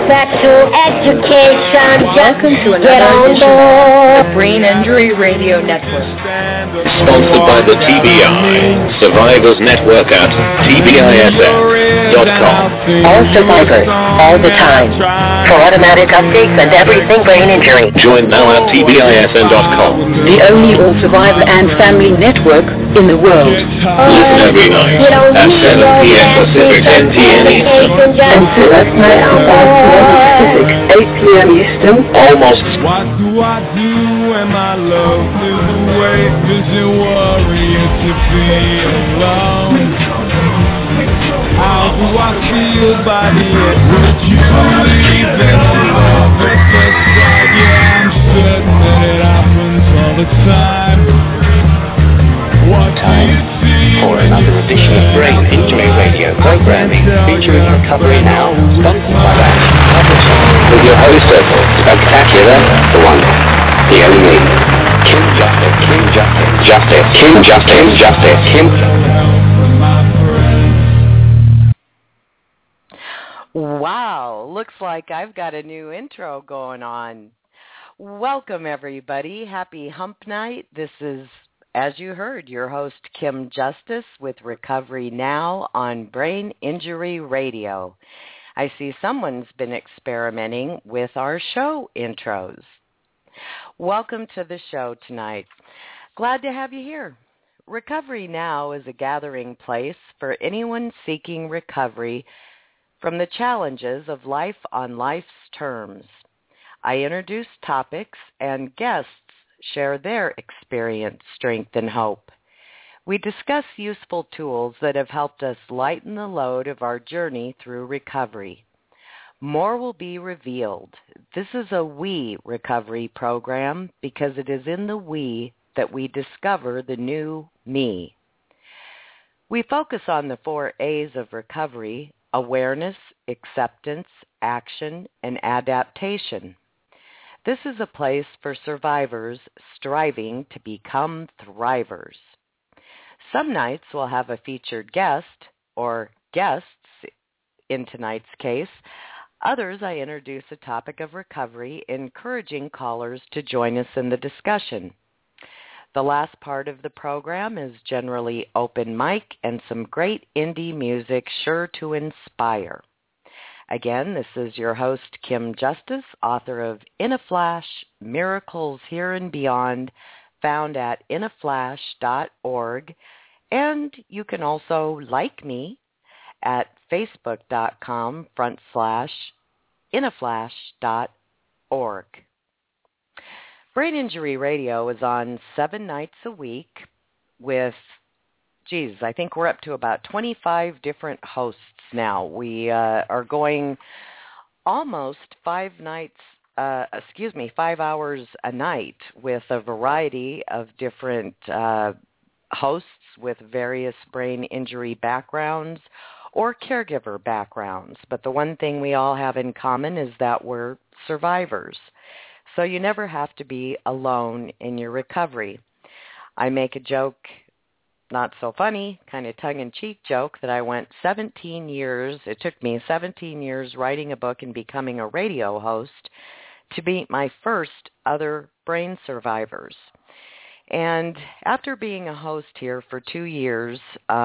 sexual education. Welcome to another edition of the Brain Injury Radio Network. Sponsored by the TBI Survivors Network at TBISN.com. All survivors, all the time. For automatic updates and everything brain injury. Join now at TBISN.com. The only all-survivor and family network in the world. Listen every night at 7 p.m. Pacific, 10 p.m. Eastern. And at night half past 11 Pacific, 8 p.m. Eastern. Almost. What do I do when my love is away? Vision warrior to be alone. How do I feel by the end? Would you believe in a love at first sight? Yeah, I'm certain that it happens all the time. What Time for another edition of Brain Injury Radio programming featuring Recovery Now, sponsored by Lash Publishing. With your host of Spectacular, the one, the only, Kim Justice, Kim Justice, Justice, Kim Justice, Justice, Kim. Wow, looks like I've got a new intro going on. Welcome, everybody. Happy Hump Night. This is, as you heard, your host, Kim Justice, with Recovery Now on Brain Injury Radio. I see someone's been experimenting with our show intros. Welcome to the show tonight. Glad to have you here. Recovery Now is a gathering place for anyone seeking recovery from the challenges of life on life's terms. I introduce topics and guests share their experience, strength, and hope. We discuss useful tools that have helped us lighten the load of our journey through recovery. More will be revealed. This is a we recovery program because it is in the we that we discover the new me. We focus on the 4 A's of recovery: awareness, acceptance, action, and adaptation. This is a place for survivors striving to become thrivers. Some nights we'll have a featured guest, or guests in tonight's case. Others I introduce a topic of recovery, encouraging callers to join us in the discussion. The last part of the program is generally open mic and some great indie music sure to inspire. Again, this is your host, Kim Justice, author of In a Flash, Miracles Here and Beyond, found at inaflash.org. And you can also like me at facebook.com/inaflash.org. Brain Injury Radio is on 7 nights a week with, I think we're up to about 25 different hosts now. We are going almost 5 hours a night with a variety of different hosts with various brain injury backgrounds or caregiver backgrounds. But the one thing we all have in common is that we're survivors. So you never have to be alone in your recovery. I make a joke, not so funny, kind of tongue-in-cheek joke, that I went 17 years, it took me 17 years writing a book and becoming a radio host to meet my first other brain survivors. And after being a host here for 2 years,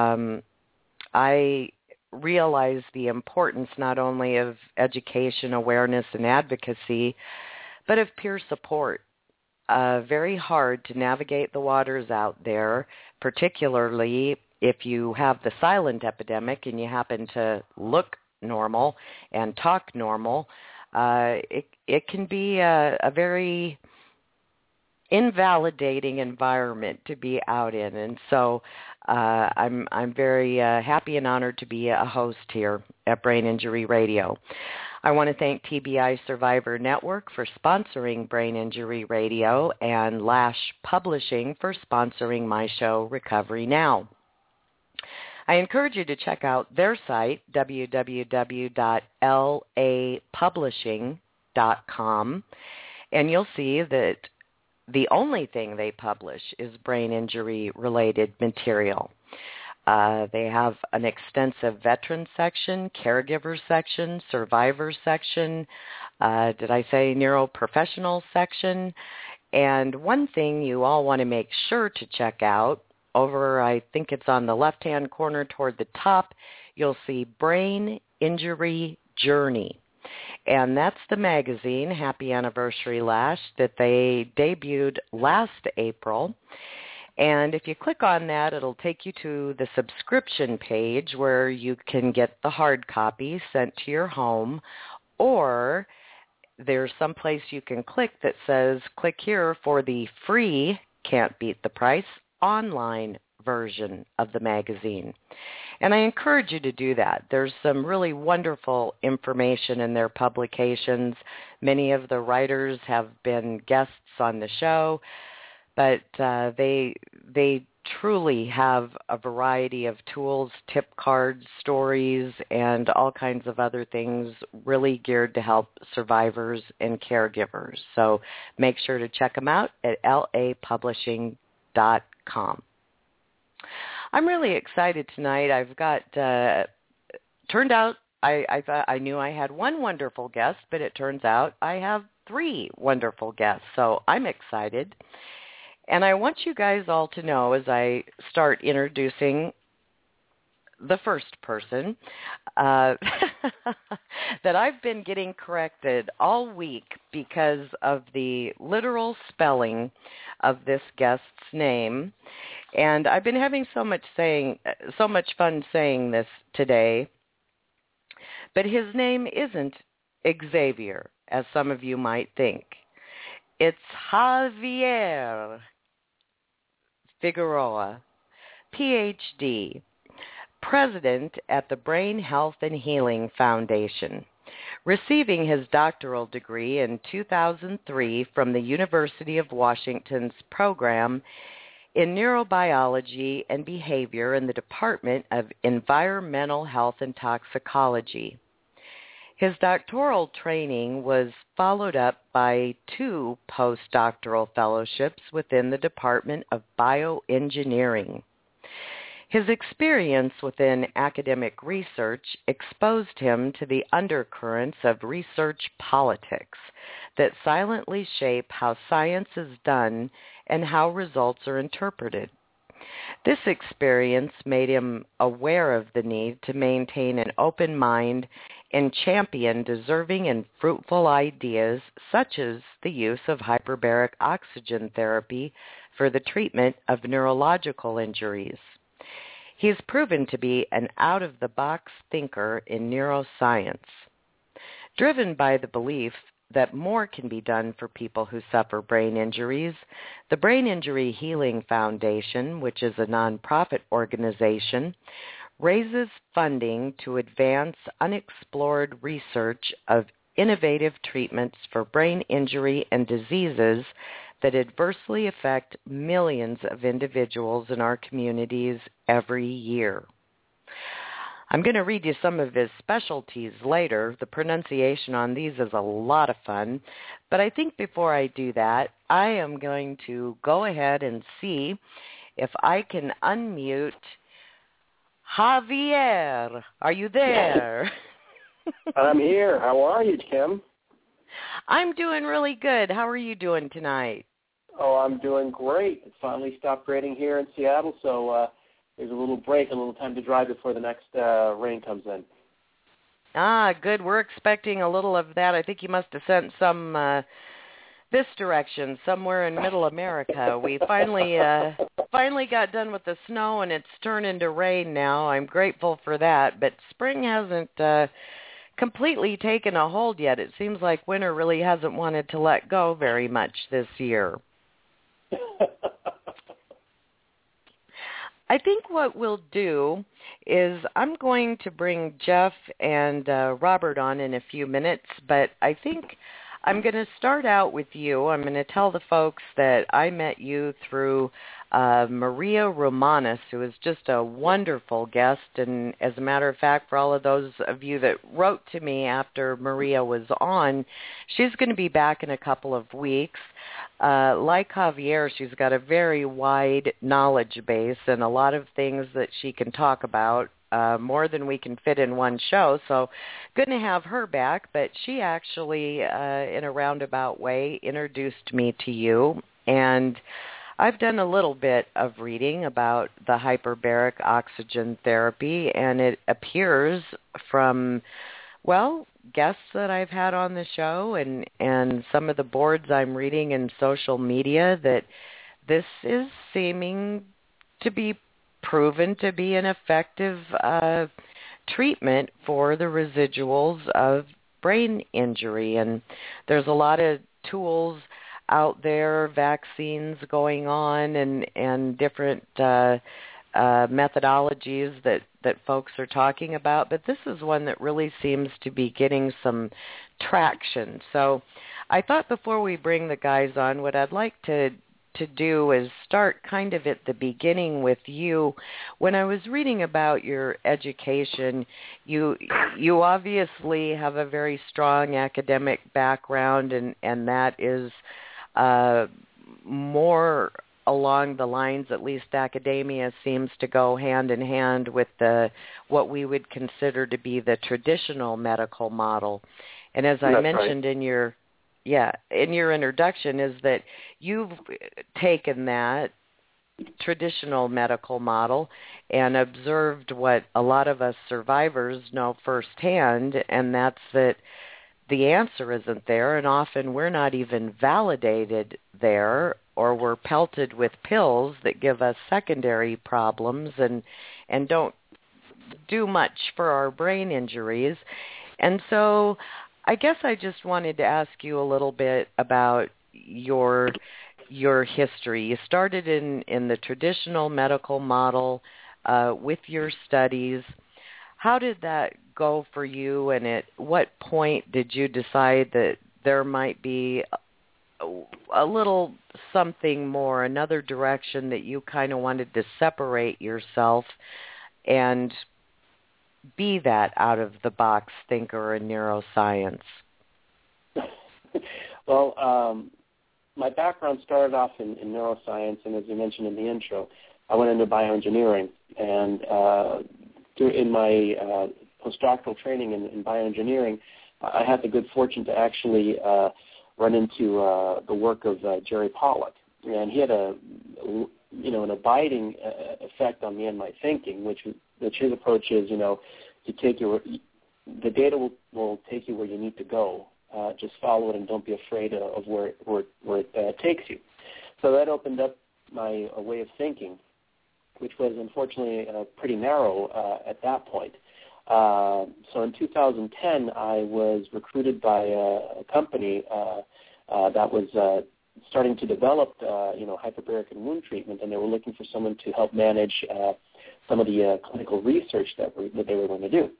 I realized the importance not only of education, awareness, and advocacy, but of peer support. Very hard to navigate the waters out there, particularly if you have the silent epidemic and you happen to look normal and talk normal. It can be a very invalidating environment to be out in, and so I'm very happy and honored to be a host here at Brain Injury Radio. I want to thank TBI Survivor Network for sponsoring Brain Injury Radio and Lash Publishing for sponsoring my show, Recovery Now. I encourage you to check out their site, www.lapublishing.com, and you'll see that the only thing they publish is brain injury-related material. They have an extensive veteran section, caregiver section, survivor section, did I say neuroprofessional section? And one thing you all want to make sure to check out, over, I think it's on the left-hand corner toward the top, you'll see Brain Injury Journey. And that's the magazine, Happy Anniversary Lash, that they debuted last April. And if you click on that, it'll take you to the subscription page where you can get the hard copy sent to your home, or there's some place you can click that says, click here for the free Can't Beat the Price online version of the magazine. And I encourage you to do that. There's some really wonderful information in their publications. Many of the writers have been guests on the show, but they truly have a variety of tools, tip cards, stories, and all kinds of other things really geared to help survivors and caregivers. So make sure to check them out at lapublishing.com. I'm really excited tonight. I've got, turned out I thought I knew I had one wonderful guest, but it turns out I have 3 wonderful guests. So I'm excited. And I want you guys all to know as I start introducing the first person that I've been getting corrected all week because of the literal spelling of this guest's name. And I've been having so much fun saying this today. But his name isn't Xavier, as some of you might think. It's Javier Figueroa, Ph.D., President at the Brain Health and Healing Foundation, receiving his doctoral degree in 2003 from the University of Washington's program in Neurobiology and Behavior in the Department of Environmental Health and Toxicology. His doctoral training was followed up by 2 postdoctoral fellowships within the Department of Bioengineering. His experience within academic research exposed him to the undercurrents of research politics that silently shape how science is done and how results are interpreted. This experience made him aware of the need to maintain an open mind and champion deserving and fruitful ideas such as the use of hyperbaric oxygen therapy for the treatment of neurological injuries. He is proven to be an out-of-the-box thinker in neuroscience. Driven by the belief that more can be done for people who suffer brain injuries, the Brain Injury Healing Foundation, which is a nonprofit organization, raises funding to advance unexplored research of innovative treatments for brain injury and diseases that adversely affect millions of individuals in our communities every year. I'm going to read you some of his specialties later. The pronunciation on these is a lot of fun. But I think before I do that, I am going to go ahead and see if I can unmute Javier. Are you there? I'm here. How are you, Kim? I'm doing really good. How are you doing tonight? Oh, I'm doing great. It finally stopped raining here in Seattle, so there's a little break, a little time to drive before the next rain comes in. Ah, good. We're expecting a little of that. I think you must have sent some this direction, somewhere in Middle America. We finally got done with the snow, and it's turning to rain now. I'm grateful for that, but spring hasn't completely taken a hold yet. It seems like winter really hasn't wanted to let go very much this year. I think what we'll do is I'm going to bring Jeff and Robert on in a few minutes, but I think I'm going to start out with you. I'm going to tell the folks that I met you through Maria Romanis, who is just a wonderful guest. And as a matter of fact, for all of those of you that wrote to me after Maria was on, she's going to be back in a couple of weeks. Like Javier, she's got a very wide knowledge base and a lot of things that she can talk about, more than we can fit in one show. So good to have her back. But she actually, in a roundabout way, introduced me to you. And I've done a little bit of reading about the hyperbaric oxygen therapy, and it appears from, well, guests that I've had on the show and some of the boards I'm reading in social media that this is seeming to be proven to be an effective treatment for the residuals of brain injury. And there's a lot of tools out there, vaccines going on, and different methodologies that folks are talking about, but this is one that really seems to be getting some traction. So I thought before we bring the guys on, what I'd like to do is start kind of at the beginning with you. When I was reading about your education, you obviously have a very strong academic background, and that is more along the lines, at least academia seems to go hand in hand with what we would consider to be the traditional medical model. And as I mentioned in your introduction, is that you've taken that traditional medical model and observed what a lot of us survivors know firsthand, and that's that the answer isn't there, and often we're not even validated there, or we're pelted with pills that give us secondary problems and don't do much for our brain injuries. And so I guess I just wanted to ask you a little bit about your history. You started in the traditional medical model with your studies. How did that go for you, and at what point did you decide that there might be a little something more, another direction that you kind of wanted to separate yourself and be that out-of-the-box thinker in neuroscience? Well, my background started off in neuroscience, and as you mentioned in the intro, I went into bioengineering, and in my postdoctoral training in bioengineering, I had the good fortune to actually run into the work of Jerry Pollack, and he had an abiding effect on me and my thinking, which his approach is, to take the data will take you where you need to go. Just follow it and don't be afraid of where it takes you. So that opened up my way of thinking, which was unfortunately pretty narrow at that point. So in 2010, I was recruited by a company that was starting to develop, hyperbaric and wound treatment, and they were looking for someone to help manage some of the clinical research that they were going to do.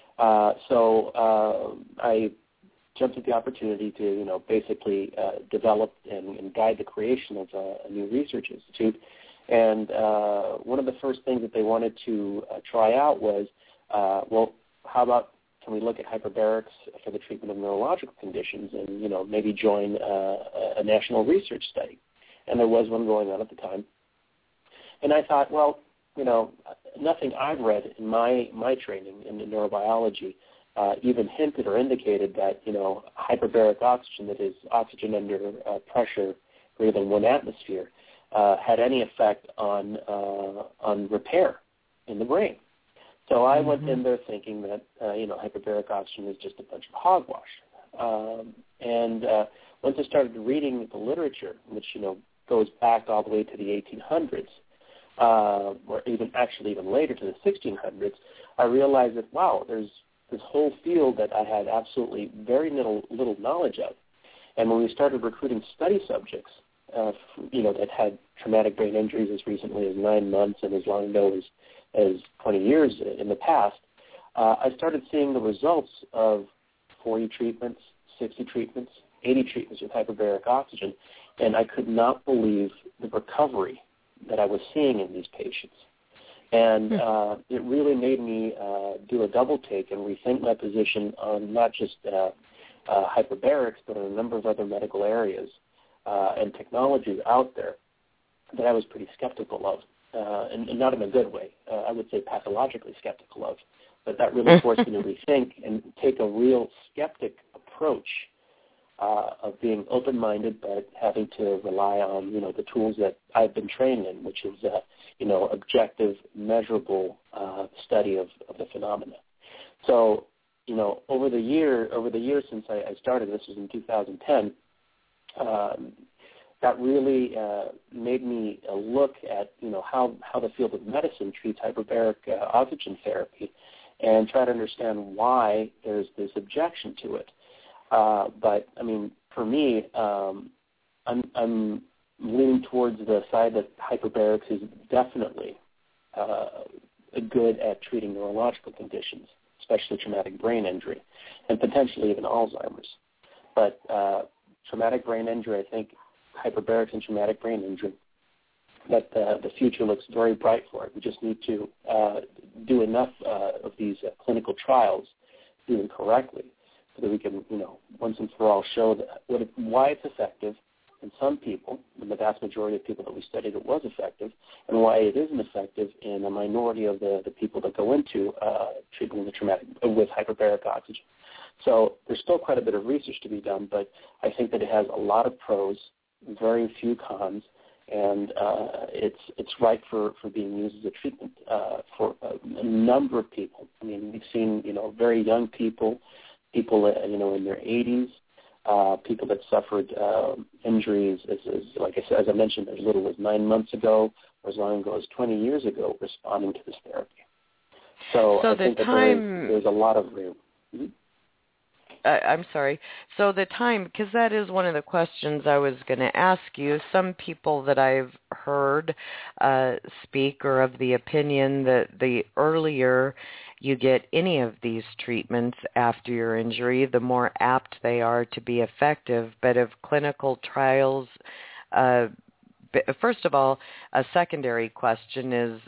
So I jumped at the opportunity to, basically develop and guide the creation of a new research institute. And one of the first things that they wanted to try out was, how about can we look at hyperbarics for the treatment of neurological conditions and, maybe join a national research study? And there was one going on at the time. And I thought, nothing I've read in my training in neurobiology even hinted or indicated that, hyperbaric oxygen, that is oxygen under pressure greater than 1 atmosphere, had any effect on repair in the brain. So I went in there thinking that, hyperbaric oxygen is just a bunch of hogwash. And once I started reading the literature, which, goes back all the way to the 1800s, or even later to the 1600s, I realized that, wow, there's this whole field that I had absolutely very little knowledge of. And when we started recruiting study subjects, that had traumatic brain injuries as recently as 9 months and as long ago as 20 years in the past, I started seeing the results of 40 treatments, 60 treatments, 80 treatments with hyperbaric oxygen, and I could not believe the recovery that I was seeing in these patients. And it really made me do a double take and rethink my position on not just hyperbarics, but on a number of other medical areas and technologies out there that I was pretty skeptical of, and not in a good way. I would say pathologically skeptical of. But that really forced me to rethink and take a real skeptic approach of being open-minded, but having to rely on, the tools that I've been trained in, which is, objective, measurable study of the phenomena. So, over the years since I started, this was in 2010, that really made me look at, how the field of medicine treats hyperbaric oxygen therapy and try to understand why there's this objection to it. But, for me, I'm leaning towards the side that hyperbarics is definitely good at treating neurological conditions, especially traumatic brain injury, and potentially even Alzheimer's. But traumatic brain injury, I think hyperbarics and traumatic brain injury, that the future looks very bright for it. We just need to do enough of these clinical trials, do them correctly, so that we can, once and for all show that why it's effective in some people, in the vast majority of people that we studied it was effective, and why it isn't effective in a minority of the people that go into treatment with hyperbaric oxygen. So there's still quite a bit of research to be done, but I think that it has a lot of pros, very few cons, and it's right for being used as a treatment for a number of people. We've seen, very young people in their 80s, people that suffered injuries, as I mentioned, as little as 9 months ago, or as long ago as 20 years ago, responding to this therapy. So I think that there's a lot of room. Mm-hmm. I'm sorry. So the time, because that is one of the questions I was going to ask you. Some people that I've heard speak are of the opinion that the earlier you get any of these treatments after your injury, the more apt they are to be effective. But if clinical trials, first of all, a secondary question is,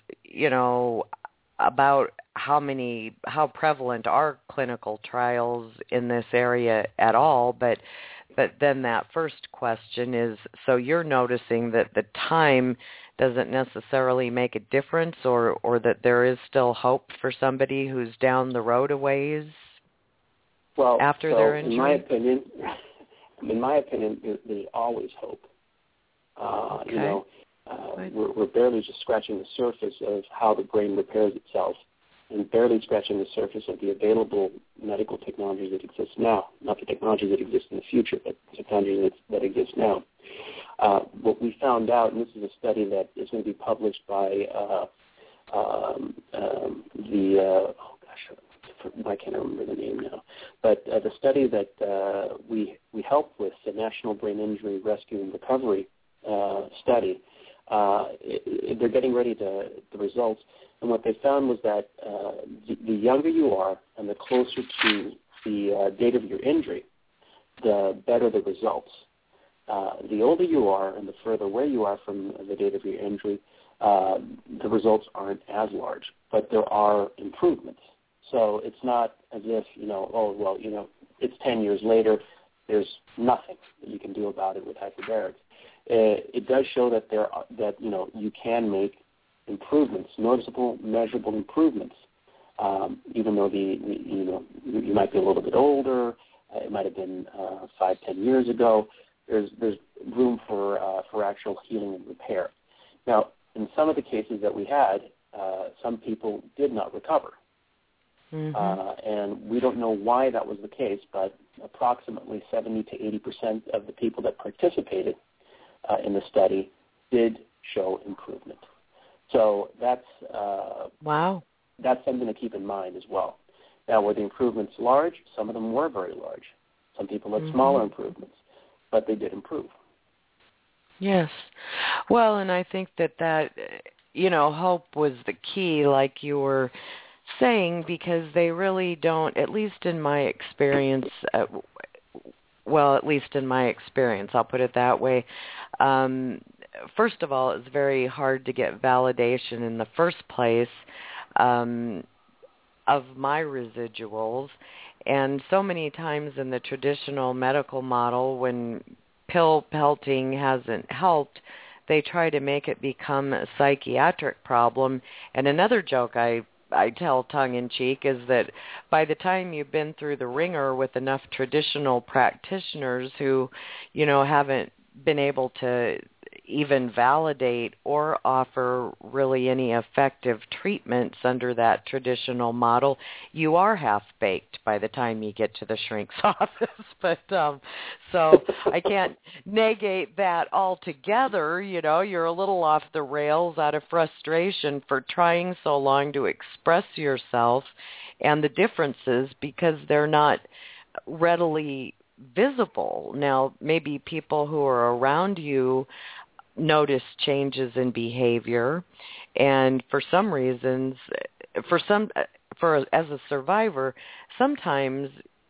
about how prevalent are clinical trials in this area at all, but then that first question is, so you're noticing that the time doesn't necessarily make a difference, or that there is still hope for somebody who's down the road a ways after their injury? In my opinion, there's always hope. Okay. We're barely just scratching the surface of how the brain repairs itself, and barely scratching the surface of the available medical technologies that exist now. Not the technologies that exist in the future, but technologies that exist now. What we found out, and this is a study that is going to be published by I can't remember the name now, but the study that we helped with, the National Brain Injury Rescue and Recovery study, they're getting ready to the results, and what they found was that the younger you are and the closer to the date of your injury, the better the results. The older you are and the further away you are from the date of your injury, the results aren't as large, but there are improvements. So it's not as if, it's 10 years later, there's nothing that you can do about it with hyperbarics. It does show that you can make improvements, noticeable, measurable improvements, even though you might be a little bit older. It might have been 5-10 years ago. There's room for actual healing and repair. Now, in some of the cases that we had, some people did not recover. Mm-hmm. And we don't know why that was the case, but approximately 70 to 80% of the people that participated in the study did show improvement. So that's wow. That's something to keep in mind as well. Now, were the improvements large? Some of them were very large. Some people had smaller improvements, but they did improve. Yes. Well, and I think that hope was the key, like you were saying, because they really don't, at least in my experience, well, at least in my experience, I'll put it that way. First of all, it's very hard to get validation in the first place of my residuals. And so many times in the traditional medical model, when pill pelting hasn't helped, they try to make it become a psychiatric problem. And another joke I tell tongue-in-cheek is that by the time you've been through the ringer with enough traditional practitioners who, haven't been able to even validate or offer really any effective treatments under that traditional model, you are half-baked by the time you get to the shrink's office. But so I can't negate that altogether. You're a little off the rails out of frustration for trying so long to express yourself and the differences because they're not readily visible. Now, maybe people who are around you notice changes in behavior, and for some reasons, as a survivor, sometimes,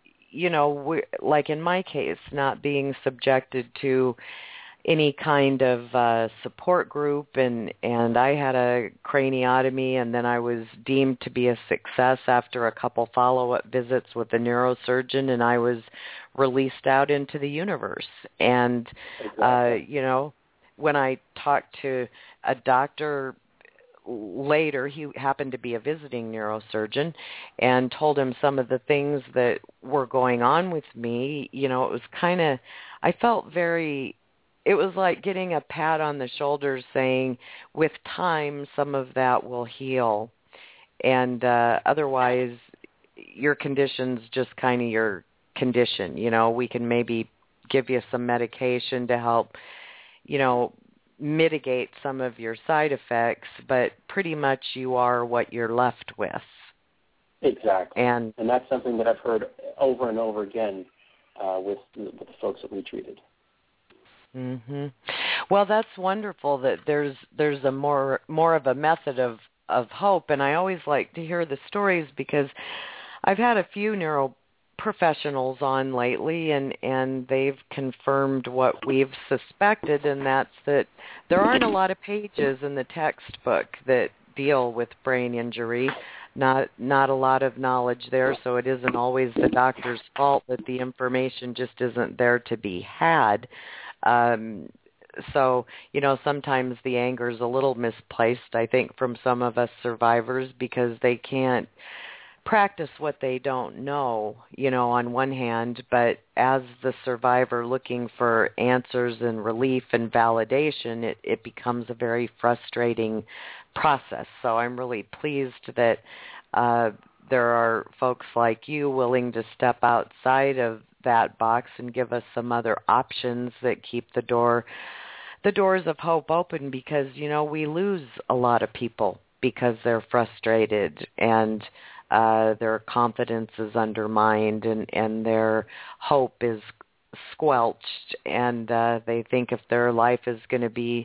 like in my case, not being subjected to any kind of support group, and I had a craniotomy, and then I was deemed to be a success after a couple follow-up visits with a neurosurgeon, and I was released out into the universe. And, exactly. When I talked to a doctor later, he happened to be a visiting neurosurgeon, and told him some of the things that were going on with me. It was I felt it was like getting a pat on the shoulder saying, with time, some of that will heal. And otherwise, your condition's just kind of your condition. We can maybe give you some medication to help mitigate some of your side effects, but pretty much you are what you're left with. Exactly. And that's something that I've heard over and over again with the folks that we treated. Mm-hmm. Well, that's wonderful that there's a more of a method of hope, and I always like to hear the stories because I've had a few professionals on lately, and they've confirmed what we've suspected, and that's that there aren't a lot of pages in the textbook that deal with brain injury. Not a lot of knowledge there, so it isn't always the doctor's fault that the information just isn't there to be had. So, sometimes the anger is a little misplaced, I think, from some of us survivors because they can't practice what they don't know, on one hand, but as the survivor looking for answers and relief and validation, it becomes a very frustrating process. So I'm really pleased that there are folks like you willing to step outside of that box and give us some other options that keep the doors of hope open, because, we lose a lot of people because they're frustrated and their confidence is undermined and their hope is squelched, and they think if life is going to be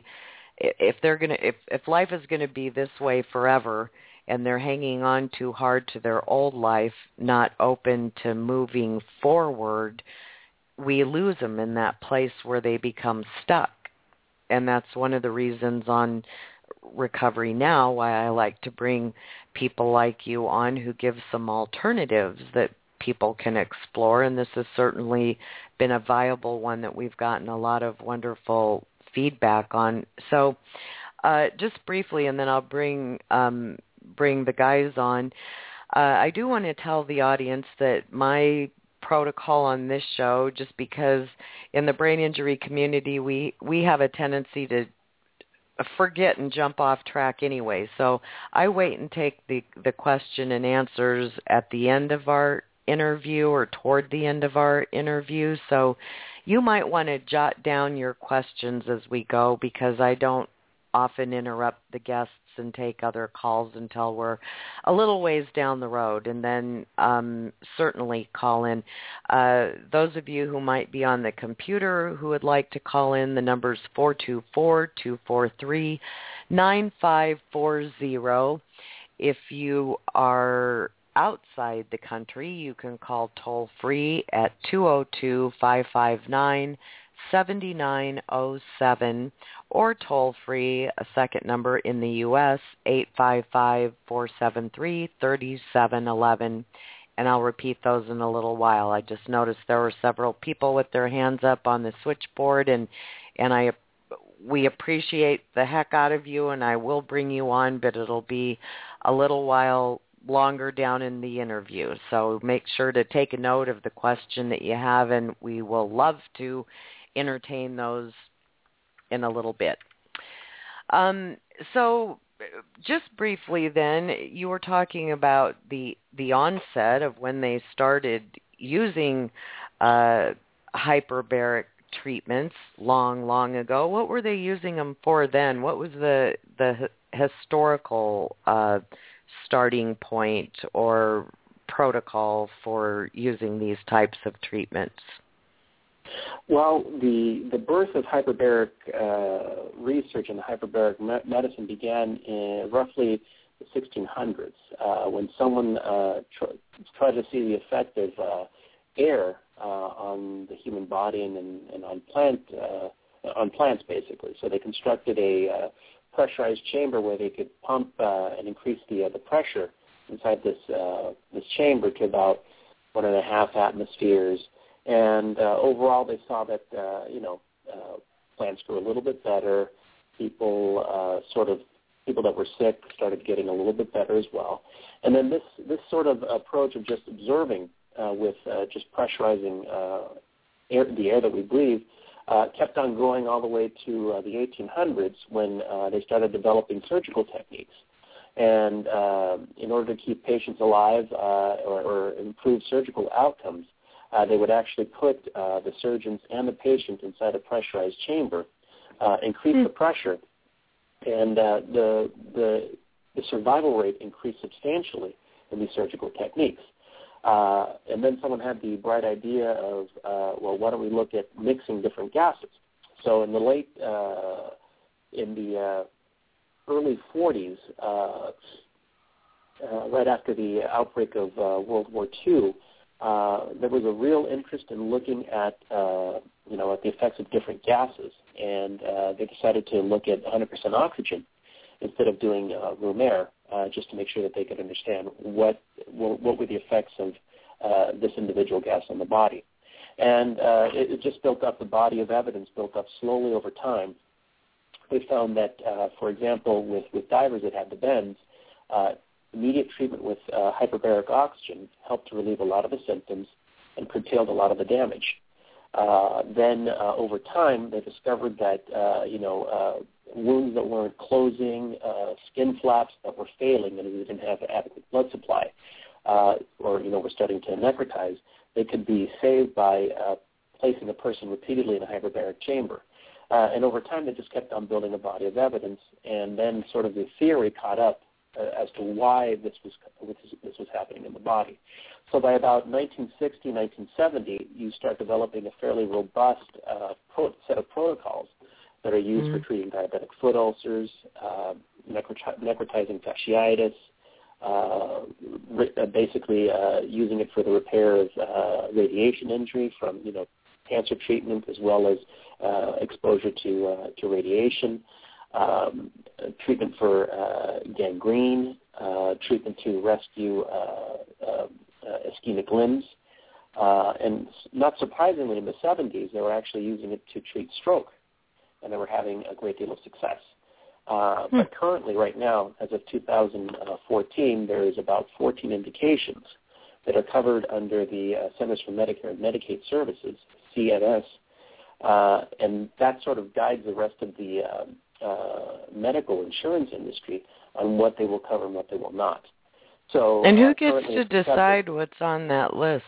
this way forever, and they're hanging on too hard to their old life, not open to moving forward, we lose them in that place where they become stuck. And that's one of the reasons on Recovery Now why I like to bring people like you on who give some alternatives that people can explore, and this has certainly been a viable one that we've gotten a lot of wonderful feedback on. So just briefly, and then I'll bring the guys on, I do want to tell the audience that my protocol on this show, just because in the brain injury community we have a tendency to forget and jump off track anyway. So I wait and take the question and answers at the end of our interview or toward the end of our interview. So you might want to jot down your questions as we go, because I don't often interrupt the guests and take other calls until we're a little ways down the road, and then certainly call in. Those of you who might be on the computer who would like to call in, the number's 424-243-9540. If you are outside the country, you can call toll-free at 202-559-7907 or toll-free, a second number in the U.S., 855-473-3711. And I'll repeat those in a little while. I just noticed there were several people with their hands up on the switchboard, and we appreciate the heck out of you, and I will bring you on, but it'll be a little while longer down in the interview. So make sure to take a note of the question that you have, and we will love to entertain those in a little bit. So just briefly then, you were talking about the onset of when they started using hyperbaric treatments long ago. What were they using them for then? What was the historical starting point or protocol for using these types of treatments? Well, the birth of hyperbaric research and hyperbaric medicine began in roughly the 1600s when someone tried to see the effect of air on the human body and on plants, basically. So they constructed a pressurized chamber where they could pump and increase the pressure inside this chamber to about 1.5 atmospheres. And overall, they saw that plants grew a little bit better. People that were sick started getting a little bit better as well. And then this sort of approach of just observing with just pressurizing the air that we breathe kept on going all the way to the 1800s when they started developing surgical techniques. And in order to keep patients alive or improve surgical outcomes, they would actually put the surgeons and the patient inside a pressurized chamber, increase the pressure, and the survival rate increased substantially in these surgical techniques. And then someone had the bright idea of, why don't we look at mixing different gases? So in the early 40s, right after the outbreak of World War II, there was a real interest in looking at the effects of different gases, and they decided to look at 100% oxygen instead of doing room air, just to make sure that they could understand what were the effects of this individual gas on the body. And it just built up, the body of evidence built up slowly over time. They found that, for example, with divers that had the bends, immediate treatment with hyperbaric oxygen helped to relieve a lot of the symptoms and curtailed a lot of the damage. Then over time, they discovered that, wounds that weren't closing, skin flaps that were failing, and they didn't have adequate blood supply, or were starting to necrotize, they could be saved by placing a person repeatedly in a hyperbaric chamber. And over time, they just kept on building a body of evidence, and then sort of the theory caught up as to why this was happening in the body. So by about 1960, 1970, you start developing a fairly robust set of protocols that are used for treating diabetic foot ulcers, necrotizing fasciitis, basically using it for the repair of radiation injury from cancer treatment, as well as exposure to radiation, treatment for gangrene, treatment to rescue ischemic limbs, and not surprisingly, in the 70s, they were actually using it to treat stroke, and they were having a great deal of success. But currently, right now, as of 2014, there is about 14 indications that are covered under the Centers for Medicare and Medicaid Services, CMS, and that sort of guides the rest of the medical insurance industry on what they will cover and what they will not. So, and who gets to decide what's on that list?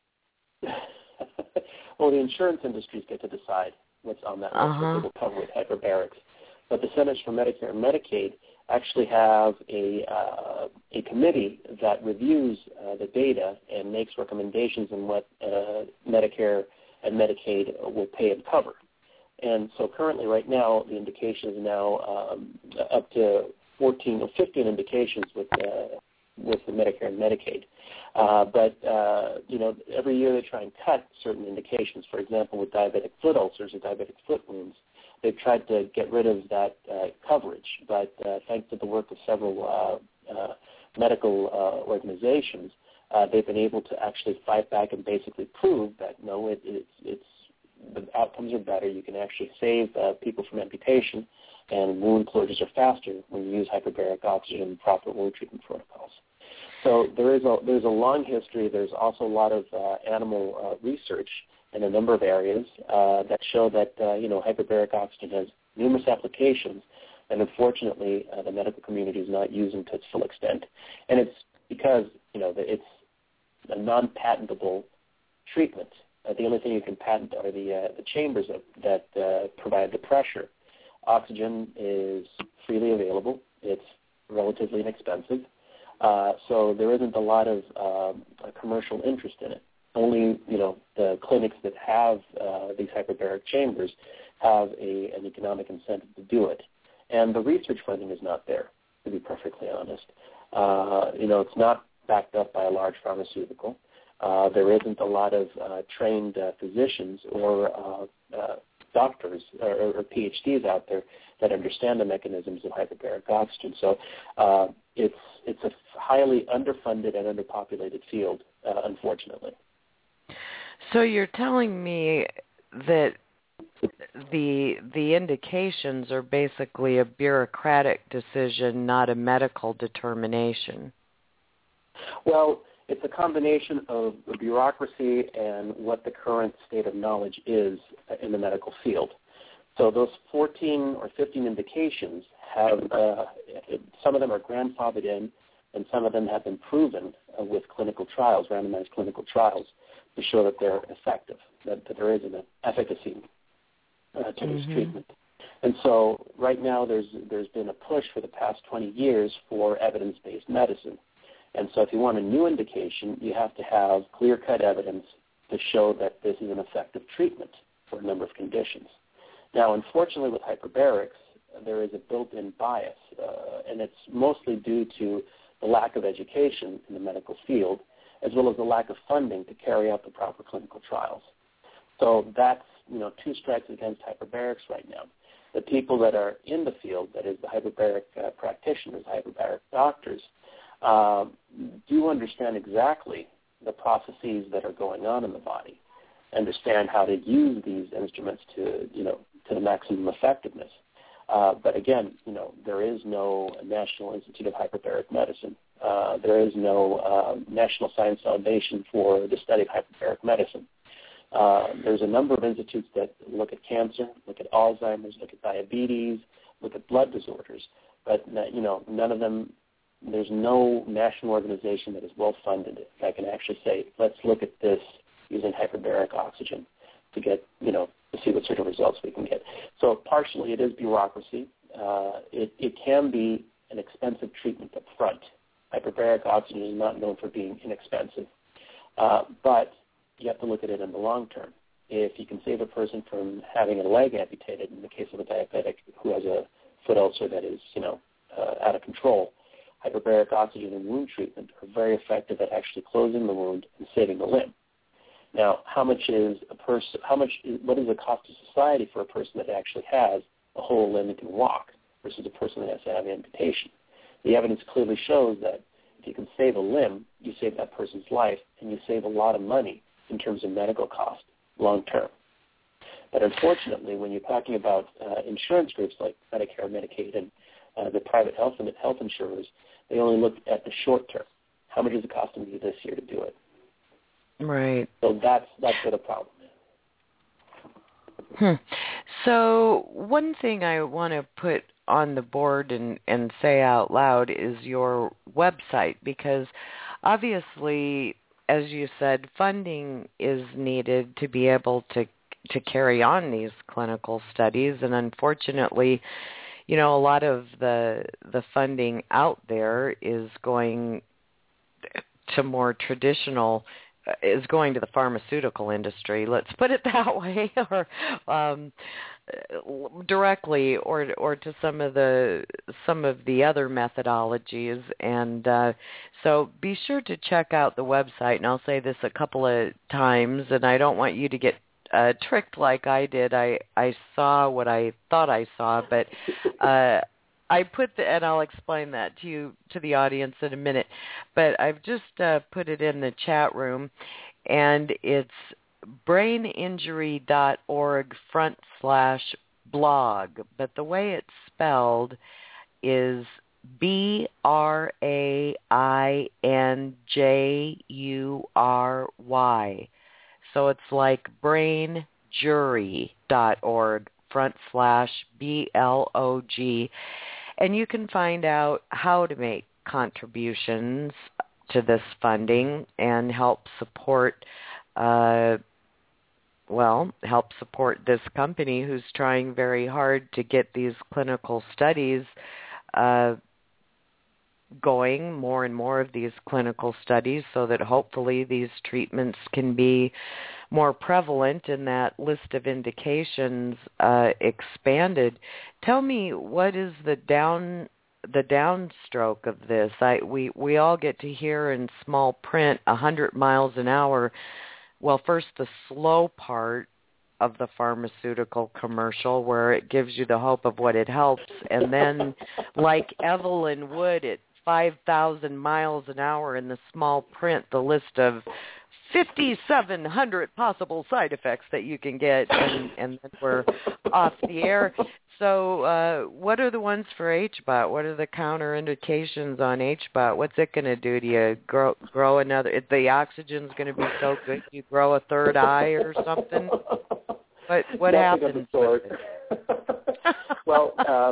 Well, the insurance industries get to decide what's on that list that they will cover with hyperbarics. But the Centers for Medicare and Medicaid actually have a committee that reviews the data and makes recommendations on what Medicare and Medicaid will pay and cover. And so currently, right now, the indication is now up to 14 or 15 indications with with the Medicare and Medicaid. But every year they try and cut certain indications. For example, with diabetic foot ulcers or diabetic foot wounds, they've tried to get rid of that coverage. But thanks to the work of several medical organizations, they've been able to actually fight back and basically prove that no, it's the outcomes are better. You can actually save people from amputation, and wound closures are faster when you use hyperbaric oxygen and proper wound treatment protocols. So there's a long history. There's also a lot of animal research in a number of areas that show that hyperbaric oxygen has numerous applications, and unfortunately the medical community is not using to its full extent. And it's because it's a non-patentable treatment. The only thing you can patent are the chambers that provide the pressure. Oxygen is freely available. It's relatively inexpensive. So there isn't a lot of commercial interest in it. Only, the clinics that have these hyperbaric chambers have an economic incentive to do it. And the research funding is not there, to be perfectly honest. It's not backed up by a large pharmaceutical. There isn't a lot of trained physicians or doctors or PhDs out there that understand the mechanisms of hyperbaric oxygen. So it's a highly underfunded and underpopulated field, unfortunately. So you're telling me that the indications are basically a bureaucratic decision, not a medical determination. Well, it's a combination of the bureaucracy and what the current state of knowledge is in the medical field. So those 14 or 15 indications have, some of them are grandfathered in, and some of them have been proven with clinical trials, randomized clinical trials, to show that they're effective, that there is an efficacy to this treatment. And so right now there's been a push for the past 20 years for evidence-based medicine. And so if you want a new indication, you have to have clear-cut evidence to show that this is an effective treatment for a number of conditions. Now, unfortunately, with hyperbarics, there is a built-in bias, and it's mostly due to the lack of education in the medical field, as well as the lack of funding to carry out the proper clinical trials. So that's, two strikes against hyperbarics right now. The people that are in the field, that is the hyperbaric practitioners, hyperbaric doctors, do understand exactly the processes that are going on in the body, understand how to use these instruments to the maximum effectiveness. But again, there is no National Institute of Hyperbaric Medicine. There is no National Science Foundation for the study of hyperbaric medicine. There's a number of institutes that look at cancer, look at Alzheimer's, look at diabetes, look at blood disorders, but none of them. There's no national organization that is well-funded that can actually say, let's look at this using hyperbaric oxygen to get, to see what sort of results we can get. So partially it is bureaucracy. It can be an expensive treatment up front. Hyperbaric oxygen is not known for being inexpensive, but you have to look at it in the long term. If you can save a person from having a leg amputated, in the case of a diabetic who has a foot ulcer that is, out of control, hyperbaric oxygen and wound treatment are very effective at actually closing the wound and saving the limb. Now, what is the cost to society for a person that actually has a whole limb and can walk versus a person that has to have amputation? The evidence clearly shows that if you can save a limb, you save that person's life, and you save a lot of money in terms of medical cost long term. But unfortunately, when you're talking about insurance groups like Medicare, Medicaid, and the private health insurers, they only look at the short term. How much is it costing me this year to do it? Right. So that's where the problem is. So one thing I want to put on the board and say out loud is your website, because obviously, as you said, funding is needed to be able to carry on these clinical studies, and unfortunately, a lot of the funding out there is going to more traditional is going to the pharmaceutical industry. Let's put it that way, or directly, or to some of the other methodologies. And so be sure to check out the website. And I'll say this a couple of times, and I don't want you to get tricked like I did. I saw what I thought I saw, but I put and I'll explain that to the audience in a minute, but I've just put it in the chat room, and it's braininjury.org/blog, but the way it's spelled is BRAINJURY. So it's like brainjury.org/BLOG. And you can find out how to make contributions to this funding and help support this company who's trying very hard to get these clinical studies going, more and more of these clinical studies, so that hopefully these treatments can be more prevalent and that list of indications expanded. Tell me, what is the downstroke of this? We all get to hear in small print 100 miles an hour. Well, first the slow part of the pharmaceutical commercial, where it gives you the hope of what it helps, and then like Evelyn Wood at 5,000 miles an hour in the small print, the list of 5,700 possible side effects that you can get, and then we're off the air. So what are the ones for HBOT? What are the counterindications on HBOT? What's it going to do to you? Grow another? If the oxygen's going to be so good, you grow a third eye or something? What happens with it? Well,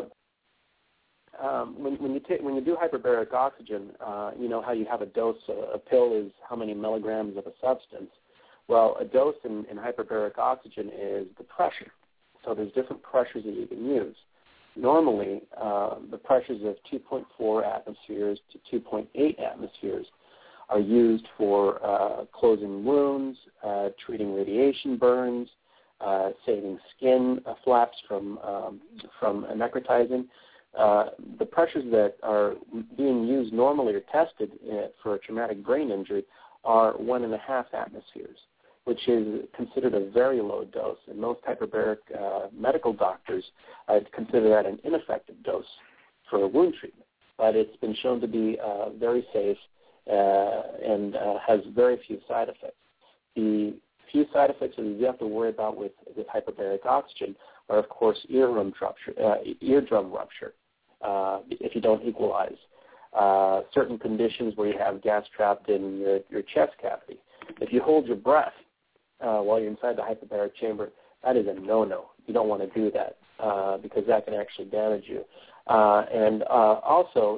when you do hyperbaric oxygen, you know how you have a dose. A pill is how many milligrams of a substance. Well, a dose in hyperbaric oxygen is the pressure. So there's different pressures that you can use. Normally, the pressures of 2.4 atmospheres to 2.8 atmospheres are used for closing wounds, treating radiation burns, saving skin flaps from necrotizing. The pressures that are being used normally or tested for a traumatic brain injury are 1.5 atmospheres, which is considered a very low dose. And most hyperbaric medical doctors consider that an ineffective dose for a wound treatment. But it's been shown to be very safe and has very few side effects. The few side effects that you have to worry about with hyperbaric oxygen are, of course, eardrum rupture. If you don't equalize. Certain conditions where you have gas trapped in your chest cavity. If you hold your breath while you're inside the hyperbaric chamber, that is a no-no. You don't want to do that because that can actually damage you. And also,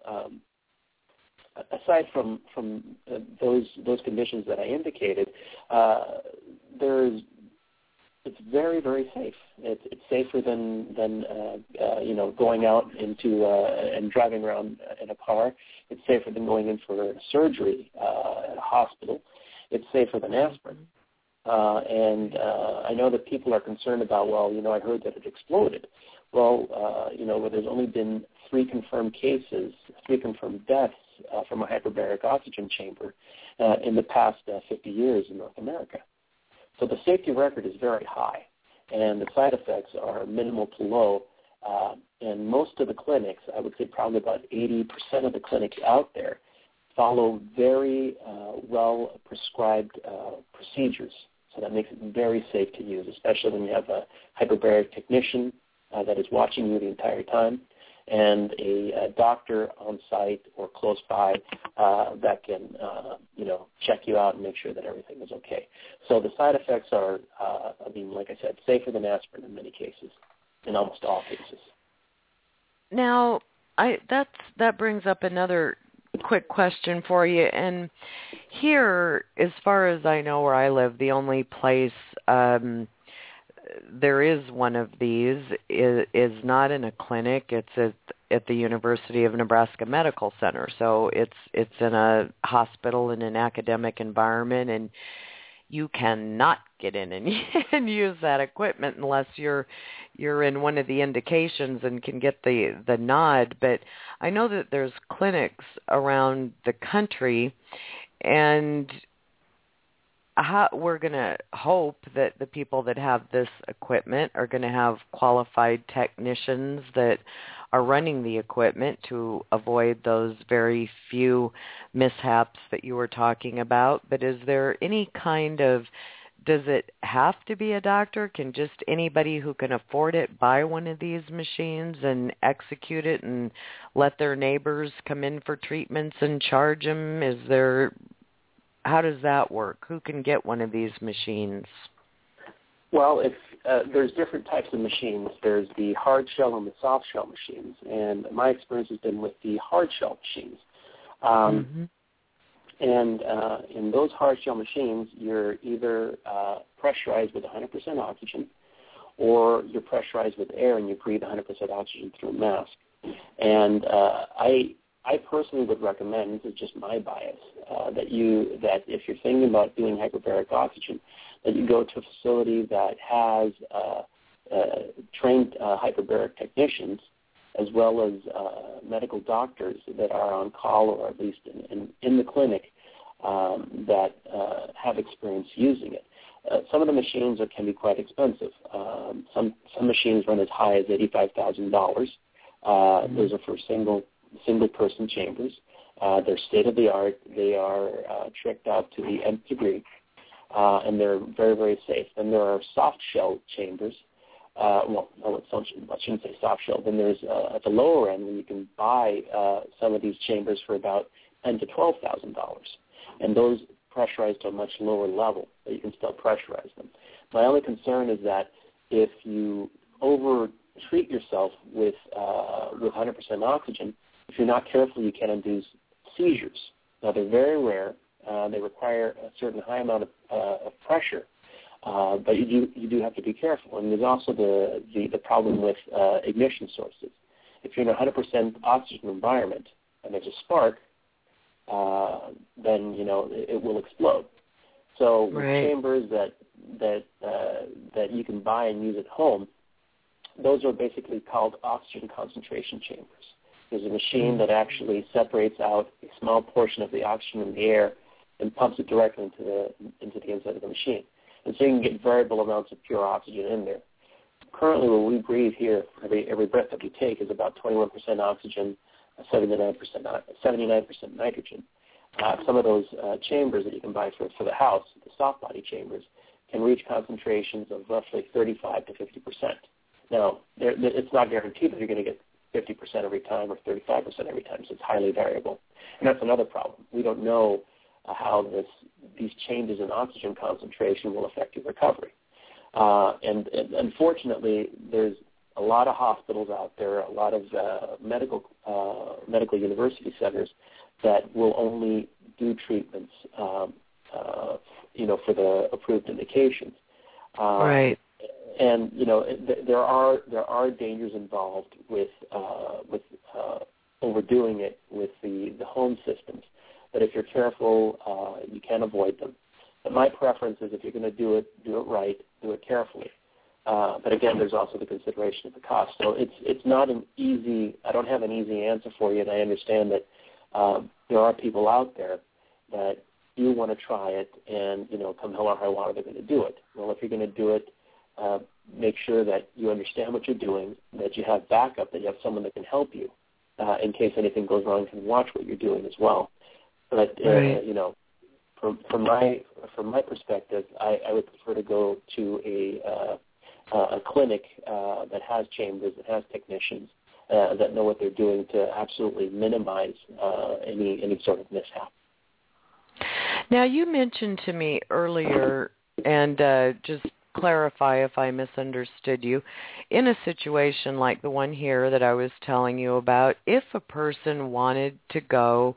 aside from those conditions that I indicated, it's very, very safe. It's safer than going out into and driving around in a car. It's safer than going in for surgery at a hospital. It's safer than aspirin. And I know that people are concerned about, I heard that it exploded. Well, there's only been 3 confirmed cases, 3 confirmed deaths from a hyperbaric oxygen chamber in the past 50 years in North America. So the safety record is very high, and the side effects are minimal to low. And most of the clinics, I would say probably about 80% of the clinics out there, follow very well-prescribed procedures. So that makes it very safe to use, especially when you have a hyperbaric technician that is watching you the entire time, and a doctor on site or close by that can, check you out and make sure that everything is okay. So the side effects are, like I said, safer than aspirin in many cases, in almost all cases. Now, that brings up another quick question for you. And here, as far as I know where I live, the only place there is one of these is not in a clinic. It's at the University of Nebraska Medical Center. So it's in a hospital in an academic environment, and you cannot get in and use that equipment unless you're in one of the indications and can get the nod. But I know that there's clinics around the country, and we're going to hope that the people that have this equipment are going to have qualified technicians that are running the equipment to avoid those very few mishaps that you were talking about. But is there any kind of, does it have to be a doctor? Can just anybody who can afford it buy one of these machines and execute it and let their neighbors come in for treatments and charge them? How does that work? Who can get one of these machines? Well, if there's different types of machines. There's the hard shell and the soft shell machines, and my experience has been with the hard shell machines. And in those hard shell machines, you're either pressurized with 100% oxygen, or you're pressurized with air and you breathe 100% oxygen through a mask. And I personally would recommend, this is just my bias, that if you're thinking about doing hyperbaric oxygen, that you go to a facility that has trained hyperbaric technicians, as well as medical doctors that are on call, or at least in the clinic, that have experience using it. Some of the machines can be quite expensive. Some machines run as high as $85,000. Those are for single person chambers. They're state of the art. They are tricked out to the nth degree, and they're very, very safe. Then there are soft shell chambers. I shouldn't say soft shell. Then there's at the lower end when you can buy some of these chambers for about $10,000 to $12,000, and those pressurized to a much lower level, but you can still pressurize them. My only concern is that if you over-treat yourself with 100% oxygen, if you're not careful, you can induce seizures. Now, they're very rare. They require a certain high amount of pressure, but you do have to be careful. And there's also the problem with ignition sources. If you're in a 100% oxygen environment and there's a spark, then it will explode. So with chambers that you can buy and use at home, those are basically called oxygen concentration chambers. There's a machine that actually separates out a small portion of the oxygen in the air and pumps it directly into the inside of the machine. And so you can get variable amounts of pure oxygen in there. Currently, what we breathe here, every breath that we take, is about 21% oxygen, 79% nitrogen. Some of those chambers that you can buy for the house, the soft body chambers, can reach concentrations of roughly 35 to 50%. Now, it's not guaranteed that you're going to get 50% every time or 35% every time, so it's highly variable. And that's another problem. We don't know how these changes in oxygen concentration will affect your recovery. And unfortunately, there's a lot of hospitals out there, a lot of medical university centers that will only do treatments, for the approved indications. Right. And there are dangers involved with overdoing it with the home systems. But if you're careful, you can avoid them. But my preference is if you're going to do it right, do it carefully. But again, there's also the consideration of the cost. So it's not an easy. I don't have an easy answer for you, and I understand that there are people out there that do want to try it, and come hell or high water, they're going to do it. Well, if you're going to do it, make sure that you understand what you're doing, that you have backup, that you have someone that can help you in case anything goes wrong, and watch what you're doing as well. But from my perspective, I would prefer to go to a clinic that has chambers, that has technicians that know what they're doing to absolutely minimize any sort of mishap. Now, you mentioned to me earlier, and just clarify if I misunderstood you, in a situation like the one here that I was telling you about, if a person wanted to go,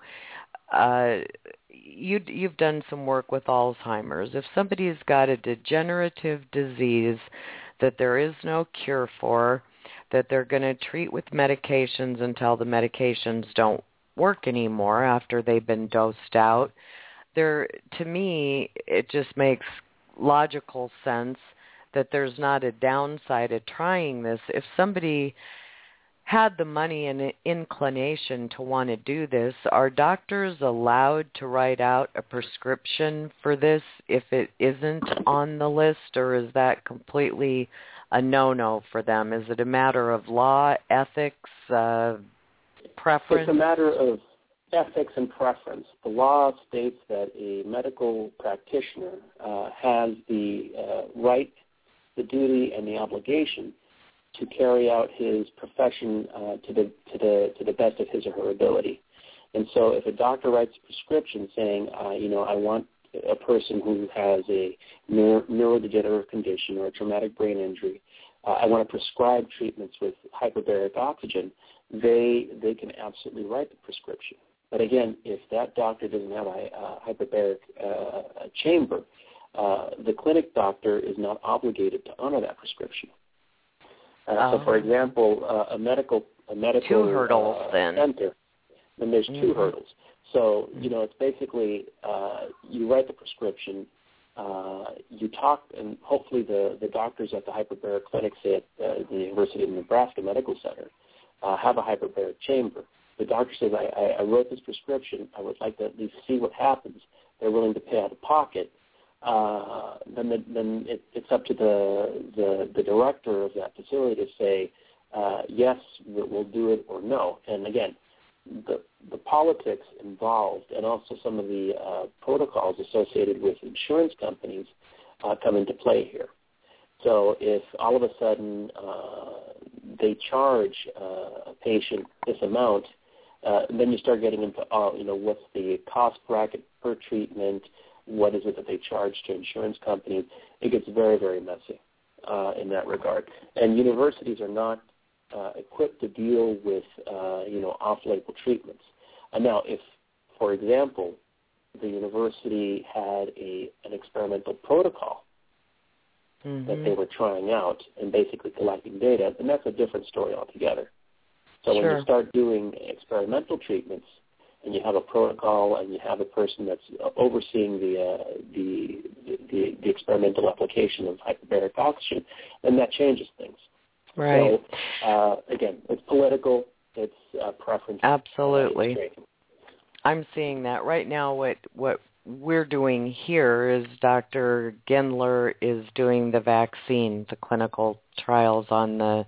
you've done some work with Alzheimer's. If somebody's got a degenerative disease that there is no cure for, that they're going to treat with medications until the medications don't work anymore after they've been dosed out. To me, it just makes logical sense that there's not a downside of trying this. If somebody had the money and inclination to want to do this, are doctors allowed to write out a prescription for this if it isn't on the list, or is that completely a no-no for them? Is it a matter of law, ethics, preference? It's a matter of ethics and preference. The law states that a medical practitioner has the right, the duty, and the obligation to carry out his profession to the best of his or her ability. And so if a doctor writes a prescription saying, I want a person who has a neurodegenerative condition or a traumatic brain injury, I want to prescribe treatments with hyperbaric oxygen, they can absolutely write the prescription. But again, if that doctor doesn't have a hyperbaric chamber, the clinic doctor is not obligated to honor that prescription. So, for example, a medical two hurdles center, then there's two hurdles. So, it's basically you write the prescription, you talk, and hopefully the doctors at the hyperbaric clinic, say at the University of Nebraska Medical Center, have a hyperbaric chamber. The doctor says, I wrote this prescription. I would like to at least see what happens. They're willing to pay out of pocket. Then it's up to the director of that facility to say, yes, we'll do it, or no. And again, the politics involved and also some of the protocols associated with insurance companies come into play here. So if all of a sudden they charge a patient this amount, then you start getting into, what's the cost bracket per treatment, what is it that they charge to insurance companies. It gets very, very messy in that regard. And universities are not equipped to deal with, off-label treatments. Now, if, for example, the university had an experimental protocol that they were trying out and basically collecting data, then that's a different story altogether. So when you start doing experimental treatments and you have a protocol and you have a person that's overseeing the experimental application of hyperbaric oxygen, then that changes things. Right. So, again, it's political, it's preference. Absolutely. I'm seeing that. Right now what we're doing here is Dr. Gendler is doing the vaccine, the clinical trials on the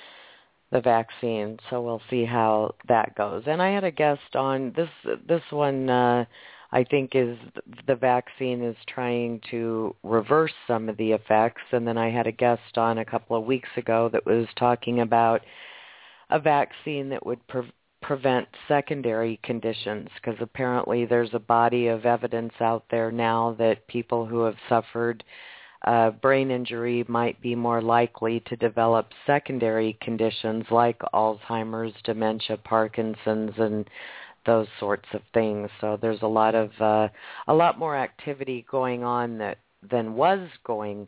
vaccine, so we'll see how that goes. And I had a guest on this one. I think is the vaccine is trying to reverse some of the effects. And then I had a guest on a couple of weeks ago that was talking about a vaccine that would prevent secondary conditions, because apparently there's a body of evidence out there now that people who have suffered brain injury might be more likely to develop secondary conditions like Alzheimer's, dementia, Parkinson's, and those sorts of things. So there's a lot more activity going on than was going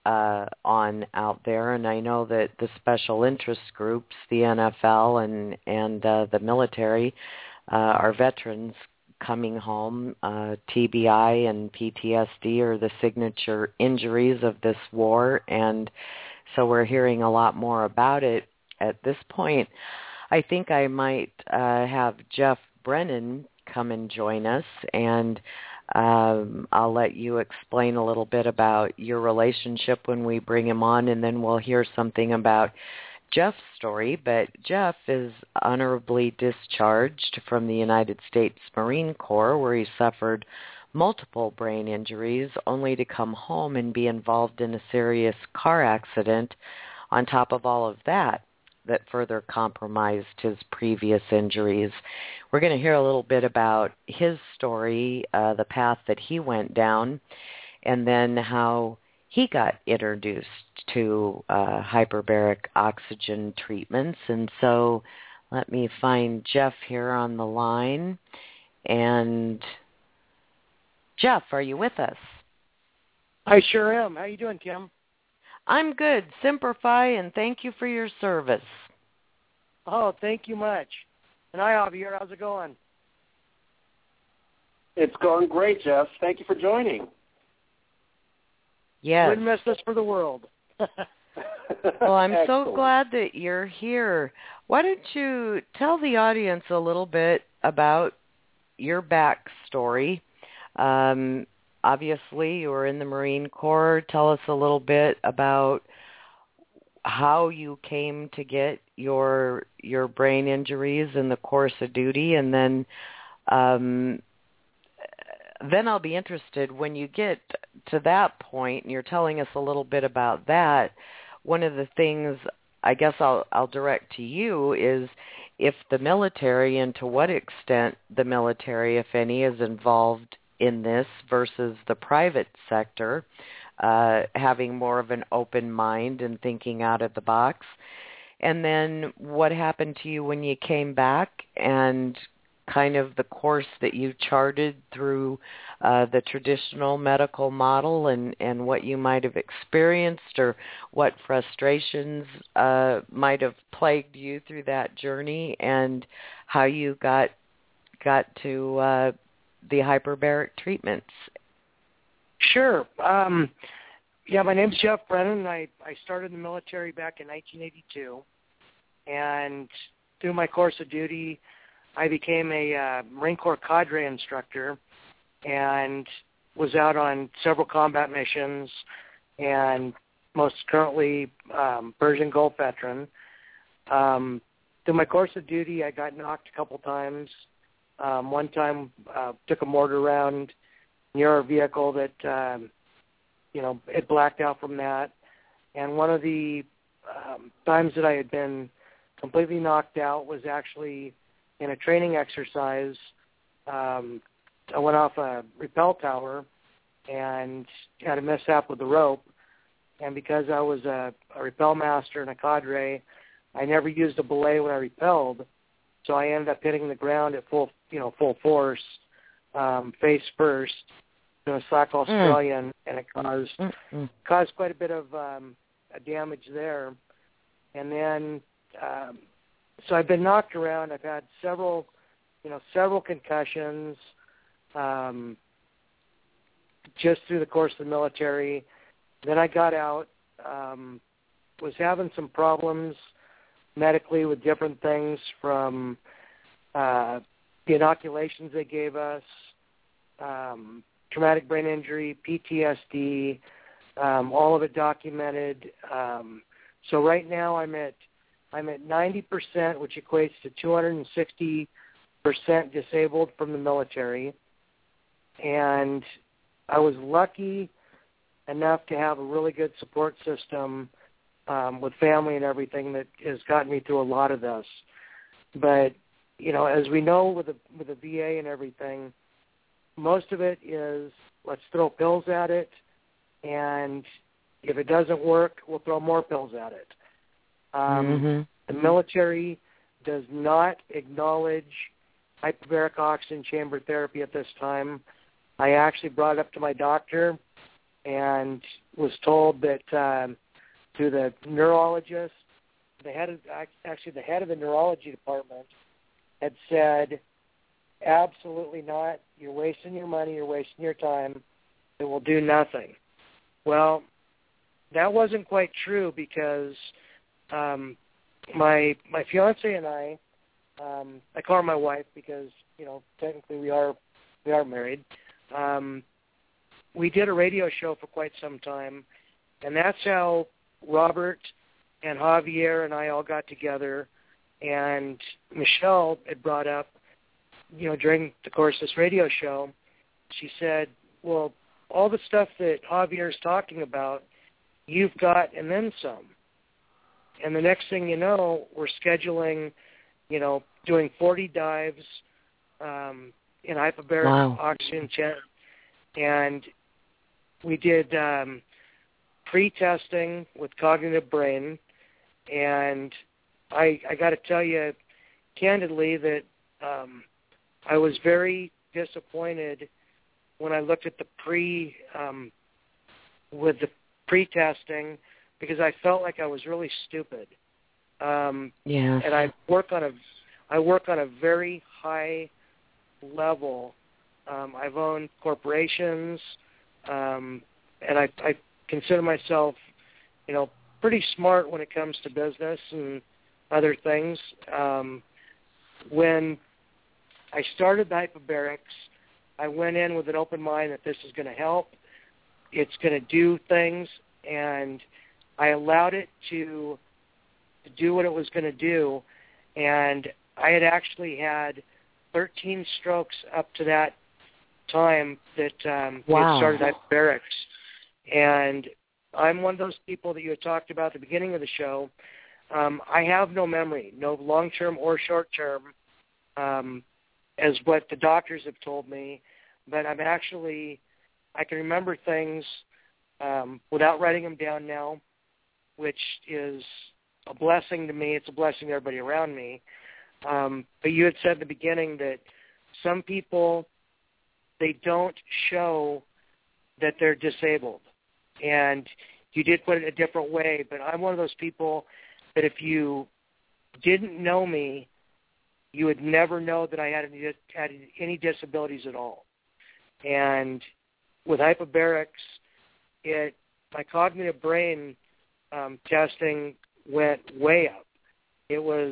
on out there. And I know that the special interest groups, the NFL and the military, our veterans coming home, TBI and PTSD are the signature injuries of this war, and so we're hearing a lot more about it. At this point, I think I might have Jeff Brennan come and join us, and I'll let you explain a little bit about your relationship when we bring him on, and then we'll hear something about Jeff's story. But Jeff is honorably discharged from the United States Marine Corps, where he suffered multiple brain injuries, only to come home and be involved in a serious car accident on top of all of that further compromised his previous injuries. We're going to hear a little bit about his story, the path that he went down, and then how he got introduced to hyperbaric oxygen treatments. And so let me find Jeff here on the line. And Jeff, are you with us? I sure am. How you doing, Kim? I'm good. Semper Fi, and thank you for your service. Oh, thank you much. And hi, Javier. How's it going? It's going great, Jeff. Thank you for joining. Yes. Wouldn't miss this for the world. Well, I'm so glad that you're here. Why don't you tell the audience a little bit about your backstory? Obviously, you were in the Marine Corps. Tell us a little bit about how you came to get your brain injuries in the course of duty, and then I'll be interested when you get to that point and you're telling us a little bit about that. One of the things I guess I'll direct to you is if the military, and to what extent the military, if any, is involved in this versus the private sector, having more of an open mind and thinking out of the box. And then what happened to you when you came back, and kind of the course that you charted through the traditional medical model, and what you might have experienced, or what frustrations might have plagued you through that journey, and how you got to the hyperbaric treatments. Sure. Yeah, my name's Jeff Brennan. I started in the military back in 1982, and through my course of duty, I became a Marine Corps cadre instructor and was out on several combat missions, and most currently Persian Gulf veteran. Through my course of duty, I got knocked a couple times. One time took a mortar round near our vehicle that, it blacked out from that. And one of the times that I had been completely knocked out was actually in a training exercise. I went off a rappel tower and had a mishap with the rope. And because I was a rappel master and a cadre, I never used a belay when I rappelled. So I ended up hitting the ground at full force, face first, in a Slack Australian, and it caused quite a bit of damage there. And then, so I've been knocked around. I've had several concussions, just through the course of the military. Then I got out, was having some problems medically with different things, from the inoculations they gave us, traumatic brain injury, PTSD, all of it documented. So right now I'm at 90%, which equates to 260% disabled from the military. And I was lucky enough to have a really good support system with family and everything that has gotten me through a lot of this. But, as we know with the VA and everything, most of it is let's throw pills at it, and if it doesn't work, we'll throw more pills at it. The military does not acknowledge hyperbaric oxygen chamber therapy at this time. I actually brought it up to my doctor and was told that through the neurologist, the head of the neurology department had said, absolutely not. You're wasting your money. You're wasting your time. It will do nothing. Well, that wasn't quite true, because my fiance and I call her my wife because technically we are married. We did a radio show for quite some time, and that's how Robert and Javier and I all got together. And Michelle had brought up, during the course of this radio show, she said, well, all the stuff that Javier's talking about, you've got, and then some. And the next thing you know, we're scheduling, doing 40 dives in hyperbaric oxygen chest. And we did pre-testing with Cognitive Brain. And I got to tell you candidly that I was very disappointed when I looked at the pre-testing because I felt like I was really stupid. Yes. And I work on a very high level. I've owned corporations, and I consider myself, pretty smart when it comes to business and other things. When I started the hyperbarics, I went in with an open mind that this is going to help. It's going to do things, and I allowed it to do what it was going to do. And I had actually had 13 strokes up to that time that we had started hyperbarics. And I'm one of those people that you had talked about at the beginning of the show. I have no memory, no long-term or short-term, as what the doctors have told me. But I can remember things without writing them down now, which is a blessing to me. It's a blessing to everybody around me. But you had said at the beginning that some people, they don't show that they're disabled. And you did put it a different way, but I'm one of those people that if you didn't know me, you would never know that I had any disabilities at all. And with hyperbarics, my cognitive brain testing went way up. It was,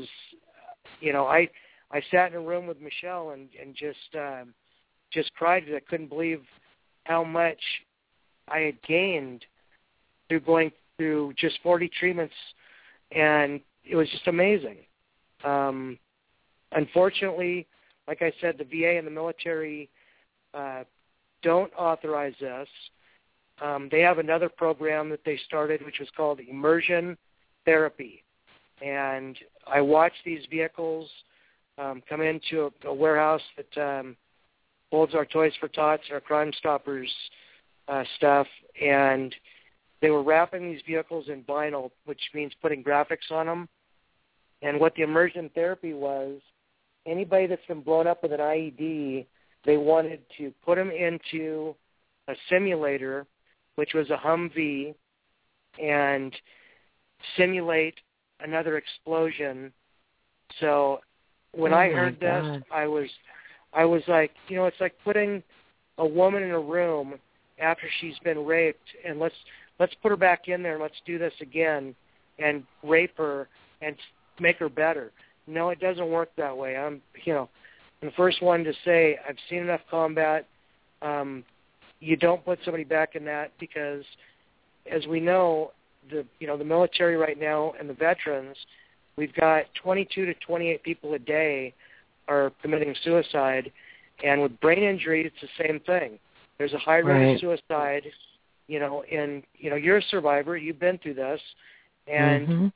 I sat in a room with Michelle and just cried because I couldn't believe how much I had gained through going through just 40 treatments, and it was just amazing. Unfortunately, like I said, the VA and the military don't authorize this. They have another program that they started, which was called immersion therapy. And I watched these vehicles come into a warehouse that holds our Toys for Tots, our Crime Stoppers stuff, and they were wrapping these vehicles in vinyl, which means putting graphics on them. And what the immersion therapy was, anybody that's been blown up with an IED, they wanted to put them into a simulator, which was a Humvee, and simulate another explosion. So when I heard this, I was like, it's like putting a woman in a room after she's been raped, and let's put her back in there and let's do this again and rape her and make her better. No, it doesn't work that way. I'm the first one to say I've seen enough combat. You don't put somebody back in that because, as we know, the military right now and the veterans, we've got 22 to 28 people a day are committing suicide, and with brain injury, it's the same thing. There's a high rate of suicide, and you're a survivor. You've been through this, and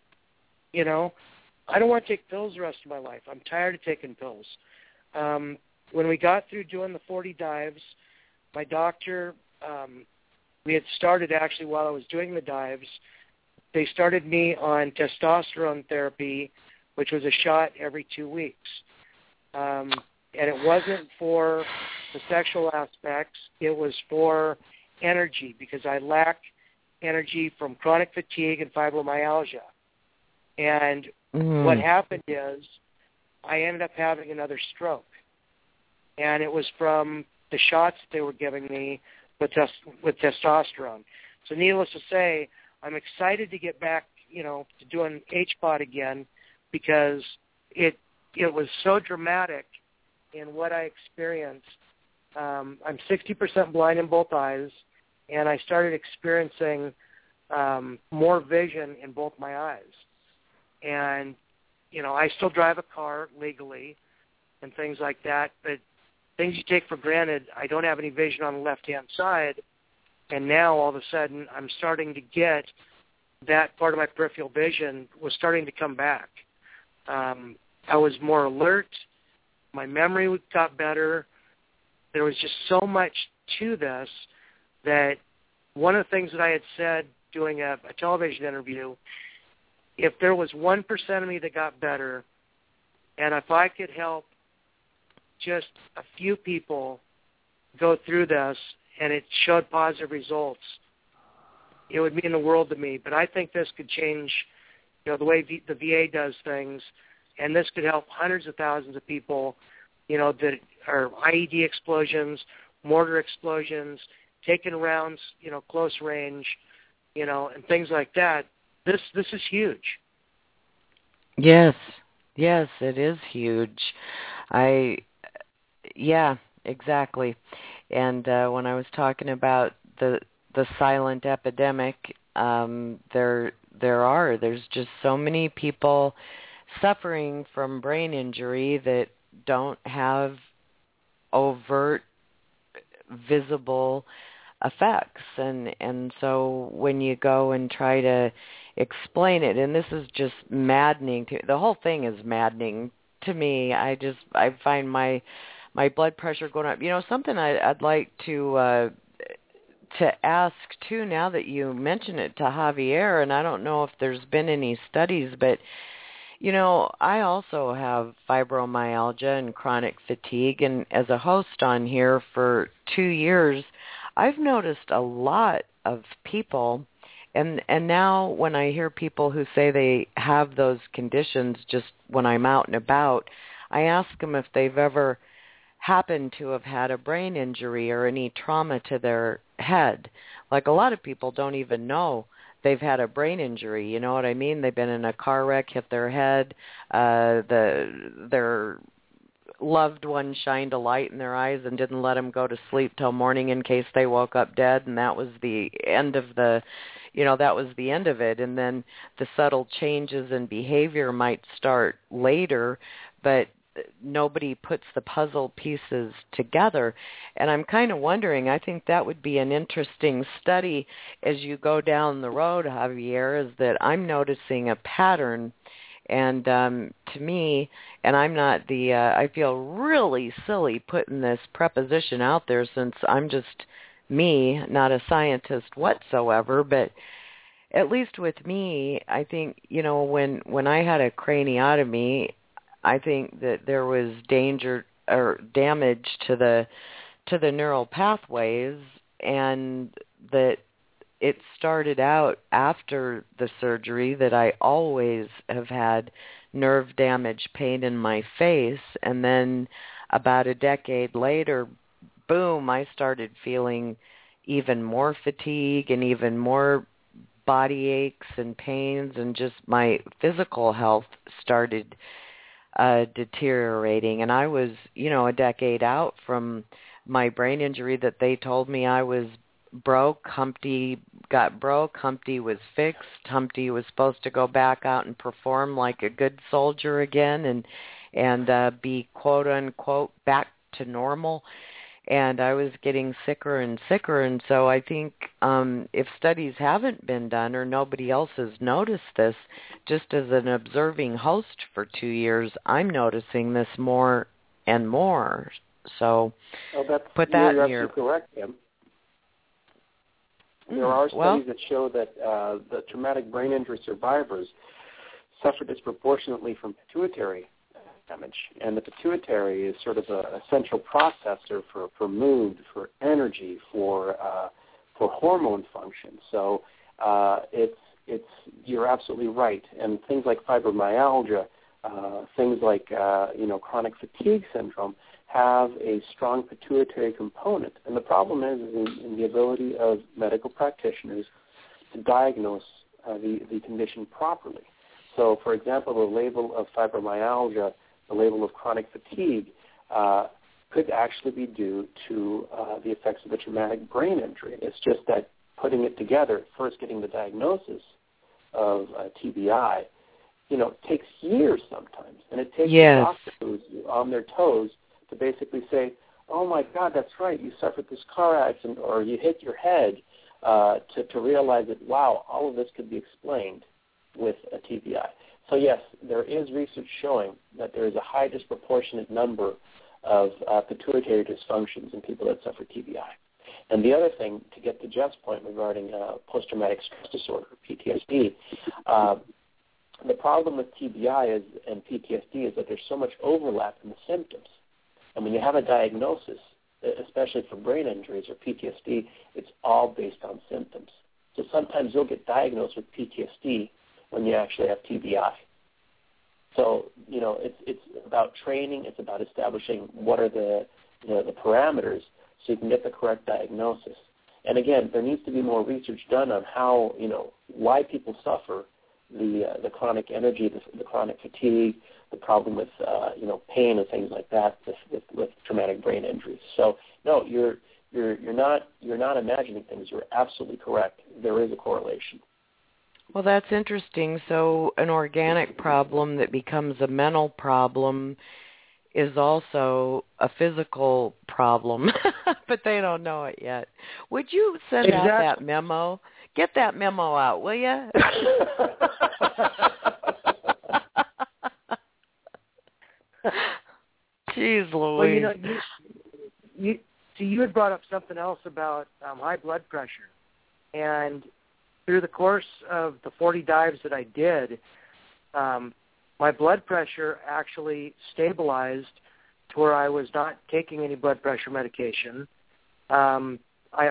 I don't want to take pills the rest of my life. I'm tired of taking pills. When we got through doing the 40 dives, my doctor, we had started actually while I was doing the dives, they started me on testosterone therapy, which was a shot every 2 weeks. And it wasn't for the sexual aspects. It was for energy because I lack energy from chronic fatigue and fibromyalgia. And what happened is I ended up having another stroke. And it was from the shots that they were giving me with testosterone. So needless to say, I'm excited to get back, to doing HPOD again because it was so dramatic in what I experienced. I'm 60% blind in both eyes, and I started experiencing more vision in both my eyes. And, I still drive a car legally and things like that, but things you take for granted, I don't have any vision on the left-hand side, and now all of a sudden I'm starting to get that part of my peripheral vision was starting to come back. I was more alert. My memory got better. There was just so much to this that one of the things that I had said doing a television interview, if there was 1% of me that got better, and if I could help just a few people go through this and it showed positive results, it would mean the world to me. But I think this could change, the way the VA does things, and this could help hundreds of thousands of people, that are IED explosions, mortar explosions, taking rounds, close range, and things like that. This is huge. Yes, it is huge. Yeah, exactly. And when I was talking about the silent epidemic, there's just so many people suffering from brain injury that don't have overt, visible effects, and so when you go and try to explain it, and this is just maddening the whole thing is maddening to me. I find my blood pressure going up. Something I'd like to ask too, now that you mention it, to Javier, and I don't know if there's been any studies, but I also have fibromyalgia and chronic fatigue, and as a host on here for 2 years, I've noticed a lot of people, and now when I hear people who say they have those conditions just when I'm out and about, I ask them if they've ever happened to have had a brain injury or any trauma to their head. Like, a lot of people don't even know they've had a brain injury, you know what I mean? They've been in a car wreck, hit their head, their loved one shined a light in their eyes and didn't let them go to sleep till morning in case they woke up dead, and that was the end of it. And then the subtle changes in behavior might start later, but nobody puts the puzzle pieces together. And I'm kind of wondering, I think that would be an interesting study as you go down the road, Javier, is that I'm noticing a pattern. And to me, and I'm not I feel really silly putting this preposition out there since I'm just me, not a scientist whatsoever, but at least with me, I think, when I had a craniotomy, I think that there was danger or damage to the neural pathways, and that it started out after the surgery that I always have had nerve damage, pain in my face, and then about a decade later, boom, I started feeling even more fatigue and even more body aches and pains, and just my physical health started deteriorating. And I was, a decade out from my brain injury that they told me I was broke. Humpty got broke. Humpty was fixed. Humpty was supposed to go back out and perform like a good soldier again and be quote unquote back to normal. And I was getting sicker and sicker. And so I think if studies haven't been done or nobody else has noticed this, just as an observing host for 2 years, I'm noticing this more and more. So put that in your... correct, Kim. There are studies that show that the traumatic brain injury survivors suffer disproportionately from pituitary damage, and the pituitary is sort of a central processor for mood, for energy, for hormone function. So you're absolutely right. And things like fibromyalgia, things like chronic fatigue syndrome have a strong pituitary component. And the problem is in the ability of medical practitioners to diagnose the condition properly. So, for example, the label of fibromyalgia, the label of chronic fatigue, could actually be due to the effects of a traumatic brain injury. It's just that putting it together, first getting the diagnosis of TBI, takes years sometimes. And it takes the doctor who's on their toes to basically say, oh, my God, that's right, you suffered this car accident or you hit your head, to realize that, wow, all of this could be explained with a TBI. So, yes, there is research showing that there is a high disproportionate number of pituitary dysfunctions in people that suffer TBI. And the other thing, to get to Jeff's point regarding post-traumatic stress disorder, PTSD, the problem with TBI and PTSD is that there's so much overlap in the symptoms. And when you have a diagnosis, especially for brain injuries or PTSD, it's all based on symptoms. So sometimes you'll get diagnosed with PTSD when you actually have TBI. So, it's about training. It's about establishing what are the parameters so you can get the correct diagnosis. And again, there needs to be more research done on how, why people suffer the chronic energy, the chronic fatigue, the problem with, pain and things like that with traumatic brain injuries. So, no, you're not imagining things. You're absolutely correct. There is a correlation. Well, that's interesting. So an organic problem that becomes a mental problem is also a physical problem, but they don't know it yet. Would you send out that memo? Get that memo out, will you? Jeez Louise. Well, you had brought up something else about high blood pressure, and through the course of the 40 dives that I did, my blood pressure actually stabilized to where I was not taking any blood pressure medication. I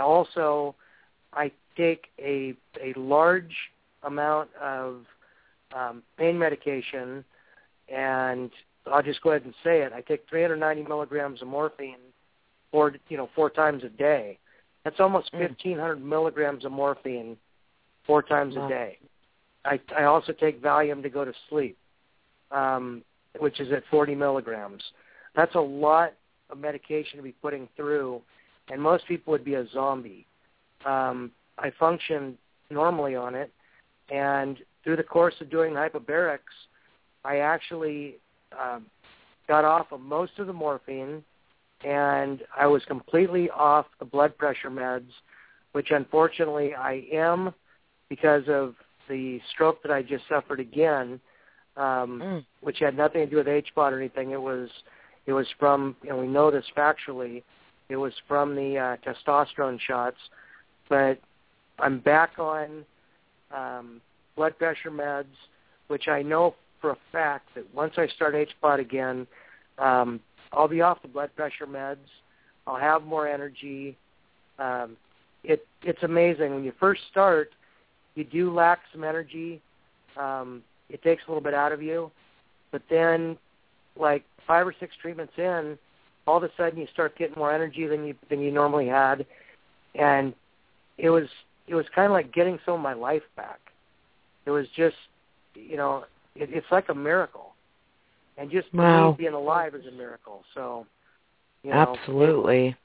take a large amount of pain medication, and I'll just go ahead and say it. I take 390 milligrams of morphine 4 times a day. That's almost 1,500 milligrams of morphine 4 times a day. I also take Valium to go to sleep, which is at 40 milligrams. That's a lot of medication to be putting through, and most people would be a zombie. I function normally on it, and through the course of doing hyperbarics, I actually got off of most of the morphine, and I was completely off the blood pressure meds, which unfortunately I am because of the stroke that I just suffered again, which had nothing to do with HBOT or anything. It was from, and we know this factually, it was from the testosterone shots. But I'm back on blood pressure meds, which I know for a fact that once I start HBOT again, I'll be off the blood pressure meds. I'll have more energy. It's amazing. When you first start, you do lack some energy. It takes a little bit out of you. But then, like 5 or 6 treatments in, all of a sudden you start getting more energy than you normally had. And it was kind of like getting some of my life back. It was just, it's like a miracle. And just me being alive is a miracle. So, absolutely.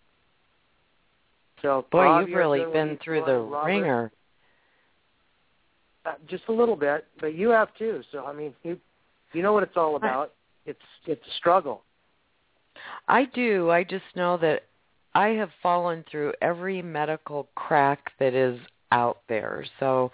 So, boy, Bob, you've really been through the ringer. Just a little bit, but you have too. So, I mean, you know what it's all about. It's a struggle. I do. I just know that I have fallen through every medical crack that is out there. So,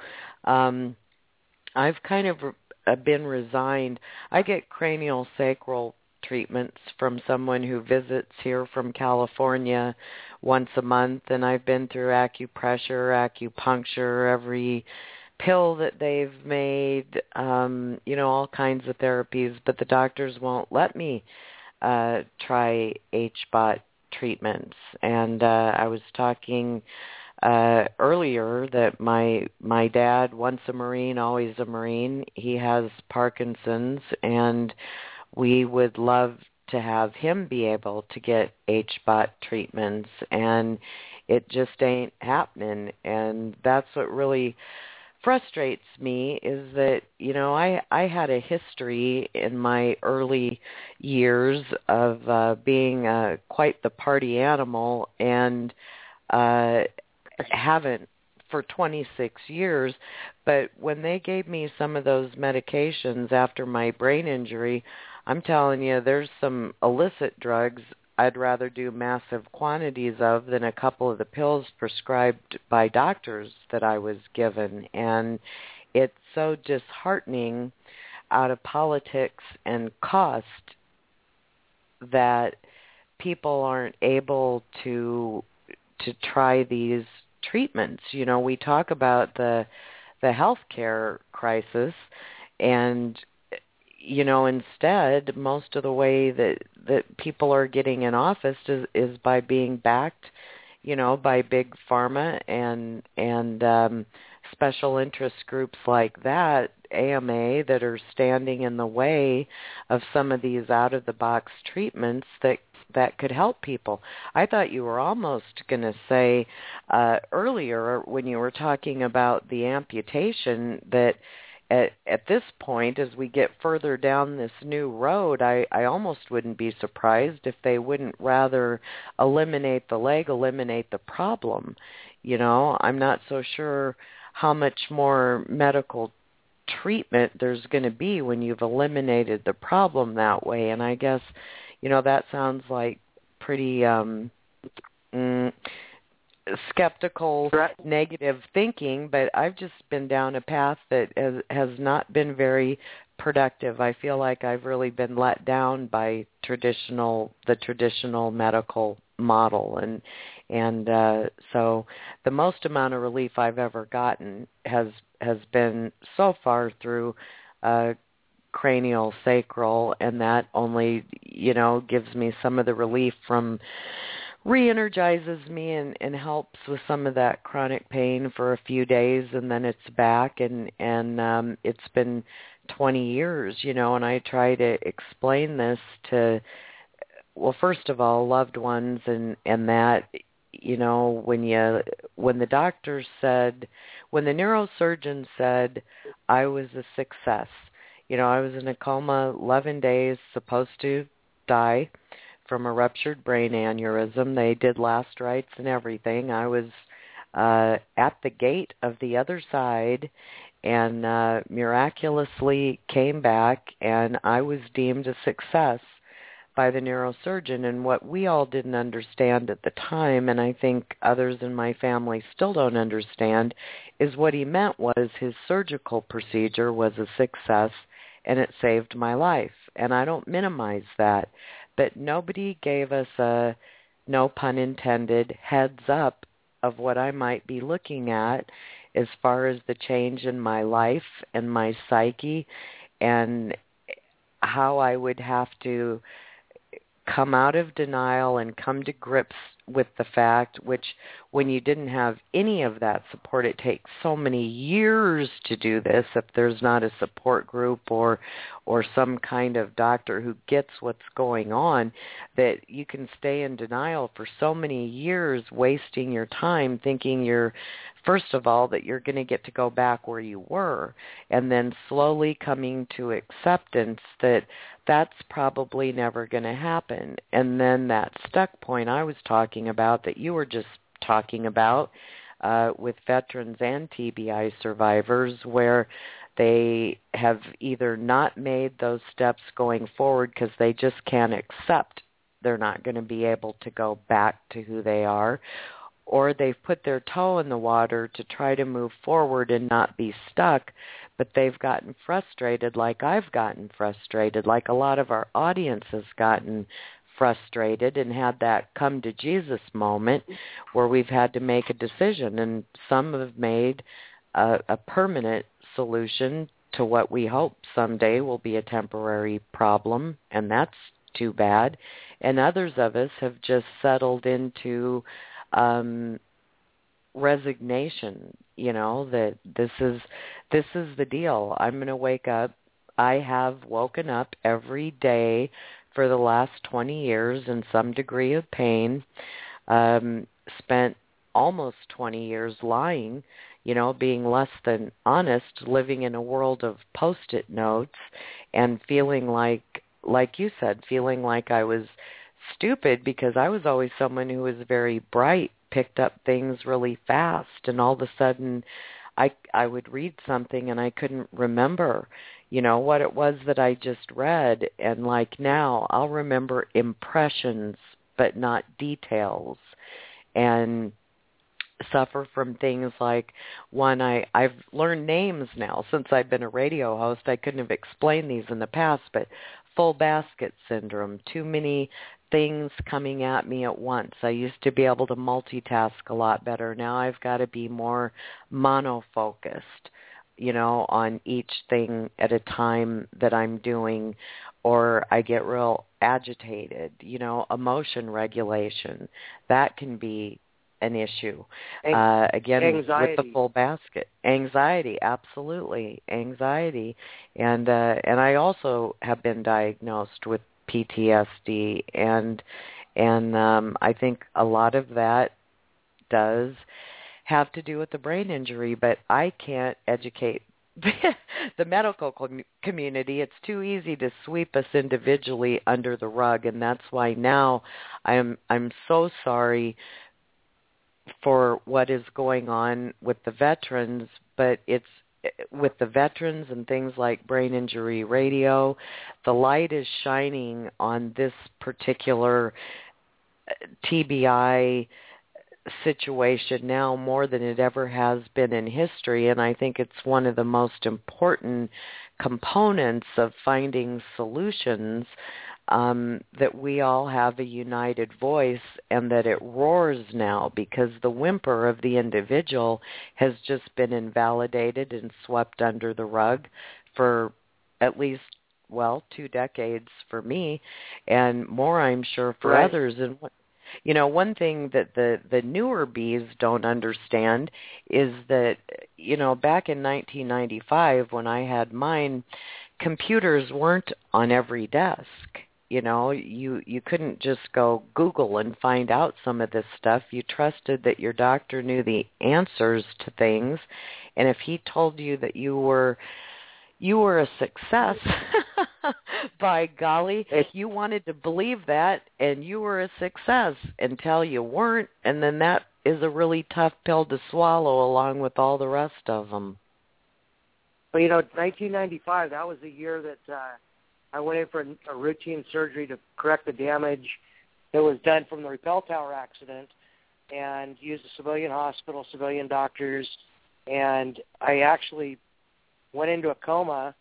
I've kind of been resigned. I get cranial sacral treatments from someone who visits here from California once a month, and I've been through acupressure, acupuncture, every pill that they've made, all kinds of therapies, but the doctors won't let me try HBOT treatments. And I was talking earlier that my dad, once a Marine, always a Marine, he has Parkinson's, and we would love to have him be able to get HBOT treatments, and it just ain't happening. And that's what really frustrates me, is that, I had a history in my early years of being quite the party animal, and haven't for 26 years. But when they gave me some of those medications after my brain injury, I'm telling you, there's some illicit drugs I'd rather do massive quantities of than a couple of the pills prescribed by doctors that I was given. And it's so disheartening out of politics and cost that people aren't able to try these treatments. We talk about the healthcare crisis, and instead, most of the way that people are getting in office is by being backed by big pharma and special interest groups like that, AMA, that are standing in the way of some of these out-of-the-box treatments that could help people. I thought you were almost going to say earlier when you were talking about the amputation that at this point, as we get further down this new road, I almost wouldn't be surprised if they wouldn't rather eliminate the leg, eliminate the problem. I'm not so sure how much more medical treatment there's going to be when you've eliminated the problem that way. And I guess, that sounds like pretty skeptical, negative thinking, but I've just been down a path that has not been very productive. I feel like I've really been let down by the traditional medical model, and so the most amount of relief I've ever gotten has been so far through cranial sacral, and that only gives me some of the relief from re-energizes me and helps with some of that chronic pain for a few days, and then it's back, and it's been 20 years, and I try to explain this to, well, first of all, loved ones, and that, when the doctor said, when the neurosurgeon said I was a success, I was in a coma 11 days, supposed to die from a ruptured brain aneurysm. They did last rites and everything. I was at the gate of the other side and miraculously came back, and I was deemed a success by the neurosurgeon. And what we all didn't understand at the time, and I think others in my family still don't understand, is what he meant was his surgical procedure was a success and it saved my life. And I don't minimize that. But nobody gave us a, no pun intended, heads up of what I might be looking at as far as the change in my life and my psyche, and how I would have to come out of denial and come to grips with the fact, which when you didn't have any of that support, it takes so many years to do this if there's not a support group or some kind of doctor who gets what's going on, that you can stay in denial for so many years, wasting your time thinking you're, first of all, that you're going to get to go back where you were, and then slowly coming to acceptance that that's probably never going to happen. And then that stuck point I was talking about, that you were just talking about with veterans and TBI survivors, where they have either not made those steps going forward because they just can't accept they're not going to be able to go back to who they are, or they've put their toe in the water to try to move forward and not be stuck, but they've gotten frustrated like I've gotten frustrated, like a lot of our audience has gotten frustrated and had that come to Jesus moment where we've had to make a decision, and some have made a permanent solution to what we hope someday will be a temporary problem, and that's too bad. And others of us have just settled into resignation, that this is the deal. I'm going to wake up. I have woken up every day for the last 20 years in some degree of pain, spent almost 20 years lying, being less than honest, living in a world of Post-it notes, and feeling like you said, feeling like I was stupid because I was always someone who was very bright, picked up things really fast, and all of a sudden I would read something and I couldn't remember, what it was that I just read. And like now, I'll remember impressions but not details, and suffer from things like, one, I've learned names now since I've been a radio host. I couldn't have explained these in the past, but full basket syndrome, too many things coming at me at once. I used to be able to multitask a lot better. Now I've got to be more monofocused, on each thing at a time that I'm doing, or I get real agitated, emotion regulation. That can be an issue. Again, anxiety. with the full basket. Anxiety, absolutely. Anxiety. And I also have been diagnosed with PTSD, and I think a lot of that does have to do with the brain injury, but I can't educate the medical community. It's too easy to sweep us individually under the rug, and that's why now I'm so sorry for what is going on with the veterans, but it's with the veterans and things like Brain Injury Radio, the light is shining on this particular TBI situation now more than it ever has been in history, and I think it's one of the most important components of finding solutions, that we all have a united voice and that it roars now, because the whimper of the individual has just been invalidated and swept under the rug for at least, 2 decades for me, and more, I'm sure, for others. And one thing that the newer bees don't understand is that, back in 1995 when I had mine, computers weren't on every desk. You couldn't just go Google and find out some of this stuff. You trusted that your doctor knew the answers to things, and if he told you that you were a success, by golly, you wanted to believe that, and you were a success until you weren't, and then that is a really tough pill to swallow along with all the rest of them. Well, 1995, that was the year that I went in for a routine surgery to correct the damage that was done from the rappel tower accident, and used a civilian hospital, civilian doctors, and I actually went into a coma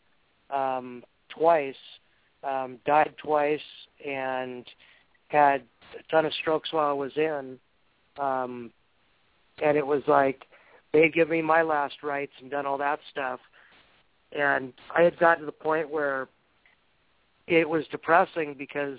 twice, died twice, and had a ton of strokes while I was in. And it was like they'd give me my last rites and done all that stuff. And I had gotten to the point where it was depressing because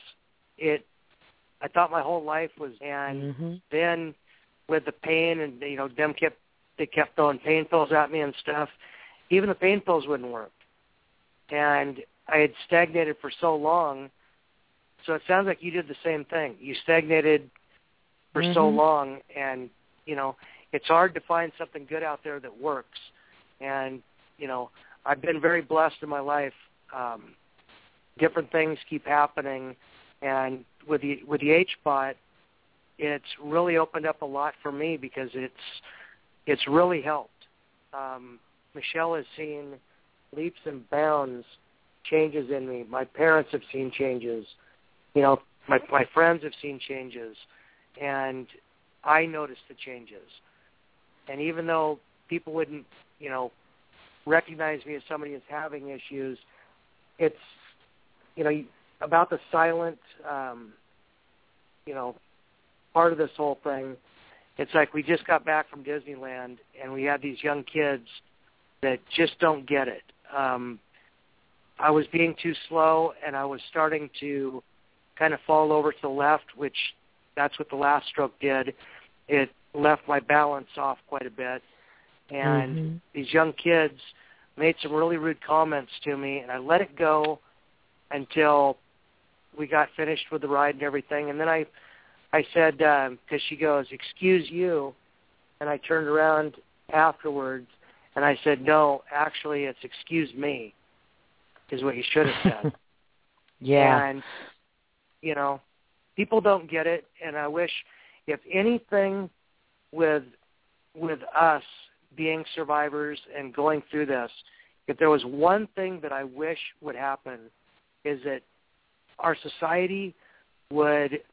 I thought my whole life was, and then with the pain and, they kept throwing pain pills at me and stuff. Even the pain pills wouldn't work. And I had stagnated for so long. So it sounds like you did the same thing. You stagnated for so long, and, it's hard to find something good out there that works. And, I've been very blessed in my life. Different things keep happening. And with the HBOT, it's really opened up a lot for me because it's really helped. Michelle has seen leaps and bounds changes in me. My parents have seen changes. My friends have seen changes. And I noticed the changes. And even though people wouldn't, recognize me as somebody who's having issues, it's, about the silent, part of this whole thing. It's like we just got back from Disneyland, and we had these young kids that just don't get it. I was being too slow, and I was starting to kind of fall over to the left, which that's what the last stroke did. It left my balance off quite a bit. And these young kids made some really rude comments to me, and I let it go until we got finished with the ride and everything. And then I said, because she goes, "Excuse you," and I turned around afterwards, and I said, "No, actually, it's excuse me," is what you should have said. Yeah. And, people don't get it, and I wish, if anything, with us being survivors and going through this, if there was one thing that I wish would happen, is that our society would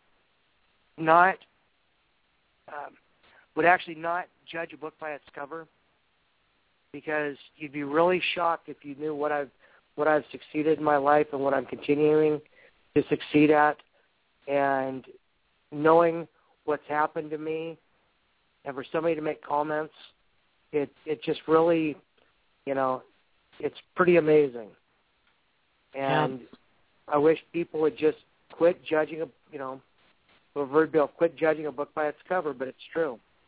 actually not judge a book by its cover, because you'd be really shocked if you knew what I've succeeded in my life and what I'm continuing to succeed at, and knowing what's happened to me, and for somebody to make comments, it just really, it's pretty amazing. And I wish people would just quit judging quit judging a book by its cover, but it's true.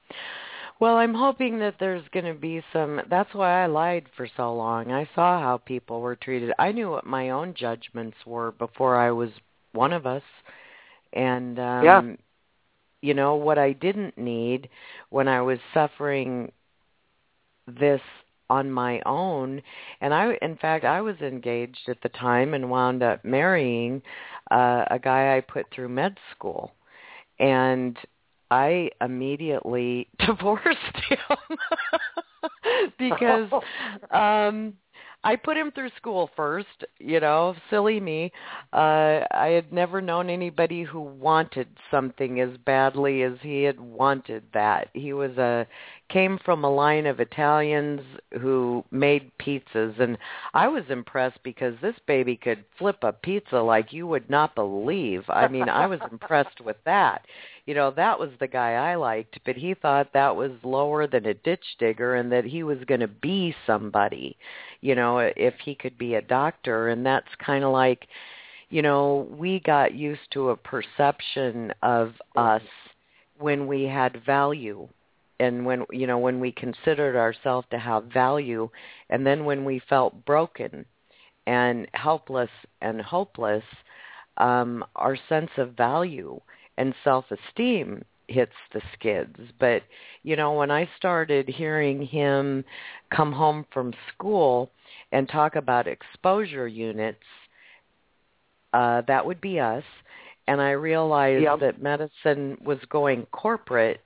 Well, I'm hoping that there's going to be some, that's why I lied for so long. I saw how people were treated. I knew what my own judgments were before I was one of us. And, you know, what I didn't need when I was suffering this on my own, and in fact, I was engaged at the time and wound up marrying a guy I put through med school. And I immediately divorced him because I put him through school first, you know, silly me. I had never known anybody who wanted something as badly as he had wanted that. He came from a line of Italians who made pizzas, and I was impressed because this baby could flip a pizza like you would not believe. I mean, I was impressed with that. You know, that was the guy I liked, but he thought that was lower than a ditch digger and that he was going to be somebody, you know, if he could be a doctor. And that's kind of like, you know, we got used to a perception of us when we had value. And when, you know, when we considered ourselves to have value, and then when we felt broken and helpless and hopeless, our sense of value and self-esteem hits the skids. But, you know, when I started hearing him come home from school and talk about exposure units, that would be us, and I realized that medicine was going corporate,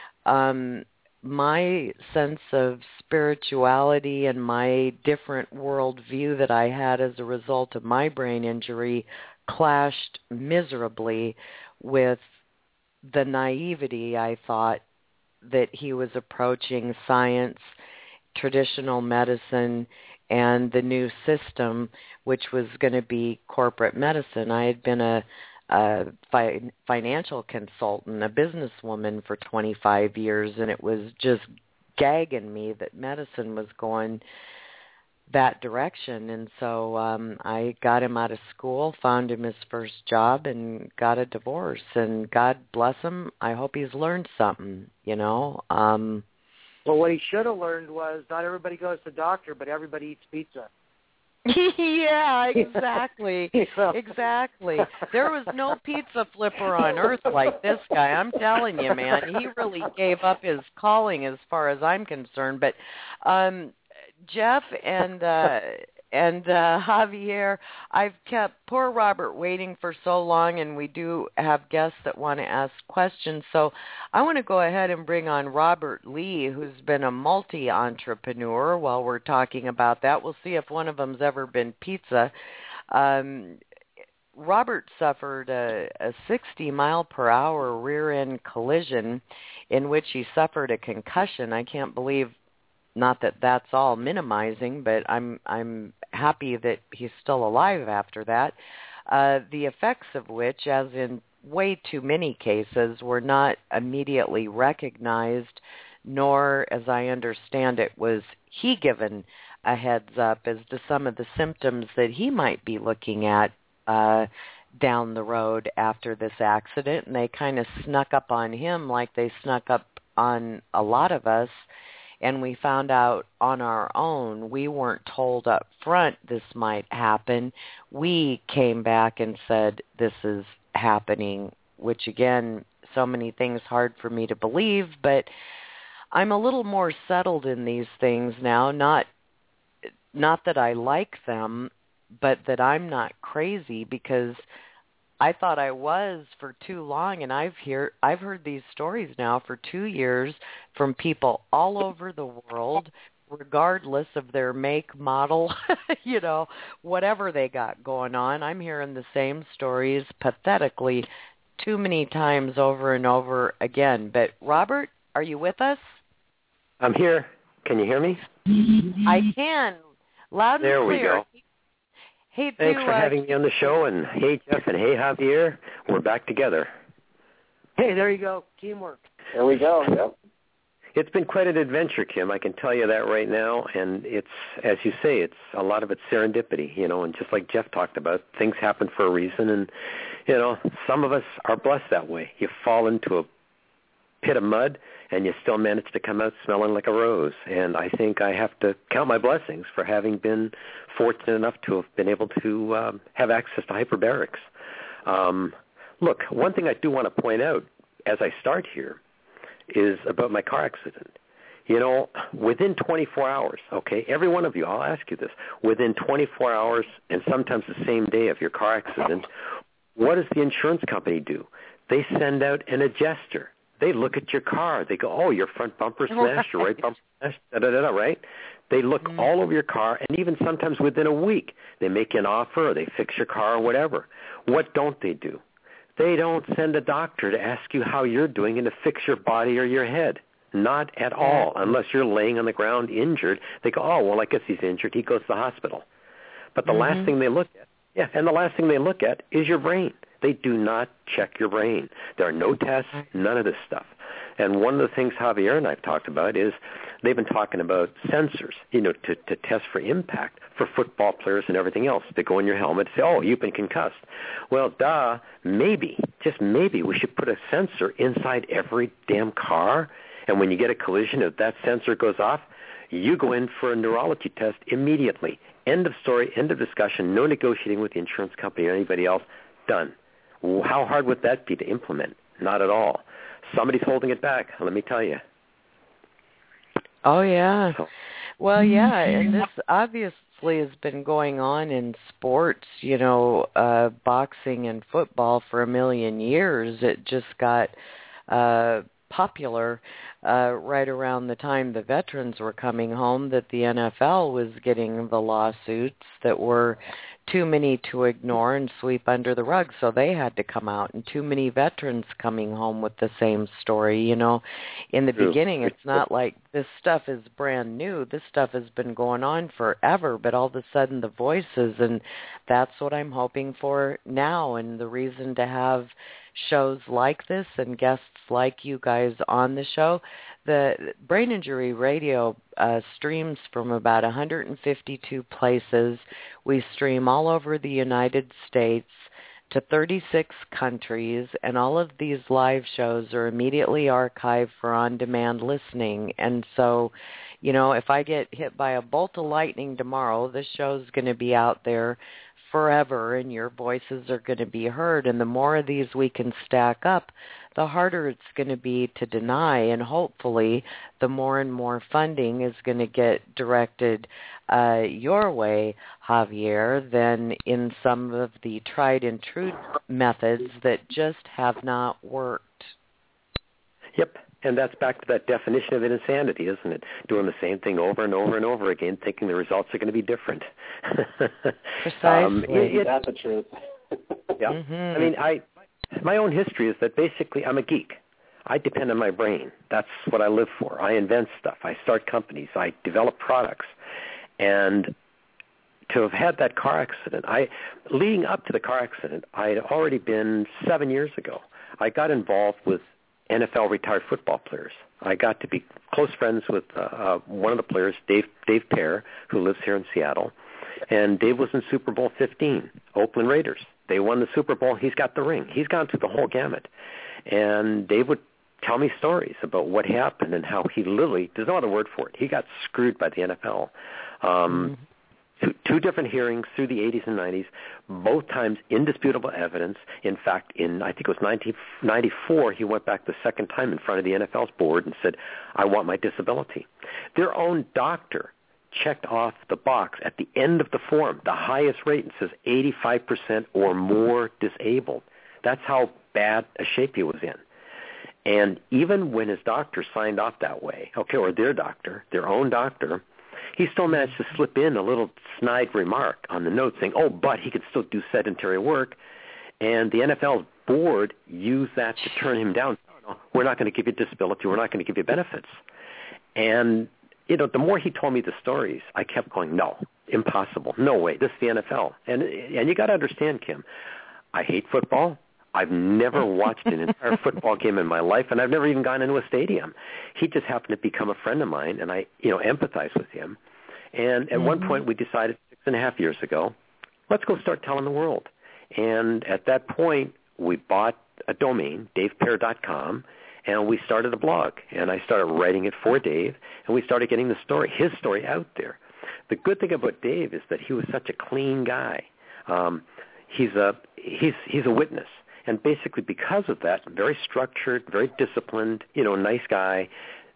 my sense of spirituality and my different worldview that I had as a result of my brain injury clashed miserably with the naivety I thought that he was approaching science, traditional medicine, and the new system, which was going to be corporate medicine. I had been a financial consultant, a businesswoman for 25 years, and it was just gagging me that medicine was going that direction. And so I got him out of school, found him his first job, and got a divorce. And God bless him. I hope he's learned something, you know. Well, what he should have learned was not everybody goes to the doctor, but everybody eats pizza. Yeah, exactly. Exactly. There was no pizza flipper on earth like this guy. I'm telling you, man. He really gave up his calling as far as I'm concerned. But Jeff and Javier, I've kept poor Robert waiting for so long, and we do have guests that want to ask questions. So I want to go ahead and bring on Robert Lee, who's been a multi-entrepreneur while we're talking about that. We'll see if one of them's ever been pizza. Robert suffered a 60-mile-per-hour rear-end collision in which he suffered a concussion. I can't believe, not that that's all minimizing, but I'm happy that he's still alive after that. The effects of which, as in way too many cases, were not immediately recognized, nor, as I understand it, was he given a heads up as to some of the symptoms that he might be looking at down the road after this accident. And they kind of snuck up on him like they snuck up on a lot of us. And we found out on our own. We weren't told up front this might happen. We came back and said, this is happening, which, again, so many things hard for me to believe, but I'm a little more settled in these things now, not that I like them, but that I'm not crazy, because I thought I was for too long, and I've heard these stories now for 2 years from people all over the world, regardless of their make, model, you know, whatever they got going on. I'm hearing the same stories pathetically too many times over and over again. But Robert, are you with us? I'm here. Can you hear me? I can. Loud and clear. There we go. Hey, thanks for having me on the show, and hey, Jeff, and hey, Javier. We're back together. Hey, there you go. Teamwork. There we go. Yep. It's been quite an adventure, Kim. I can tell you that right now, and it's, as you say, it's a lot of it's serendipity, you know, and just like Jeff talked about, things happen for a reason, and, you know, some of us are blessed that way. You fall into pit of mud, and you still manage to come out smelling like a rose. And I think I have to count my blessings for having been fortunate enough to have been able to have access to hyperbarics. Look, one thing I do want to point out as I start here is about my car accident. You know, within 24 hours, okay, every one of you, I'll ask you this, within 24 hours and sometimes the same day of your car accident, what does the insurance company do? They send out an adjuster. They look at your car. They go, oh, your front bumper smashed, your right bumper smashed, da-da-da-da, right? They look all over your car, and even sometimes within a week, they make you an offer or they fix your car or whatever. What don't they do? They don't send a doctor to ask you how you're doing and to fix your body or your head. Not at all, unless you're laying on the ground injured. They go, oh, well, I guess he's injured. He goes to the hospital. But the last thing they look at, and the last thing they look at is your brain. They do not check your brain. There are no tests, none of this stuff. And one of the things Javier and I have talked about is they've been talking about sensors, you know, to test for impact for football players and everything else. They go in your helmet and say, oh, you've been concussed. Well, maybe, just maybe, we should put a sensor inside every damn car. And when you get a collision, if that sensor goes off, you go in for a neurology test immediately. End of story, end of discussion, no negotiating with the insurance company or anybody else. Done. How hard would that be to implement? Not at all. Somebody's holding it back, let me tell you. Oh, yeah. Well, yeah, and this obviously has been going on in sports, you know, boxing and football for a million years. It just got popular right around the time the veterans were coming home, that the NFL was getting the lawsuits that were too many to ignore and sweep under the rug, so they had to come out, and too many veterans coming home with the same story. You know, in the beginning, it's not like this stuff is brand new. This stuff has been going on forever, but all of a sudden the voices, and that's what I'm hoping for now, and the reason to have shows like this and guests like you guys on the show. The Brain Injury Radio streams from about 152 places. We stream all over the United States to 36 countries, and all of these live shows are immediately archived for on-demand listening. And so, you know, if I get hit by a bolt of lightning tomorrow, this show's going to be out there forever, and your voices are going to be heard. And the more of these we can stack up, the harder it's going to be to deny. And hopefully the more and more funding is going to get directed your way, Javier, than in some of the tried and true methods that just have not worked. Yep. And that's back to that definition of insanity, isn't it? Doing the same thing over and over and over again, thinking the results are going to be different. Precisely. That's the truth. Yeah. I mean, my own history is that basically I'm a geek. I depend on my brain. That's what I live for. I invent stuff. I start companies. I develop products. And to have had that car accident, leading up to the car accident, I had already been 7 years ago. I got involved with NFL retired football players. I got to be close friends with one of the players, Dave Pear, who lives here in Seattle. And Dave was in Super Bowl 15, Oakland Raiders. They won the Super Bowl. He's got the ring. He's gone through the whole gamut. And Dave would tell me stories about what happened and how he literally, there's no other word for it, he got screwed by the NFL. Two different hearings through the 80s and 90s, both times indisputable evidence. In fact, I think it was 1994, he went back the second time in front of the NFL's board and said, I want my disability. Their own doctor checked off the box at the end of the form, the highest rate, and says 85% or more disabled. That's how bad a shape he was in. And even when his doctor signed off that way, or their own doctor, he still managed to slip in a little snide remark on the note saying, but he could still do sedentary work. And the NFL board used that to turn him down. No, we're not going to give you disability. We're not going to give you benefits. And, you know, the more he told me the stories, I kept going, no, impossible. No way. This is the NFL. And you got to understand, Kim, I hate football. I've never watched an entire football game in my life, and I've never even gone into a stadium. He just happened to become a friend of mine, and I, empathize with him. And at one point, we decided 6.5 years ago, let's go start telling the world. And at that point, we bought a domain, DavePear.com, and we started a blog, and I started writing it for Dave, and we started getting his story out there. The good thing about Dave is that he was such a clean guy. He's a witness, and basically because of that, very structured, very disciplined, nice guy.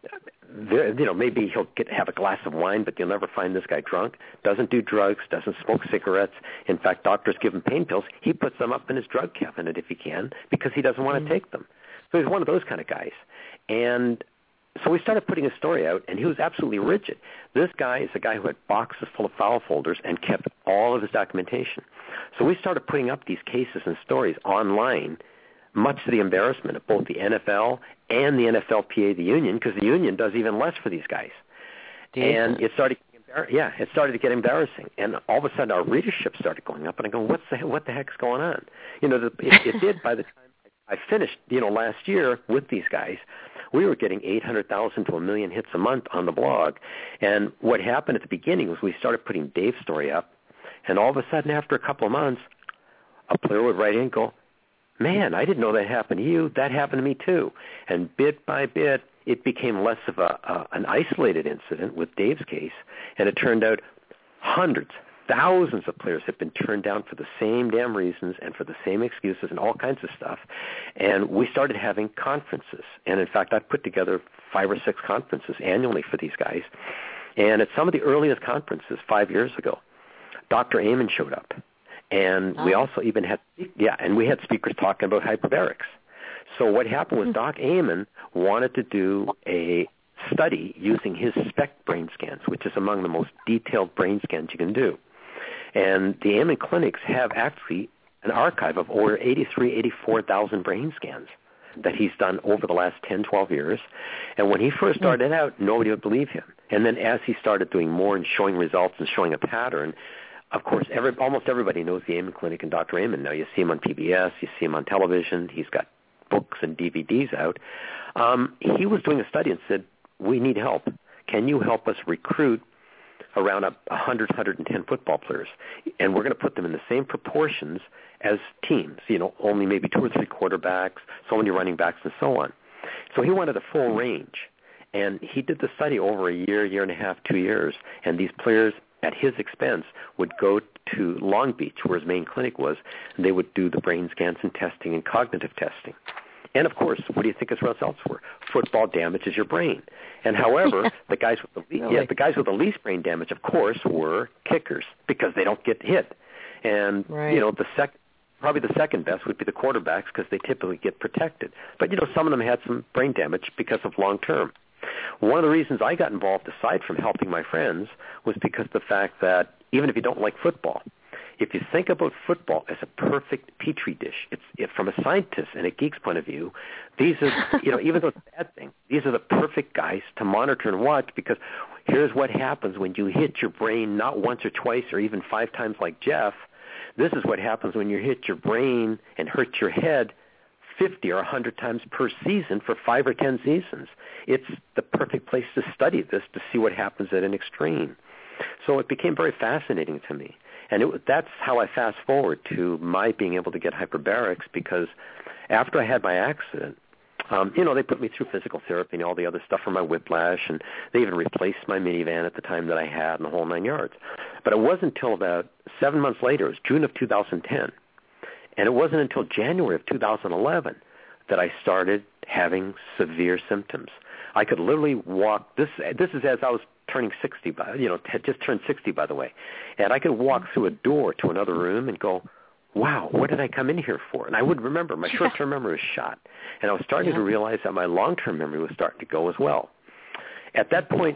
Maybe he'll have a glass of wine, but you'll never find this guy drunk. Doesn't do drugs, doesn't smoke cigarettes. In fact, doctors give him pain pills. He puts them up in his drug cabinet if he can because he doesn't want to take them. So he's one of those kind of guys. And so we started putting his story out, and he was absolutely rigid. This guy is a guy who had boxes full of file folders and kept all of his documentation. So we started putting up these cases and stories online, much to the embarrassment of both the NFL and the NFLPA, the union, because the union does even less for these guys. And it started to get embarrassing. And all of a sudden our readership started going up, and I go, what the heck's going on? It did by the time I finished, last year with these guys. We were getting 800,000 to 1 million hits a month on the blog. And what happened at the beginning was we started putting Dave's story up, and all of a sudden after a couple of months, a player would write in and go, man, I didn't know that happened to you. That happened to me too. And bit by bit, it became less of an isolated incident with Dave's case, and it turned out hundreds, thousands of players have been turned down for the same damn reasons and for the same excuses and all kinds of stuff. And we started having conferences. And in fact, I've put together 5 or 6 conferences annually for these guys. And at some of the earliest conferences 5 years ago, Dr. Amen showed up. And we also even had, we had speakers talking about hyperbarics. So what happened was Doc Amen wanted to do a study using his SPECT brain scans, which is among the most detailed brain scans you can do. And the Amen clinics have actually an archive of over 84,000 brain scans that he's done over the last 10, 12 years. And when he first started out, nobody would believe him. And then as he started doing more and showing results and showing a pattern, of course, almost everybody knows the Amen Clinic and Dr. Amen now. You see him on PBS, you see him on television, he's got books and DVDs out. He was doing a study and said, we need help. Can you help us recruit around 100, 110 football players? And we're going to put them in the same proportions as teams, only maybe 2 or 3 quarterbacks, so many running backs, and so on. So he wanted a full range. And he did the study over a year, year and a half, 2 years, and these players at his expense would go to Long Beach, where his main clinic was, and they would do the brain scans and testing and cognitive testing. And of course, what do you think his results were? Football damages your brain. And however, the guys with the least brain damage, of course, were kickers because they don't get hit. And probably the second best would be the quarterbacks because they typically get protected. But some of them had some brain damage because of long term. One of the reasons I got involved, aside from helping my friends, was because of the fact that even if you don't like football, if you think about football as a perfect petri dish, from a scientist and a geek's point of view, these are, even though it's a bad thing, these are the perfect guys to monitor and watch, because here's what happens when you hit your brain not once or twice or even 5 times like Jeff. This is what happens when you hit your brain and hurt your head 50 or 100 times per season for 5 or 10 seasons. It's the perfect place to study this, to see what happens at an extreme. So it became very fascinating to me. And that's how I fast forward to my being able to get hyperbarics, because after I had my accident, they put me through physical therapy and all the other stuff for my whiplash, and they even replaced my minivan at the time that I had and the whole 9 yards. But it wasn't until about 7 months later, it was June of 2010, and it wasn't until January of 2011 that I started having severe symptoms. I could literally walk. This is as I was turning 60, had just turned 60, by the way. And I could walk through a door to another room and go, wow, what did I come in here for? And I would remember. My short-term memory was shot. And I was starting to realize that my long-term memory was starting to go as well. At that point,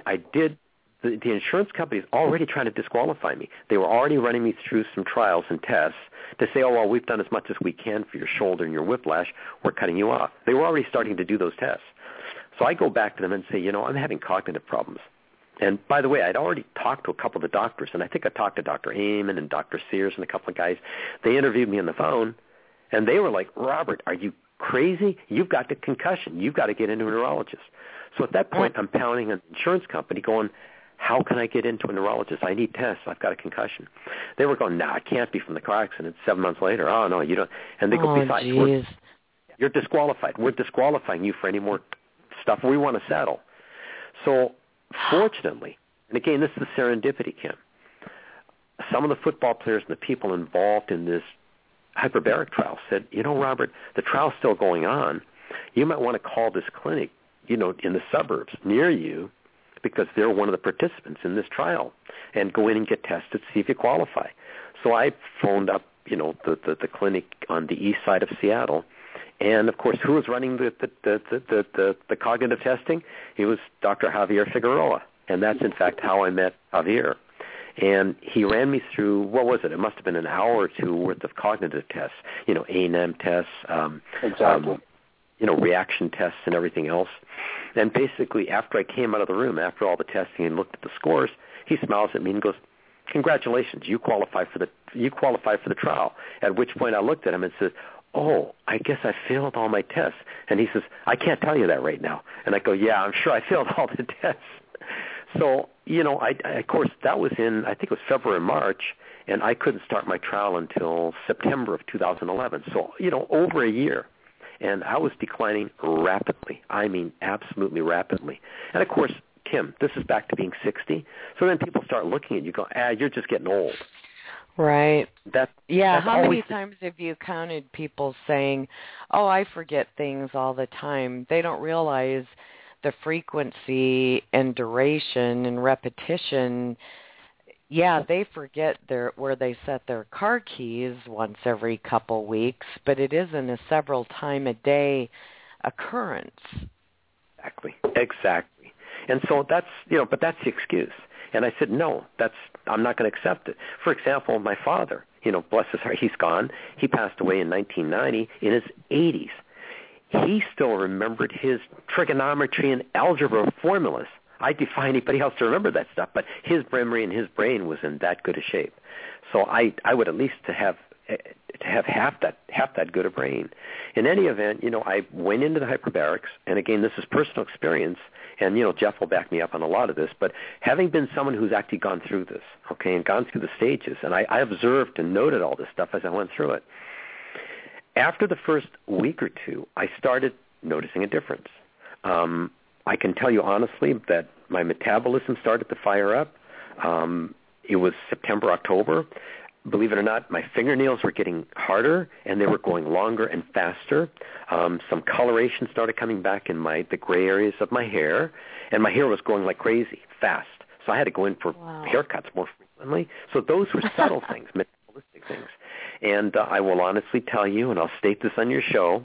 the insurance company is already trying to disqualify me. They were already running me through some trials and tests to say, oh, well, we've done as much as we can for your shoulder and your whiplash. We're cutting you off. They were already starting to do those tests. So I go back to them and say, I'm having cognitive problems. And by the way, I'd already talked to a couple of the doctors, and I think I talked to Dr. Amen and Dr. Sears and a couple of guys. They interviewed me on the phone, and they were like, Robert, are you crazy? You've got the concussion. You've got to get into a neurologist. So at that point, I'm pounding an insurance company going, how can I get into a neurologist? I need tests. I've got a concussion. They were going, no, it can't be from the car accident. 7 months later, oh, no, you don't. And they go, besides, You're disqualified. We're disqualifying you for any more stuff we want to settle. So fortunately, and again, this is the serendipity, Kim, some of the football players and the people involved in this hyperbaric trial said, Robert, the trial's still going on. You might want to call this clinic, in the suburbs near you, because they're one of the participants in this trial, and go in and get tested, see if you qualify. So I phoned up, the clinic on the east side of Seattle, and of course, who was running the cognitive testing? It was Dr. Javier Figueroa, and that's in fact how I met Javier. And he ran me through, what was it? It must have been an hour or two worth of cognitive tests, A&M tests, exactly. Reaction tests and everything else. And basically, after I came out of the room, after all the testing and looked at the scores, he smiles at me and goes, "Congratulations, you qualify for the trial." At which point I looked at him and said, "Oh, I guess I failed all my tests." And he says, "I can't tell you that right now." And I go, "Yeah, I'm sure I failed all the tests." So, I of course, that was in, I think it was February, March, and I couldn't start my trial until September of 2011. So, over a year. And I was declining rapidly. I mean, absolutely rapidly. And of course, Kim, this is back to being 60. So then people start looking at you, go, you're just getting old. Right. That's how many times have you counted people saying, "Oh, I forget things all the time"? They don't realize the frequency and duration and repetition. Yeah, they forget where they set their car keys once every couple weeks, but it isn't a several time a day occurrence. Exactly. And so that's, but that's the excuse. And I said, no, I'm not going to accept it. For example, my father, bless his heart, he's gone. He passed away in 1990 in his 80s. He still remembered his trigonometry and algebra formulas. I defy anybody else to remember that stuff, but his memory and his brain was in that good a shape. So I would at least to have half that good a brain. In any event, I went into the hyperbarics, and again, this is personal experience, and Jeff will back me up on a lot of this, but having been someone who's actually gone through this, okay, and gone through the stages, and I observed and noted all this stuff as I went through it. After the first week or two, I started noticing a difference. I can tell you honestly that my metabolism started to fire up. It was September, October. Believe it or not, my fingernails were getting harder, and they were going longer and faster. Some coloration started coming back in the gray areas of my hair, and my hair was growing like crazy, fast. So I had to go in for haircuts more frequently. So those were subtle things, metabolistic things. And I will honestly tell you, and I'll state this on your show,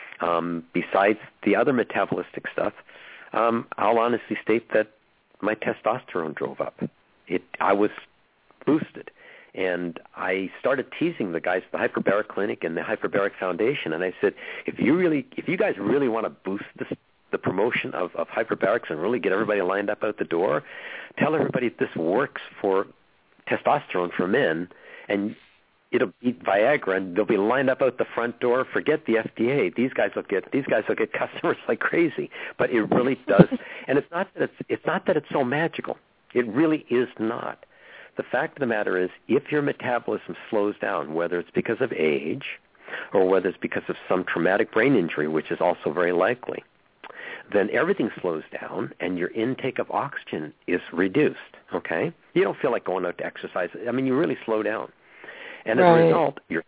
besides the other metabolistic stuff, I'll honestly state that my testosterone drove up. I was boosted. And I started teasing the guys at the Hyperbaric Clinic and the Hyperbaric Foundation, and I said, if you guys really want to boost the promotion of hyperbarics and really get everybody lined up out the door, tell everybody this works for testosterone for men, and it'll beat Viagra, and they'll be lined up out the front door. Forget the FDA. These guys will get customers like crazy. But it really does, and it's not that it's so magical. It really is not. The fact of the matter is, if your metabolism slows down, whether it's because of age or whether it's because of some traumatic brain injury, which is also very likely, then everything slows down and your intake of oxygen is reduced, okay? You don't feel like going out to exercise. I mean, you really slow down. And as a result, your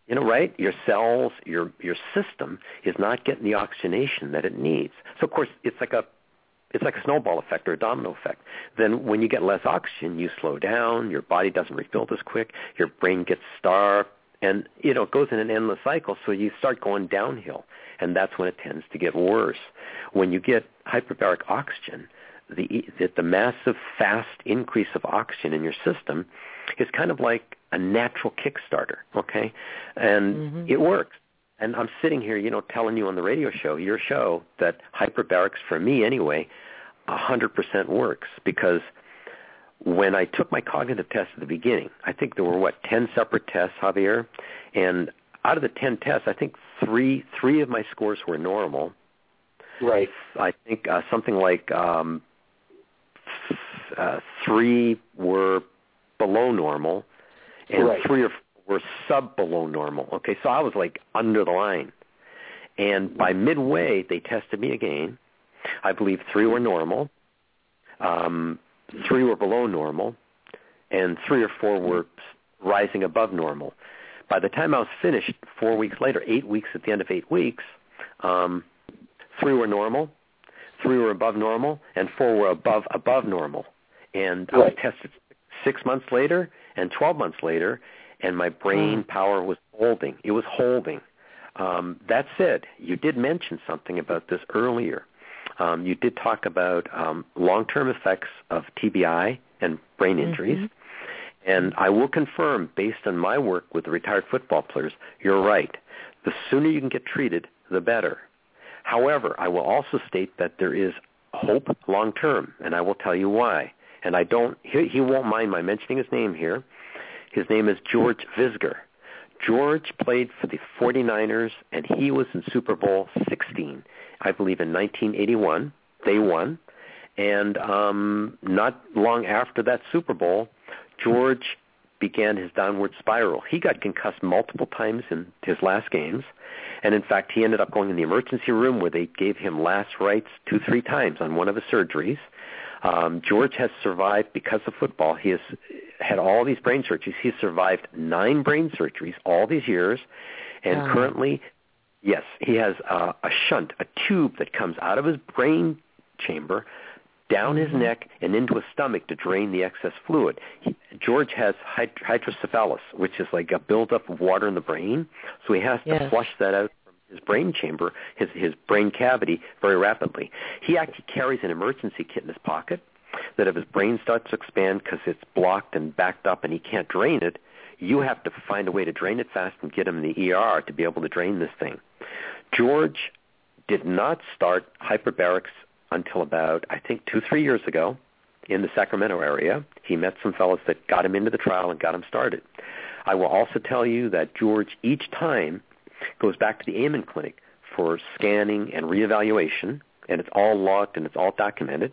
cells, your system is not getting the oxygenation that it needs. So, of course, it's like a snowball effect or a domino effect. Then when you get less oxygen, you slow down, your body doesn't refill as quick, your brain gets starved, and it goes in an endless cycle, so you start going downhill, and that's when it tends to get worse. When you get hyperbaric oxygen, the massive, fast increase of oxygen in your system is kind of like a natural Kickstarter, okay? And it works. And I'm sitting here, telling you on the radio show, your show, that hyperbarics, for me anyway, 100% works, because when I took my cognitive test at the beginning, I think there were, 10 separate tests, Javier? And out of the 10 tests, I think three of my scores were normal. Right. I think something like 3 were below normal, and 3 or 4 were below normal. Okay, so I was like under the line. And by midway, they tested me again. I believe 3 were normal, 3 were below normal, and 3 or 4 were rising above normal. By the time I was finished 4 weeks later, 8 weeks at the end of 8 weeks, 3 were normal, 3 were above normal, and 4 were above normal. And I was tested 6 months later and 12 months later, and my brain power was holding. It was holding. That said, you did mention something about this earlier. You did talk about long-term effects of TBI and brain injuries. And I will confirm, based on my work with the retired football players, you're right. The sooner you can get treated, the better. However, I will also state that there is hope long-term, and I will tell you why. And he won't mind my mentioning his name here. His name is George Visger. George played for the 49ers, and he was in Super Bowl 16, I believe in 1981. They won. And not long after that Super Bowl, George began his downward spiral. He got concussed multiple times in his last games. And, in fact, he ended up going in the emergency room where they gave him last rites 2-3 times on one of his surgeries. George has survived because of football. He has had all these brain surgeries. He's survived 9 brain surgeries all these years. And currently, yes, he has a shunt, a tube that comes out of his brain chamber, down his neck, and into his stomach to drain the excess fluid. George has hydrocephalus, which is like a buildup of water in the brain, so he has to flush that out from his brain chamber, his brain cavity, very rapidly. He actually carries an emergency kit in his pocket that if his brain starts to expand because it's blocked and backed up and he can't drain it, you have to find a way to drain it fast and get him in the ER to be able to drain this thing. George did not start hyperbarics until about, I think, 2-3 years ago in the Sacramento area. He met some fellows that got him into the trial and got him started. I will also tell you that George each time goes back to the Amen Clinic for scanning and reevaluation, and it's all logged and it's all documented.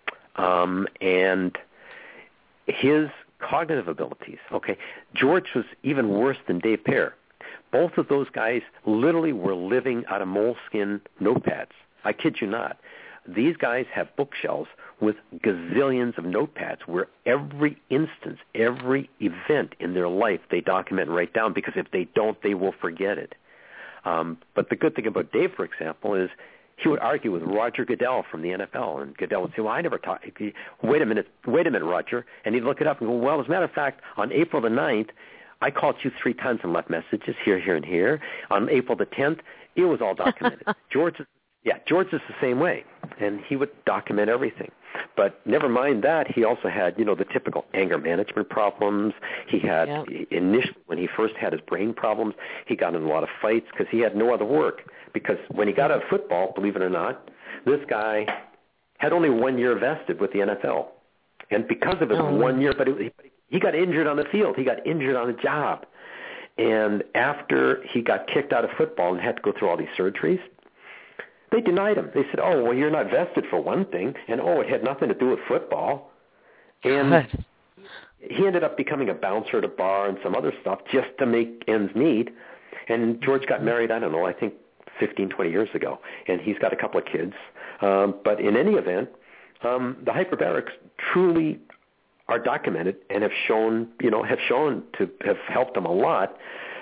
And his cognitive abilities, George was even worse than Dave Pear. Both of those guys literally were living out of moleskin notepads. I kid you not. These guys have bookshelves with gazillions of notepads where every instance, every event in their life they document and write down, because if they don't, they will forget it. But the good thing about Dave, for example, is he would argue with Roger Goodell from the NFL, and Goodell would say, well, I never talked. Wait a minute, Roger. And he'd look it up and go, well, as a matter of fact, on April the 9th, I called you 3 times and left messages here, here, and here. On April the 10th, it was all documented. George is the same way, and he would document everything. But never mind that, he also had, the typical anger management problems. He had, initially, when he first had his brain problems, he got in a lot of fights because he had no other work. Because when he got out of football, believe it or not, this guy had only 1 year vested with the NFL. And because of his 1 year, but he got injured on the field. He got injured on the job. And after he got kicked out of football and had to go through all these surgeries, they denied him. They said, oh, well, you're not vested for one thing, and, it had nothing to do with football. And he ended up becoming a bouncer at a bar and some other stuff just to make ends meet. And George got married, I don't know, I think 15, 20 years ago, and he's got a couple of kids. But in any event, the hyperbarics truly are documented and have shown to have helped them a lot.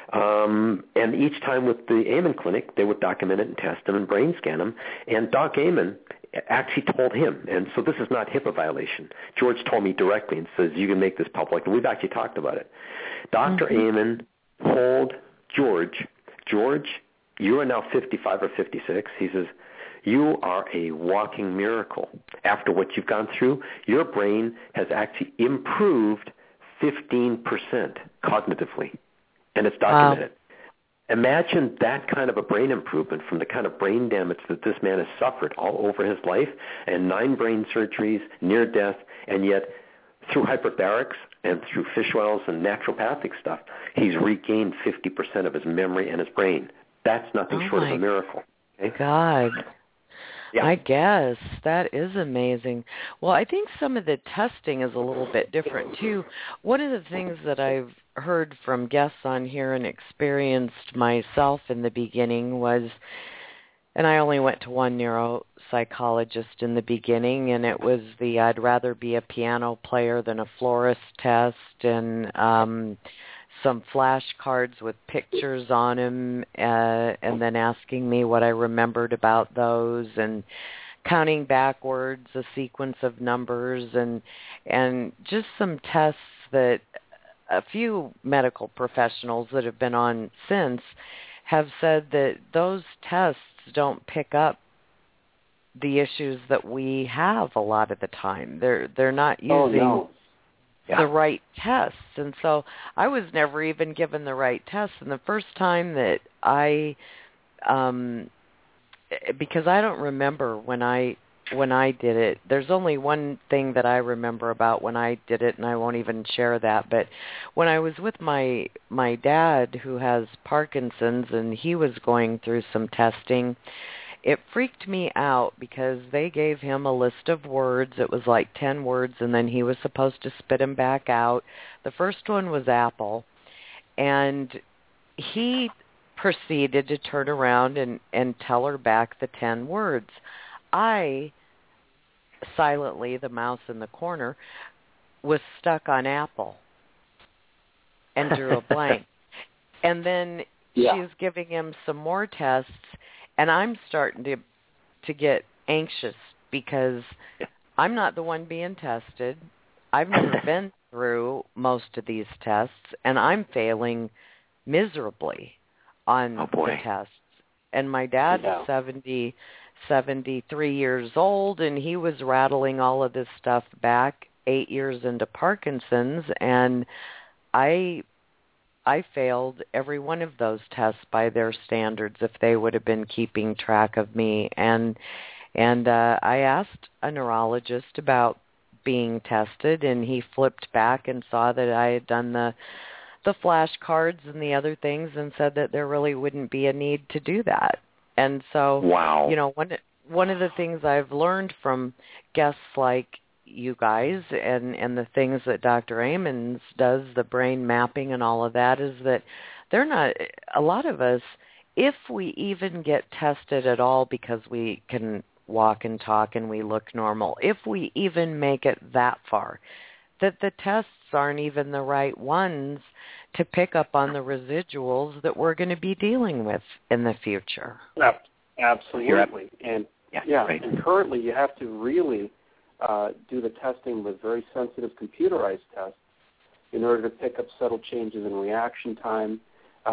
And each time with the Amen Clinic, they would document it and test them and brain scan them. And Doc Amen actually told him, and so this is not HIPAA violation. George told me directly and says, you can make this public. And we've actually talked about it. Dr. Amen told George, you are now 55 or 56. He says, you are a walking miracle. After what you've gone through, your brain has actually improved 15% cognitively. And it's documented. Imagine that kind of a brain improvement from the kind of brain damage that this man has suffered all over his life, and 9 brain surgeries, near death, and yet through hyperbarics and through fish oils and naturopathic stuff, he's regained 50% of his memory and his brain. That's nothing short of a miracle. Okay? God. Yeah. I guess. That is amazing. Well, I think some of the testing is a little bit different, too. One of the things that I've heard from guests on here and experienced myself in the beginning was And I only went to one neuropsychologist in the beginning, and it was the I'd rather be a piano player than a florist test, and some flashcards with pictures on them, and then asking me what I remembered about those, and counting backwards a sequence of numbers, and just some tests that a few medical professionals that have been on since have said that those tests don't pick up the issues that we have a lot of the time. They're not using the right tests. And so I was never even given the right tests. And the first time that because I don't remember when I did it. There's only one thing that I remember about when I did it, and I won't even share that. But when I was with my dad, who has Parkinson's, and he was going through some testing, it freaked me out because they gave him a list of words. It was like 10 words, and then he was supposed to spit them back out. The first one was apple, and he proceeded to turn around and tell her back the 10 words. I, silently, the mouse in the corner, was stuck on apple and drew a blank. And then she's giving him some more tests, and I'm starting to get anxious because I'm not the one being tested. I've never been through most of these tests, and I'm failing miserably on the tests. And my dad is 73 years old, and he was rattling all of this stuff back 8 years into Parkinson's, and I failed every one of those tests by their standards if they would have been keeping track of me. And I asked a neurologist about being tested, and he flipped back and saw that I had done the flashcards and the other things, and said that there really wouldn't be a need to do that. And so, you know, one of the things I've learned from guests like you guys and the things that Dr. Ammons does, the brain mapping and all of that, is that they're not, a lot of us, if we even get tested at all because we can walk and talk and we look normal, if we even make it that far, that the tests aren't even the right ones to pick up on the residuals that we're going to be dealing with in the future. Absolutely. And and currently you have to really do the testing with very sensitive computerized tests in order to pick up subtle changes in reaction time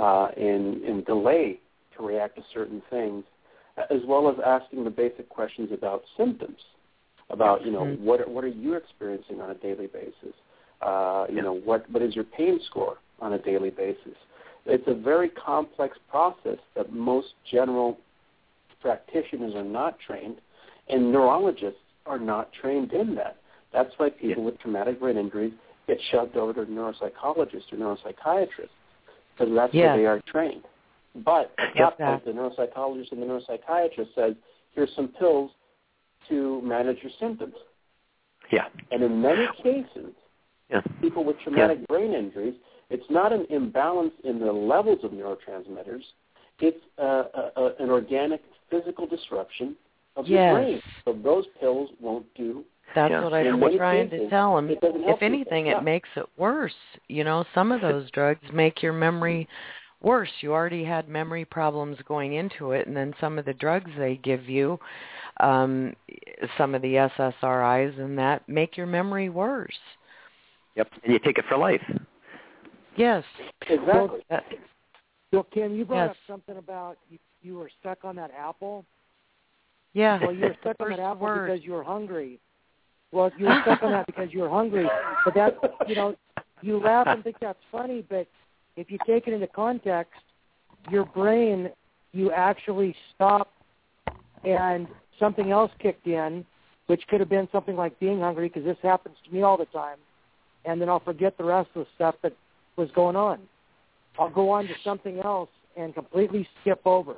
and delay to react to certain things, as well as asking the basic questions about symptoms, about, you know, what are you experiencing on a daily basis? You know, what is your pain score on a daily basis? It's a very complex process that most general practitioners are not trained, and neurologists are not trained in that. That's why people with traumatic brain injuries get shoved over to neuropsychologists or neuropsychiatrists, because that's where they are trained. But at that point, the neuropsychologist and the neuropsychiatrist says, here's some pills to manage your symptoms. And in many cases, people with traumatic brain injuries, it's not an imbalance in the levels of neurotransmitters. It's an organic physical disruption of the brain. So those pills won't do. That's what I've been trying to tell them. If anything, it makes it worse. You know, some of those drugs make your memory worse. You already had memory problems going into it, and then some of the drugs they give you, some of the SSRIs and that, make your memory worse. And you take it for life. Yes. Exactly. So, Kim, you brought up something about you were stuck on that apple. Yeah. Well, you were stuck on that apple because you were hungry. Well, you were stuck on that because you were hungry. But that, you know, you laugh and think that's funny, but if you take it into context, your brain, you actually stopped and something else kicked in, which could have been something like being hungry, because this happens to me all the time, and then I'll forget the rest of the stuff that was going on. I'll go on to something else and completely skip over.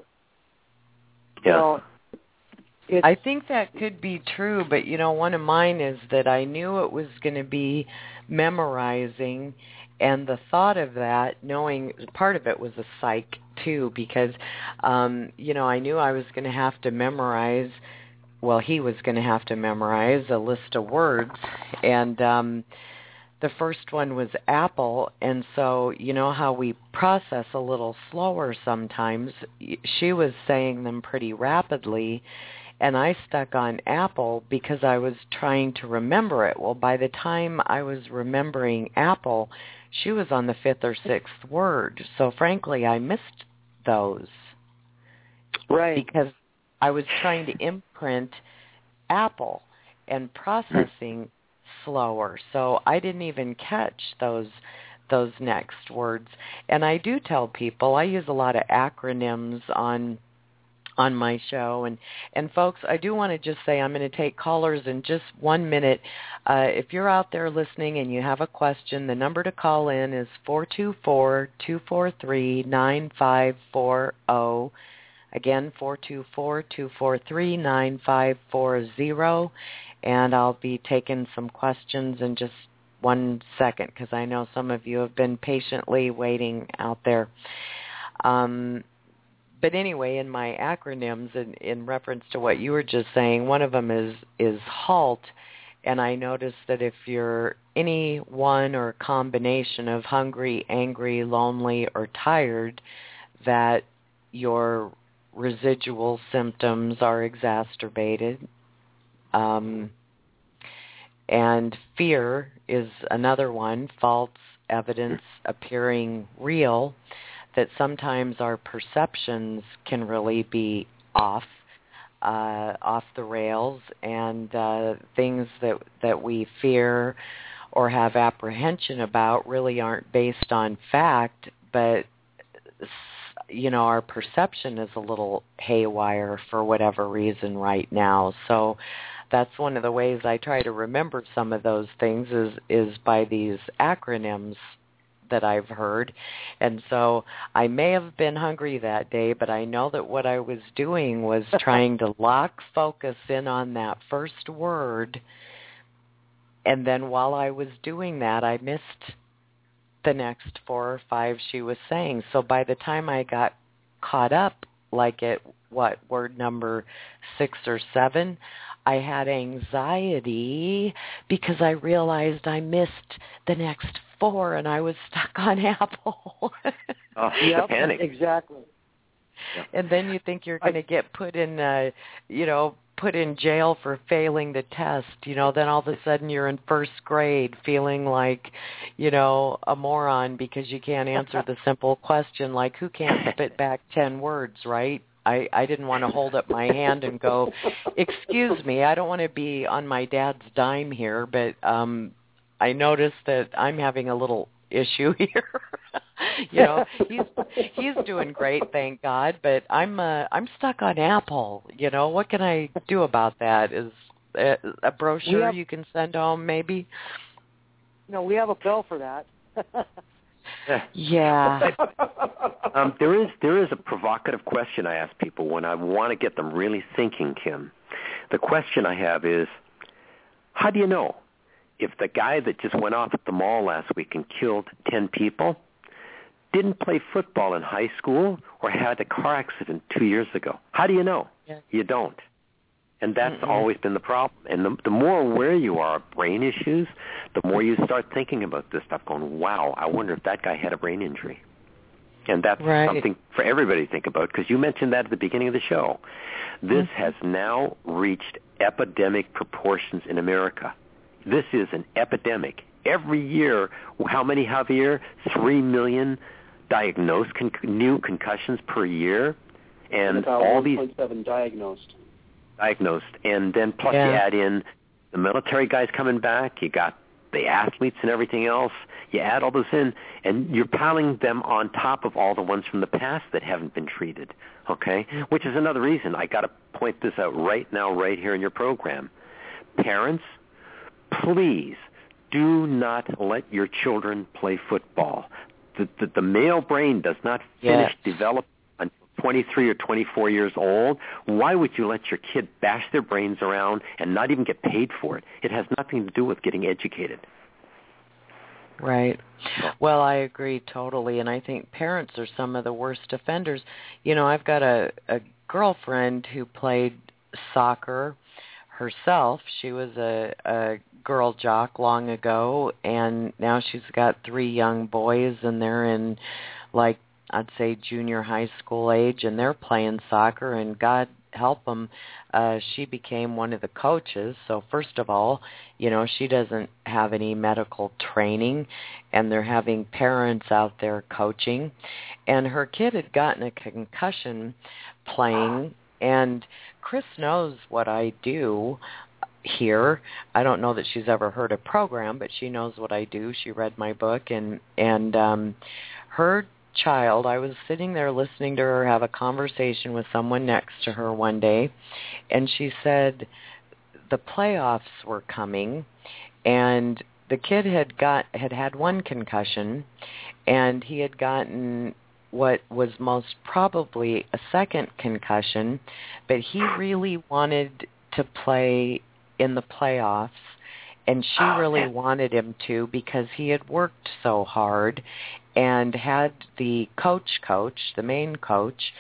So I think that could be true, but, you know, one of mine is that I knew it was going to be memorizing, And the thought of that, knowing part of it was a psych too, because, I knew I was going to have to memorize, he was going to have to memorize a list of words. And the first one was apple. And so, you know how we process a little slower sometimes. She was saying them pretty rapidly. And I stuck on apple because I was trying to remember it. Well, by the time I was remembering apple, she was on the fifth or sixth word. So frankly, I missed those. Right. Because I was trying to imprint apple and processing slower. So I didn't even catch those next words. And I do tell people, I use a lot of acronyms on my show. And folks, I do want to just say I'm going to take callers in just 1 minute. If you're out there listening and you have a question, the number to call in is 424-243-9540. Again, 424-243-9540. And I'll be taking some questions in just 1 second because I know some of you have been patiently waiting out there. But anyway, in my acronyms, in reference to what you were just saying, one of them is HALT, and I noticed that if you're any one or combination of hungry, angry, lonely, or tired, that your residual symptoms are exacerbated. And fear is another one, false evidence appearing real, that sometimes our perceptions can really be off the rails, and things that we fear or have apprehension about really aren't based on fact, but our perception is a little haywire for whatever reason right now. So that's one of the ways I try to remember some of those things is by these acronyms that I've heard. And so I may have been hungry that day, but I know that what I was doing was trying to lock focus in on that first word. And then while I was doing that, I missed the next 4 or 5 she was saying. So by the time I got caught up, like at word number 6 or 7, I had anxiety because I realized I missed the next 4 and I was stuck on apple. Yep, panic. Exactly. And then you think you're going to get put in jail for failing the test. Then all of a sudden you're in first grade feeling like, a moron because you can't answer the simple question like who can't spit back 10 words, right? I didn't want to hold up my hand and go, excuse me, I don't want to be on my dad's dime here, but I noticed that I'm having a little issue here. He's doing great, thank God, but I'm stuck on apple. What can I do about that? Is a brochure you can send home maybe? No, we have a pill for that. Yeah. There is a provocative question I ask people when I want to get them really thinking, Kim. The question I have is, how do you know if the guy that just went off at the mall last week and killed 10 people didn't play football in high school or had a car accident 2 years ago? How do you know? Yeah. You don't. And that's always been the problem. And the more aware you are of brain issues, the more you start thinking about this stuff, going, wow, I wonder if that guy had a brain injury. And that's something for everybody to think about, because you mentioned that at the beginning of the show. This has now reached epidemic proportions in America. This is an epidemic. Every year, how many, Javier? 3 million diagnosed new concussions per year. And about all 1.7 diagnosed. And then plus you add in the military guys coming back, you got the athletes and everything else, you add all those in, and you're piling them on top of all the ones from the past that haven't been treated, okay? Which is another reason I got to point this out right now, right here in your program. Parents, please do not let your children play football. The male brain does not finish developing 23 or 24 years old. Why would you let your kid bash their brains around and not even get paid for it? It has nothing to do with getting educated. Right. Well, I agree totally, and I think parents are some of the worst offenders. You know, I've got a girlfriend who played soccer herself. She was a girl jock long ago, and now she's got 3 young boys, and they're in, like, I'd say junior high school age, and they're playing soccer, and God help them, she became one of the coaches. So first of all, you know, she doesn't have any medical training, and they're having parents out there coaching. And her kid had gotten a concussion playing, and Chris knows what I do here. I don't know that she's ever heard a program, but she knows what I do. She read my book, and her child, I was sitting there listening to her have a conversation with someone next to her one day, and she said the playoffs were coming, and the kid had 1 concussion, and he had gotten what was most probably a 2nd concussion, but he really wanted to play in the playoffs, and she really wanted him to because he had worked so hard and had the the main coach,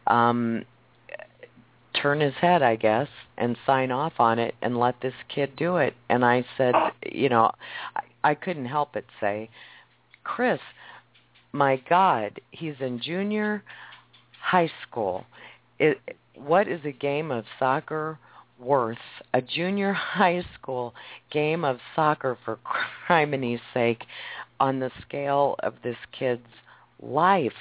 turn his head, I guess, and sign off on it and let this kid do it. And I said, you know, I couldn't help but say, Chris, my God, he's in junior high school. What is a game of soccer worth? A junior high school game of soccer, for crimini's sake, on the scale of this kid's life.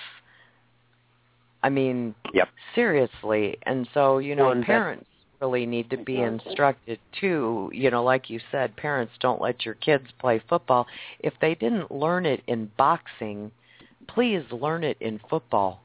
I mean, seriously. And so, you know, parents really need to be instructed too. You know, like you said, parents, don't let your kids play football. If they didn't learn it in boxing, please learn it in football.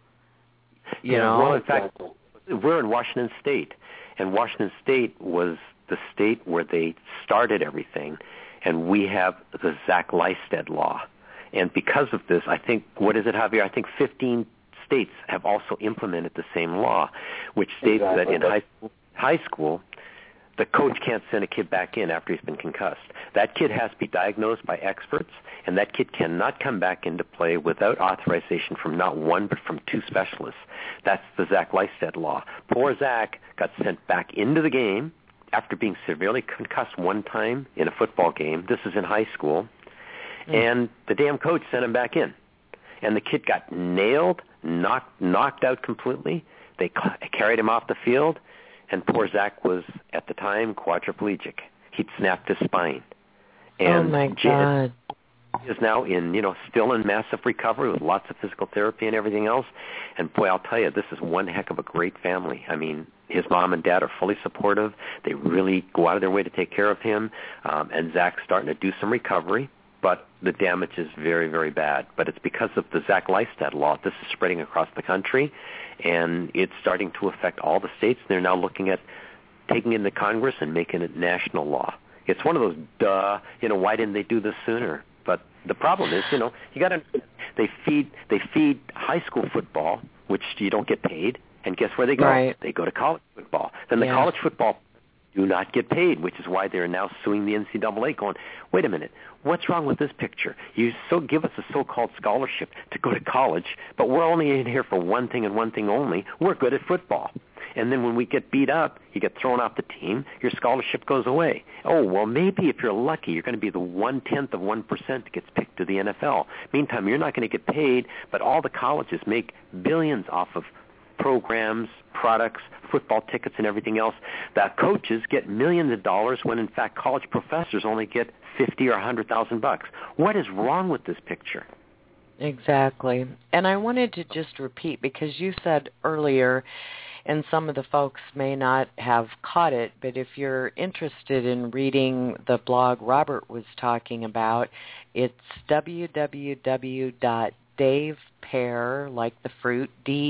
You know? Well, in fact, we're in Washington State, and Washington State was the state where they started everything, and we have the Zach Lystedt law. And because of this, I think, what is it, Javier? I think 15 states have also implemented the same law, which states that in high school, the coach can't send a kid back in after he's been concussed. That kid has to be diagnosed by experts, and that kid cannot come back into play without authorization from not 1 but from 2 specialists. That's the Zach Lystedt law. Poor Zach got sent back into the game after being severely concussed 1 time in a football game. This is in high school. And the damn coach sent him back in. And the kid got nailed, knocked out completely. They carried him off the field, and poor Zach was, at the time, quadriplegic. He'd snapped his spine. And oh, my God. He is now still in massive recovery with lots of physical therapy and everything else. And, boy, I'll tell you, this is one heck of a great family. I mean, his mom and dad are fully supportive. They really go out of their way to take care of him. And Zach's starting to do some recovery. But the damage is very, very bad. But it's because of the Zach Lystedt law. This is spreading across the country, and it's starting to affect all the states. They're now looking at taking it into Congress and making it national law. It's one of those, why didn't they do this sooner? But the problem is, you got to, they feed high school football, which you don't get paid, and guess where they go? Right. They go to college football. Then the college football do not get paid, which is why they're now suing the NCAA, going, wait a minute, what's wrong with this picture? You give us a so-called scholarship to go to college, but we're only in here for one thing and one thing only. We're good at football. And then when we get beat up, you get thrown off the team, your scholarship goes away. Oh, well, maybe if you're lucky, you're going to be the 1/10 of 1% that gets picked to the NFL. Meantime, you're not going to get paid, but all the colleges make billions off of programs, products, football tickets, and everything else. The coaches get millions of dollars when, in fact, college professors only get $50,000 or $100,000. What is wrong with this picture? Exactly. And I wanted to just repeat, because you said earlier, and some of the folks may not have caught it, but if you're interested in reading the blog Robert was talking about, it's www.davepear, like the fruit,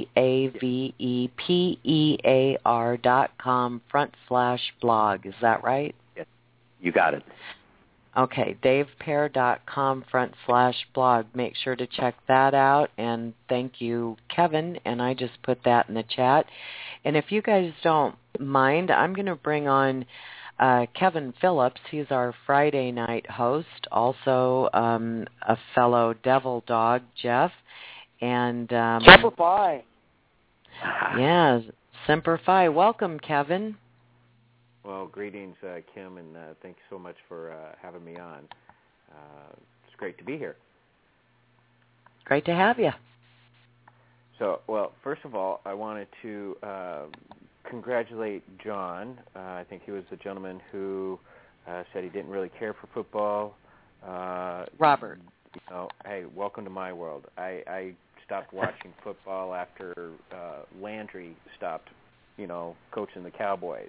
DAVEPEAR.com/blog. Is that right? Yes, you got it. Okay, davepear.com/blog. Make sure to check that out, and thank you, Kevin, and I just put that in the chat. And if you guys don't mind, I'm going to bring on Kevin Phillips. He's our Friday night host. Also a fellow devil dog, Jeff. And Semper Fi. Yeah, Semper Fi. Welcome, Kevin. Well, greetings, Kim, and thanks so much for having me on. It's great to be here. Great to have you. So, well, first of all, I wanted to congratulate John. I think he was the gentleman who said he didn't really care for football. Robert. Hey, welcome to my world. I stopped watching football after Landry stopped, coaching the Cowboys.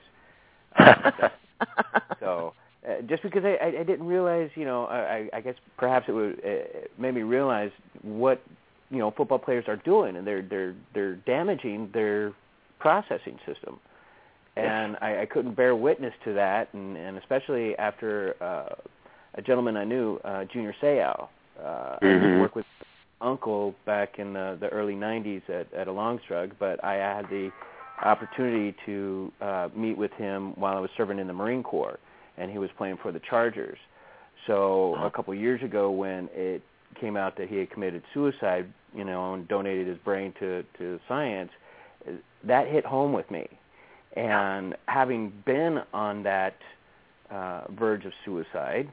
So just because I didn't realize, I guess perhaps it made me realize what football players are doing, and they're damaging their processing system, and I couldn't bear witness to that, and especially after a gentleman I knew, Junior Seau, I worked with uncle back in the early 90s at a Longstrug, but I had the opportunity to meet with him while I was serving in the Marine Corps, and he was playing for the Chargers. So a couple of years ago, when it came out that he had committed suicide, and donated his brain to science, that hit home with me. And having been on that verge of suicide,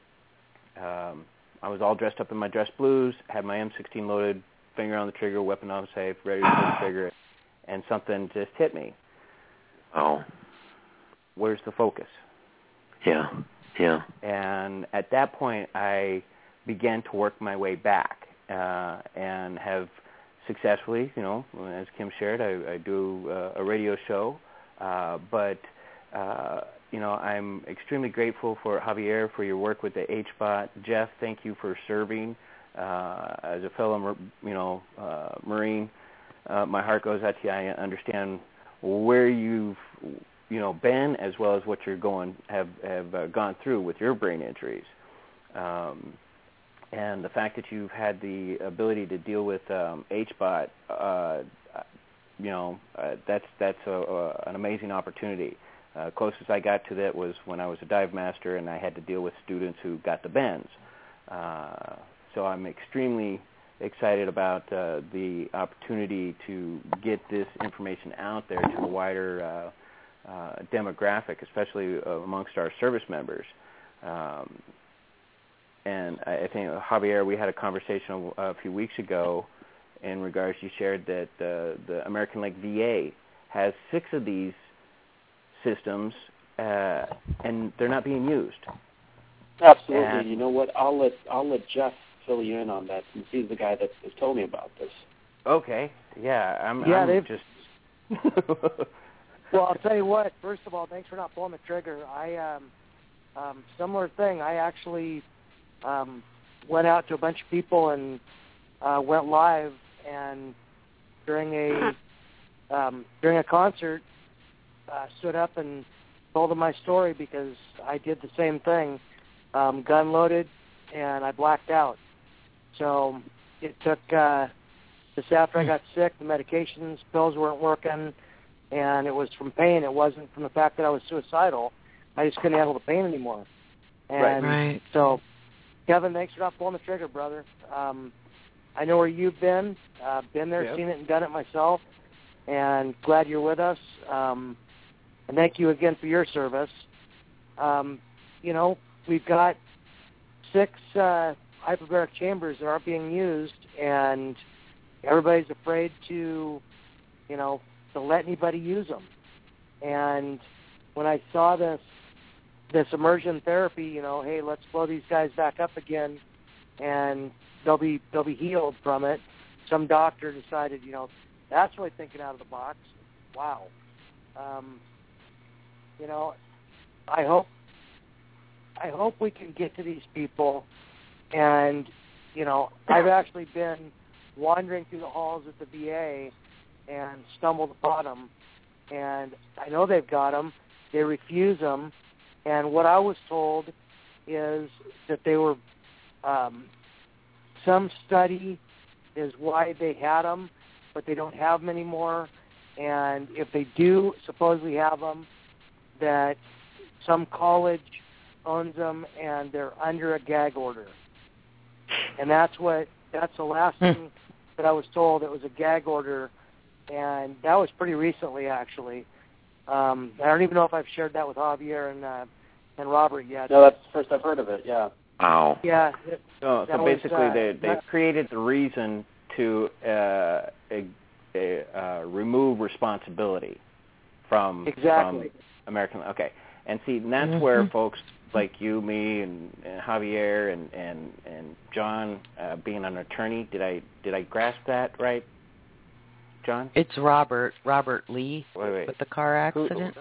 I was all dressed up in my dress blues, had my M16 loaded, finger on the trigger, weapon on safe, ready to pull the trigger, and something just hit me. Oh. Where's the focus? Yeah. And at that point, I began to work my way back and have successfully, as Kim shared, I do a radio show, but I'm extremely grateful for Javier for your work with the HBOT. Jeff, thank you for serving as a fellow, Marine. My heart goes out to you. I understand where you've, been, as well as what you're have gone through with your brain injuries, and the fact that you've had the ability to deal with HBOT. That's an amazing opportunity. Closest I got to that was when I was a dive master and I had to deal with students who got the bends. So I'm extremely excited about the opportunity to get this information out there to a wider demographic, especially amongst our service members. And I think, Javier, we had a conversation a few weeks ago in regards, you shared that the American Lake VA has 6 of these systems, and they're not being used. Absolutely. And you know what? I'll let Jeff fill you in on that, since he's the guy that has told me about this. Okay. Yeah. I'm just. Well, I'll tell you what. First of all, thanks for not pulling the trigger. I similar thing. I actually went out to a bunch of people and went live, and during a concert, stood up and told them my story, because I did the same thing, gun loaded, and I blacked out. So it took just after I got sick, the medications, pills weren't working, and it was from pain. It wasn't from the fact that I was suicidal. I just couldn't handle the pain anymore. And right. So, Kevin, thanks for not pulling the trigger, brother. I know where you've been there, Yep. seen it and done it myself, and glad you're with us. And thank you again for your service. We've got 6 hyperbaric chambers that aren't being used, and everybody's afraid to let anybody use them. And when I saw this immersion therapy, hey, let's blow these guys back up again, and they'll be healed from it. Some doctor decided, that's really thinking out of the box. Wow. I hope we can get to these people. And I've actually been wandering through the halls at the VA and stumbled upon them. And I know they've got them. They refuse them. And what I was told is that they were some study is why they had them, but they don't have them anymore. And if they do supposedly have them, that some college owns them, and they're under a gag order. And that's the last thing that I was told. It was a gag order, and that was pretty recently, actually. I don't even know if I've shared that with Javier and Robert yet. No, that's the first I've heard of it. Yeah. Wow. Yeah. So basically, they created the reason to remove responsibility from American. Okay, and see, that's where folks like you, me, and Javier and John, being an attorney, did I grasp that right, John? It's Robert Lee with the car accident.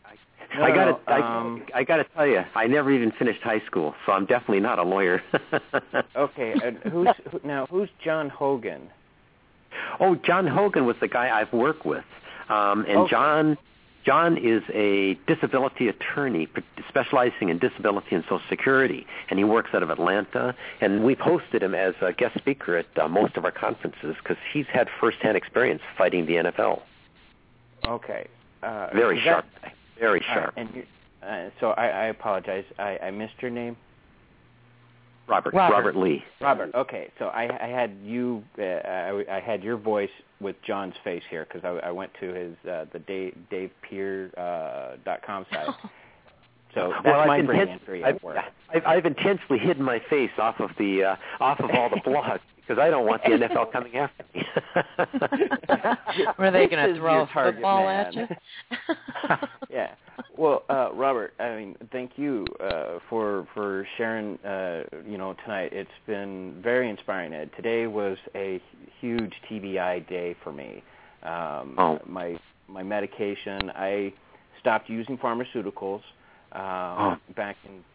I got to tell you, I never even finished high school, so I'm definitely not a lawyer. Okay, who's John Hogan? Oh, John Hogan was the guy I've worked with, and okay. John is a disability attorney specializing in disability and Social Security, and he works out of Atlanta, and we've hosted him as a guest speaker at most of our conferences because he's had firsthand experience fighting the NFL. Okay. Very sharp. Very sharp. So I apologize. I missed your name. Robert Lee. Robert. Okay. So I had you. I had your voice with John's face here because I went to his the DavePeer.com site. So that's my brain entry at work. I've intentionally hidden my face off of all the blogs because I don't want the NFL coming after me. Were they going to throw a football at you? Yeah. Well, Robert, I mean, thank you for sharing. Tonight it's been very inspiring. Today was a huge TBI day for me. My medication. I stopped using pharmaceuticals back in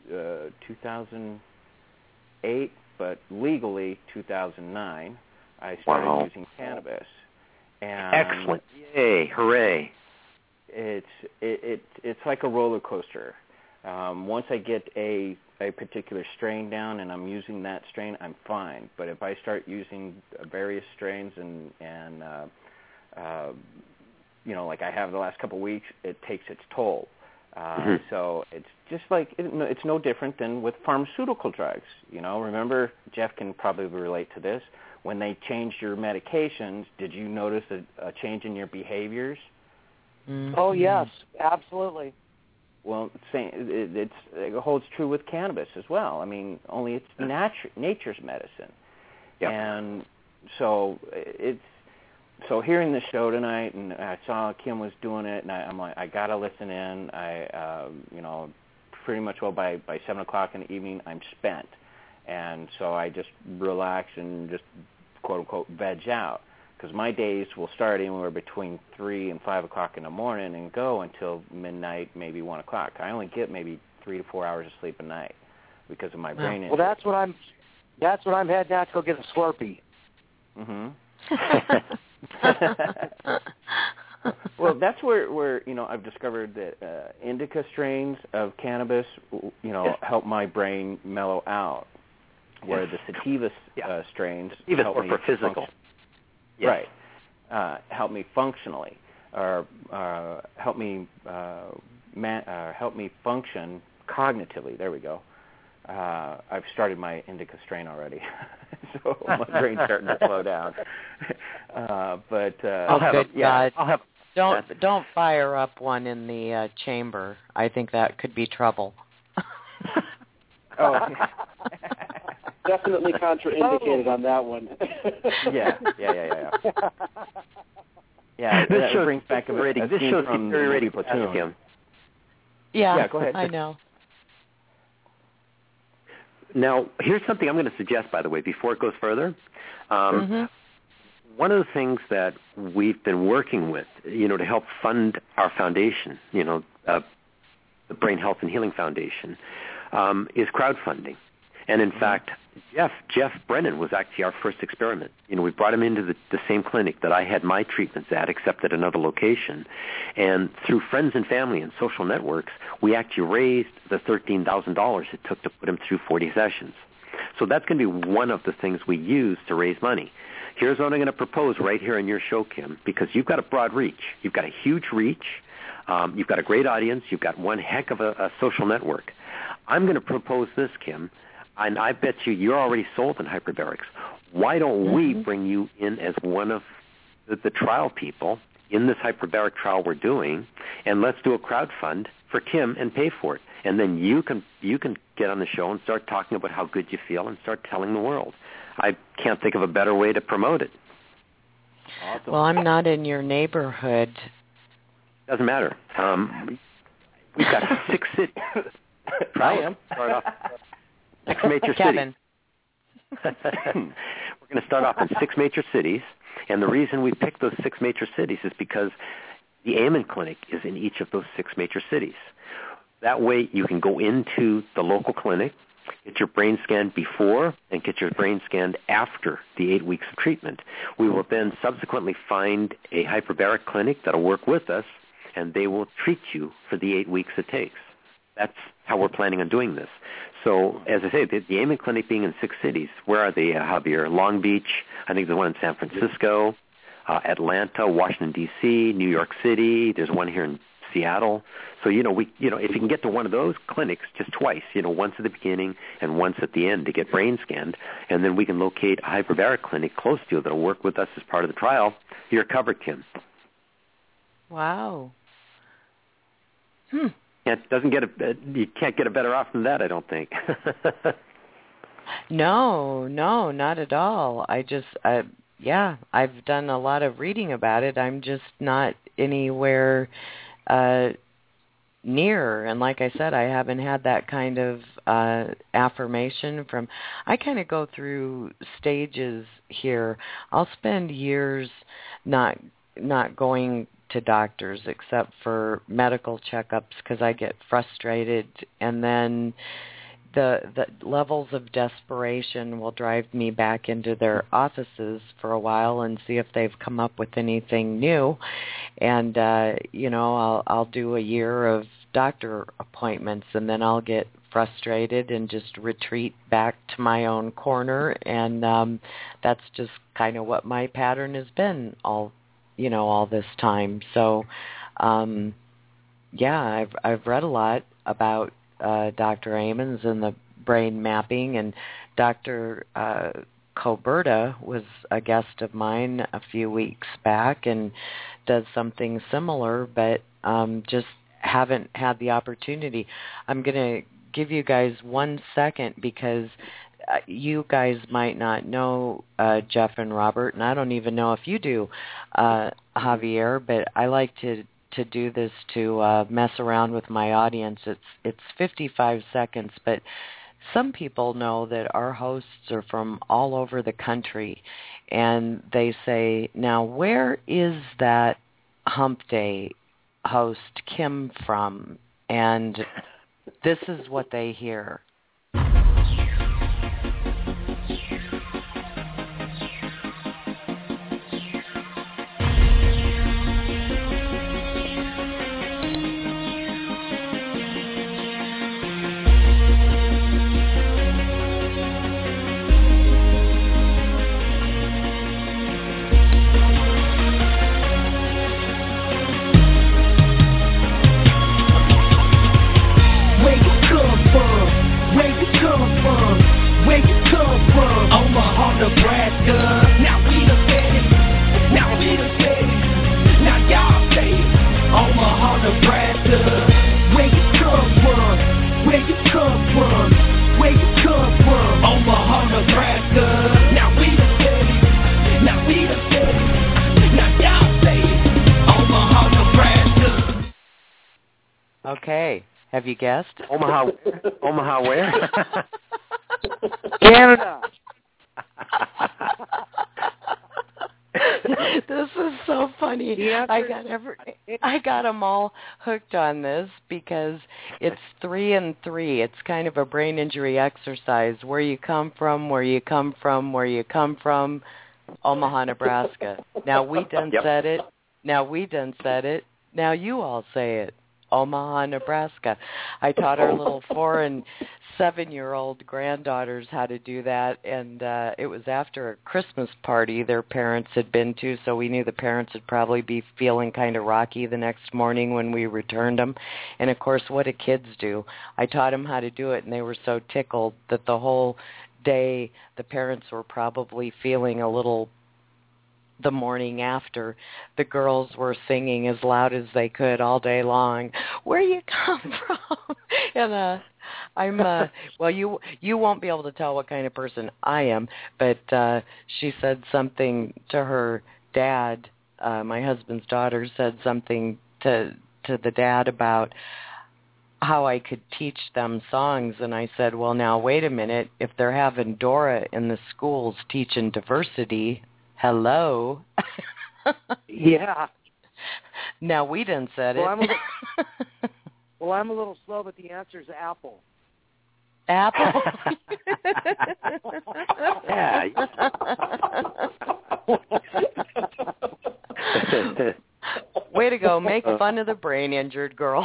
2008, but legally 2009. I started using cannabis. And excellent! Yay! Hooray! It's like a roller coaster. Once I get a particular strain down and I'm using that strain, I'm fine. But if I start using various strains and like I have the last couple of weeks, it takes its toll. So it's just like it's no different than with pharmaceutical drugs. Remember, Jeff can probably relate to this. When they changed your medications, did you notice a change in your behaviors? Mm-hmm. Oh yes, absolutely. Well, it holds true with cannabis as well. I mean, only it's nature's medicine, and so So hearing the show tonight, and I saw Kim was doing it, and I'm like, I gotta listen in. Pretty much by 7:00 in the evening, I'm spent, and so I just relax and just quote unquote veg out because my days will start anywhere between 3 and 5 o'clock in the morning and go until midnight, maybe 1 o'clock. I only get maybe 3 to 4 hours of sleep a night because of my brain injury. Well, that's what I'm heading out to go get a Slurpee. Mm-hmm. Well, that's where I've discovered that indica strains of cannabis help my brain mellow out, where the sativa strains help me for physical, right? Help me functionally, or help me function cognitively. There we go. I've started my indica strain already, so my brain's starting to slow down. Don't fire up one in the chamber. I think that could be trouble. Definitely contraindicated on that one. Yeah. Yeah, this brings back a scene from the movie Platoon. Yeah, go ahead. I know. Now, here's something I'm going to suggest, by the way, before it goes further. One of the things that we've been working with, to help fund our foundation, the Brain Health and Healing Foundation, is crowdfunding. And in fact, Jeff Brennan was actually our first experiment. We brought him into the same clinic that I had my treatments at, except at another location. And through friends and family and social networks, we actually raised the $13,000 it took to put him through 40 sessions. So that's going to be one of the things we use to raise money. Here's what I'm going to propose right here on your show, Kim, because you've got a broad reach. You've got a huge reach. You've got a great audience. You've got one heck of a social network. I'm going to propose this, Kim, and I bet you're already sold in hyperbarics. Why don't we bring you in as one of the trial people in this hyperbaric trial we're doing, and let's do a crowdfund for Kim and pay for it. And then you can get on the show and start talking about how good you feel and start telling the world. I can't think of a better way to promote it. Awesome. Well, I'm not in your neighborhood. Doesn't matter. We've got 6 cities. I am. 6 major Kevin. cities. We're going to start off in 6 major cities, and the reason we picked those 6 major cities is because the Amen Clinic is in each of those 6 major cities. That way you can go into the local clinic, get your brain scanned before, and get your brain scanned after the 8 weeks of treatment. We will then subsequently find a hyperbaric clinic that will work with us, and they will treat you for the 8 weeks it takes. That's how we're planning on doing this. So, as I say, the Amen Clinic being in 6 cities, where are they, Javier? Long Beach, I think there's one in San Francisco, Atlanta, Washington, D.C., New York City. There's one here in Seattle. So, if you can get to one of those clinics just twice, once at the beginning and once at the end to get brain scanned, and then we can locate a hyperbaric clinic close to you that will work with us as part of the trial, you're covered, Kim. Wow. You can't get a better offer than that, I don't think. No, not at all. I've done a lot of reading about it. I'm just not anywhere near. And like I said, I haven't had that kind of affirmation from. I kind of go through stages here. I'll spend years not going to doctors except for medical checkups because I get frustrated, and then the levels of desperation will drive me back into their offices for a while and see if they've come up with anything new. And I'll do a year of doctor appointments, and then I'll get frustrated and just retreat back to my own corner, and that's just kind of what my pattern has been all this time. So I've read a lot about Dr. Amen's and the brain mapping, and Dr. Coberta was a guest of mine a few weeks back and does something similar, but just haven't had the opportunity. I'm going to give you guys 1 second because you guys might not know Jeff and Robert, and I don't even know if you do, Javier, but I like to do this to mess around with my audience. It's 55 seconds, but some people know that our hosts are from all over the country, and they say, now where is that Hump Day host Kim from? And this is what they hear. Okay. Have you guessed? Omaha where? Canada. This is so funny. I got them all hooked on this because it's 3 and 3. It's kind of a brain injury exercise. Where you come from, where you come from, where you come from. Omaha, Nebraska. Now we done said it. Now we done said it. Now you all say it. Omaha, Nebraska. I taught our little 4- and 7-year-old granddaughters how to do that, and it was after a Christmas party their parents had been to, so we knew the parents would probably be feeling kind of rocky the next morning when we returned them. And, of course, what do kids do? I taught them how to do it, and they were so tickled that the whole day the parents were probably feeling a little. The morning after, the girls were singing as loud as they could all day long, "Where you come from?" And I'm well, you won't be able to tell what kind of person I am, but she said something to her dad. My husband's daughter said something to the dad about how I could teach them songs, and I said, well, now wait a minute, if they're having Dora in the schools teaching diversity, hello. Yeah. Now we done said well, it. I'm a little slow, but the answer is apple. Apple? Yeah. Way to go. Make fun of the brain-injured girl.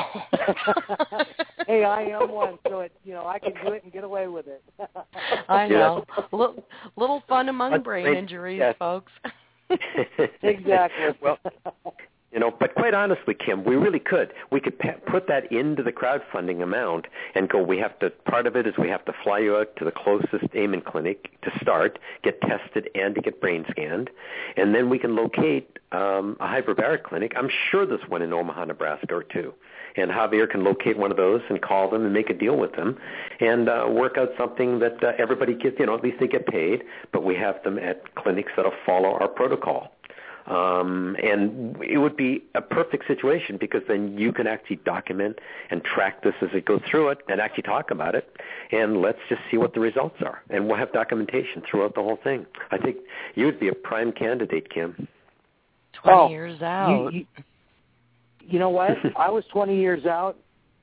Hey, I am one, so I can do it and get away with it. I know. Little fun among brain injuries, folks. Exactly. Well, but quite honestly, Kim, we really could. We could put that into the crowdfunding amount and go, part of it is we have to fly you out to the closest Amen clinic to start, get tested, and to get brain scanned. And then we can locate a hyperbaric clinic. I'm sure there's one in Omaha, Nebraska or two. And Javier can locate one of those and call them and make a deal with them and work out something that everybody gets, at least they get paid, but we have them at clinics that will follow our protocol. And it would be a perfect situation because then you can actually document and track this as it goes through it and actually talk about it. And let's just see what the results are. And we'll have documentation throughout the whole thing. I think you would be a prime candidate, Kim. 20 years out. You know what? I was 20 years out.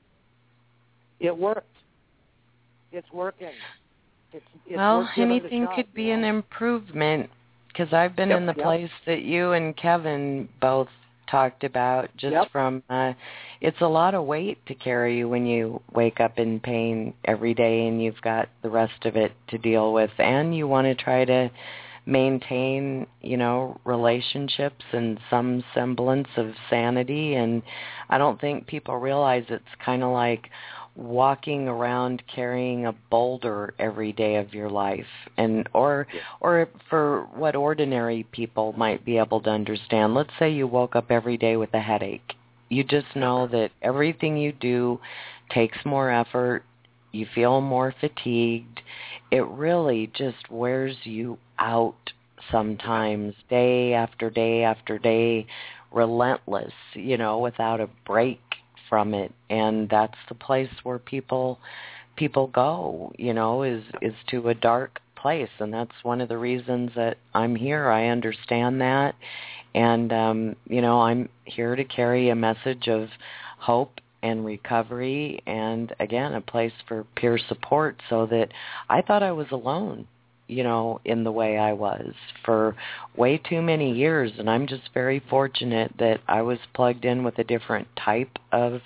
It worked. It's working. It's well, anything could be an improvement. Because I've been in the place that you and Kevin both talked about, just from, it's a lot of weight to carry when you wake up in pain every day and you've got the rest of it to deal with. And you want to try to maintain, relationships and some semblance of sanity. And I don't think people realize it's kind of like walking around carrying a boulder every day of your life, and or for what ordinary people might be able to understand. Let's say you woke up every day with a headache. You just know that everything you do takes more effort. You feel more fatigued. It really just wears you out sometimes, day after day after day, relentless, without a break from it. And that's the place where people go, is to a dark place. And that's one of the reasons that I'm here. I understand that. And, I'm here to carry a message of hope and recovery and, again, a place for peer support, so that I thought I was alone, in the way I was for way too many years. And I'm just very fortunate that I was plugged in with a different type of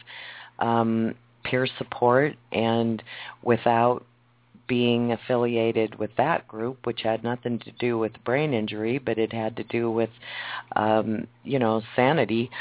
peer support, and without being affiliated with that group, which had nothing to do with brain injury, but it had to do with, sanity,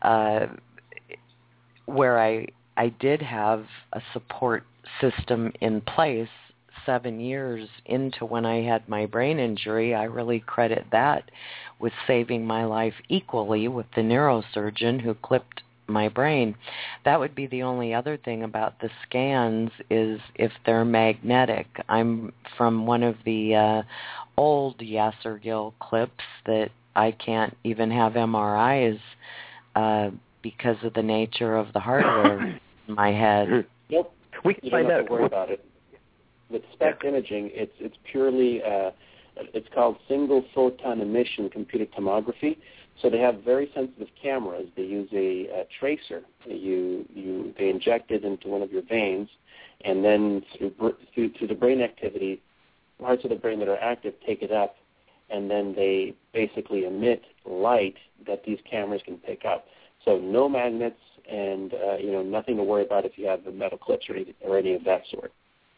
where I did have a support system in place 7 years into when I had my brain injury. I really credit that with saving my life equally with the neurosurgeon who clipped my brain. That would be the only other thing about the scans, is if they're magnetic. I'm from one of the old Yasser Gill clips that I can't even have MRIs because of the nature of the hardware in my head. Nope. We can find out. Don't worry about it. With SPECT imaging, it's purely, it's called single photon emission computed tomography. So they have very sensitive cameras. They use a tracer. They inject it into one of your veins, and then through the brain activity, parts of the brain that are active take it up, and then they basically emit light that these cameras can pick up. So no magnets and, nothing to worry about if you have the metal clips or any of that sort.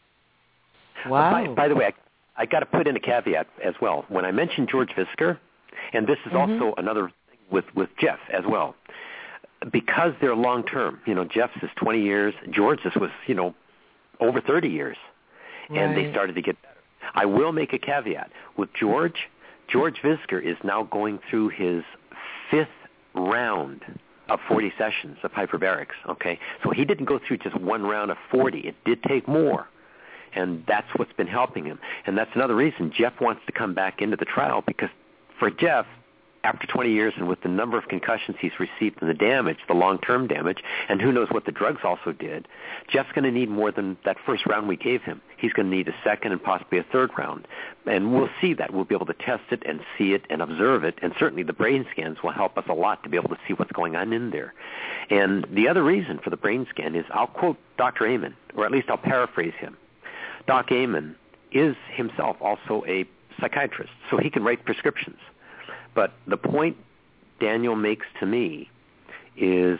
Wow. By the way, I got to put in a caveat as well. When I mentioned George Visker, and this is also another thing with Jeff as well, because they're long-term. Jeff's is 20 years. George's was, over 30 years. Right. And they started to get better. I will make a caveat. With George Visker is now going through his 5th round of 40 sessions of hyperbarics, okay? So he didn't go through just one round of 40. It did take more. And that's what's been helping him. And that's another reason Jeff wants to come back into the trial, because for Jeff, after 20 years and with the number of concussions he's received and the damage, the long-term damage, and who knows what the drugs also did, Jeff's going to need more than that first round we gave him. He's going to need a second and possibly a third round. And we'll see that. We'll be able to test it and see it and observe it. And certainly the brain scans will help us a lot to be able to see what's going on in there. And the other reason for the brain scan is, I'll quote Dr. Amen, or at least I'll paraphrase him. Doc Amen is himself also a psychiatrist, so he can write prescriptions. But the point Daniel makes to me is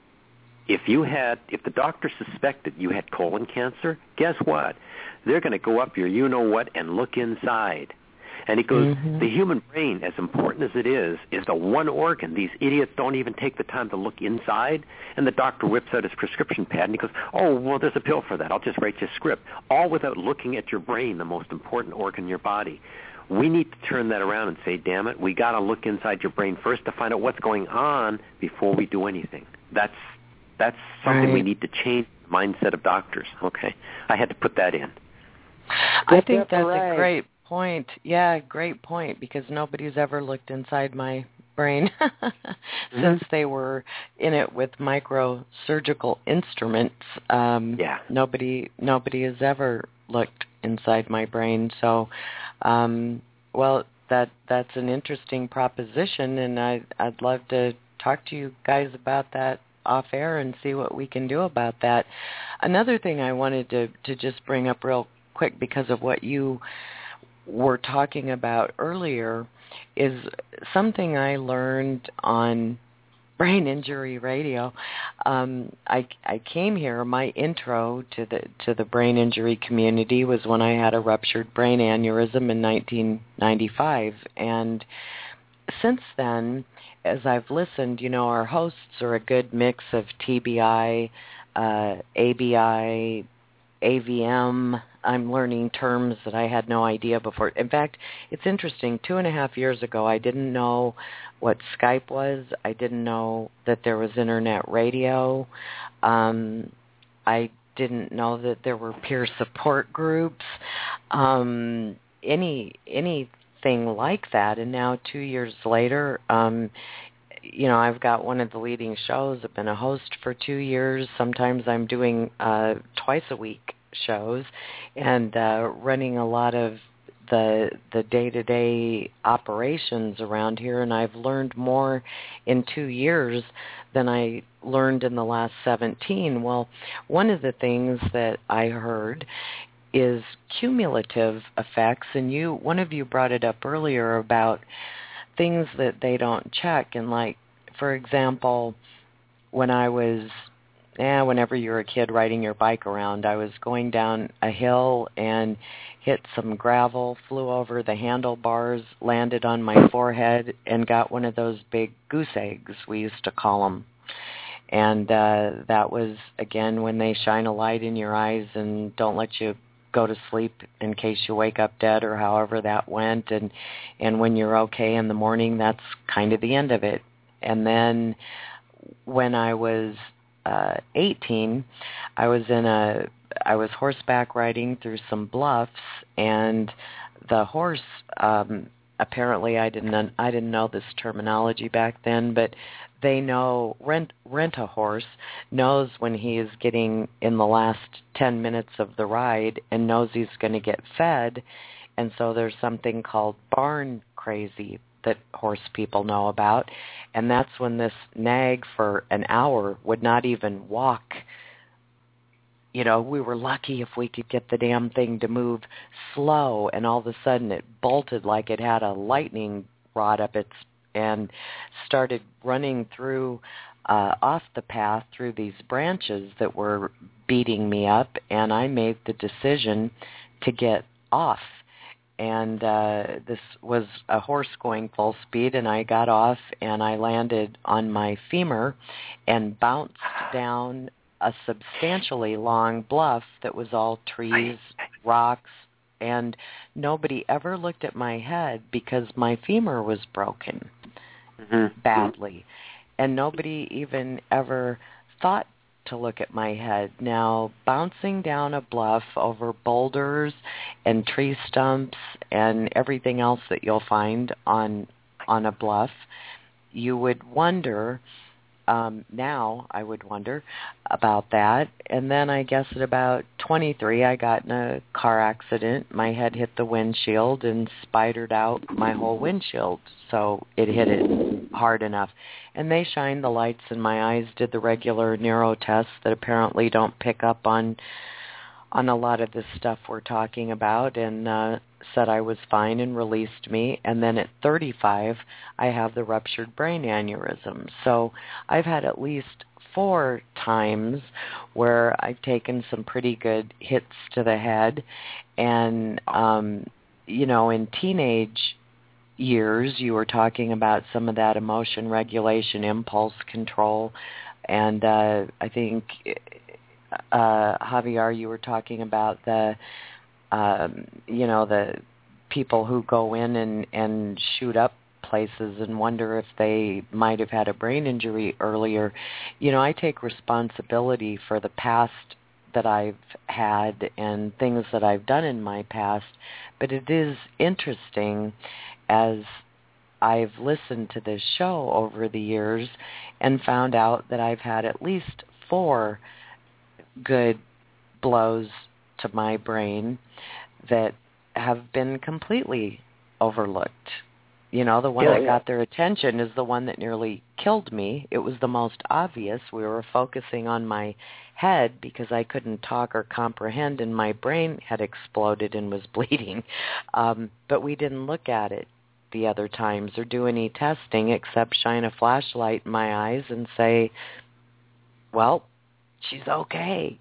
if the doctor suspected you had colon cancer, guess what? They're going to go up your you-know-what and look inside. And he goes, the human brain, as important as it is the one organ. These idiots don't even take the time to look inside. And the doctor whips out his prescription pad and he goes, oh, well, there's a pill for that. I'll just write you a script. All without looking at your brain, the most important organ in your body. We need to turn that around and say, damn it, we got to look inside your brain first to find out what's going on before we do anything. That's something we need to change the mindset of doctors. Okay, I had to put that in. I think that's a great point. Yeah, great point, because nobody's ever looked inside my brain since they were in it with microsurgical instruments. Nobody has ever looked inside my brain. So, that's an interesting proposition, and I'd love to talk to you guys about that off air and see what we can do about that. Another thing I wanted to just bring up real quick, because of what you were talking about earlier, is something I learned on Brain Injury Radio. I came here. My intro to the brain injury community was when I had a ruptured brain aneurysm in 1995, and since then, as I've listened, our hosts are a good mix of TBI, ABI, AVM. I'm learning terms that I had no idea before. In fact, it's interesting. 2.5 years ago, I didn't know what Skype was. I didn't know that there was internet radio. I didn't know that there were peer support groups, anything like that. And now 2 years later, I've got one of the leading shows. I've been a host for 2 years. Sometimes I'm doing twice a week shows and running a lot of the day-to-day operations around here, and I've learned more in 2 years than I learned in the last 17. Well, one of the things that I heard is cumulative effects, and one of you brought it up earlier about things that they don't check. And like, for example, when I was whenever you're a kid riding your bike around, I was going down a hill and hit some gravel, flew over the handlebars, landed on my forehead, and got one of those big goose eggs, we used to call them. And that was, again, when they shine a light in your eyes and don't let you go to sleep in case you wake up dead, or however that went. And when you're okay in the morning, that's kind of the end of it. And then when I was 18, I was horseback riding through some bluffs, and the horse, apparently I didn't know this terminology back then, but they know, rent a horse knows when he is getting in the last 10 minutes of the ride and knows he's going to get fed. And so there's something called barn crazy that horse people know about, and that's when this nag for an hour would not even walk. We were lucky if we could get the damn thing to move slow, and all of a sudden it bolted like it had a lightning rod up its and started running through off the path through these branches that were beating me up, and I made the decision to get off. And this was a horse going full speed, and I got off, and I landed on my femur and bounced down a substantially long bluff that was all trees, rocks, and nobody ever looked at my head because my femur was broken badly. And nobody even ever thought to look at my head. Now, bouncing down a bluff over boulders and tree stumps and everything else that you'll find on a bluff, you would wonder, now I would wonder about that. And then I guess at about 23, I got in a car accident. My head hit the windshield and spidered out my whole windshield. So it hit it hard enough. And they shined the lights in my eyes, did the regular neuro tests that apparently don't pick up on a lot of this stuff we're talking about, and said I was fine and released me. And then at 35, I have the ruptured brain aneurysm. So I've had at least 4 times where I've taken some pretty good hits to the head. And, in teenage years, you were talking about some of that emotion regulation, impulse control, and I think, Javier, you were talking about the people who go in and shoot up places and wonder if they might have had a brain injury earlier. I take responsibility for the past that I've had and things that I've done in my past, but it is interesting as I've listened to this show over the years and found out that I've had at least 4 good blows to my brain that have been completely overlooked. The one that got their attention is the one that nearly killed me. It was the most obvious. We were focusing on my head because I couldn't talk or comprehend, and my brain had exploded and was bleeding. But we didn't look at it the other times or do any testing except shine a flashlight in my eyes and say, well, she's okay.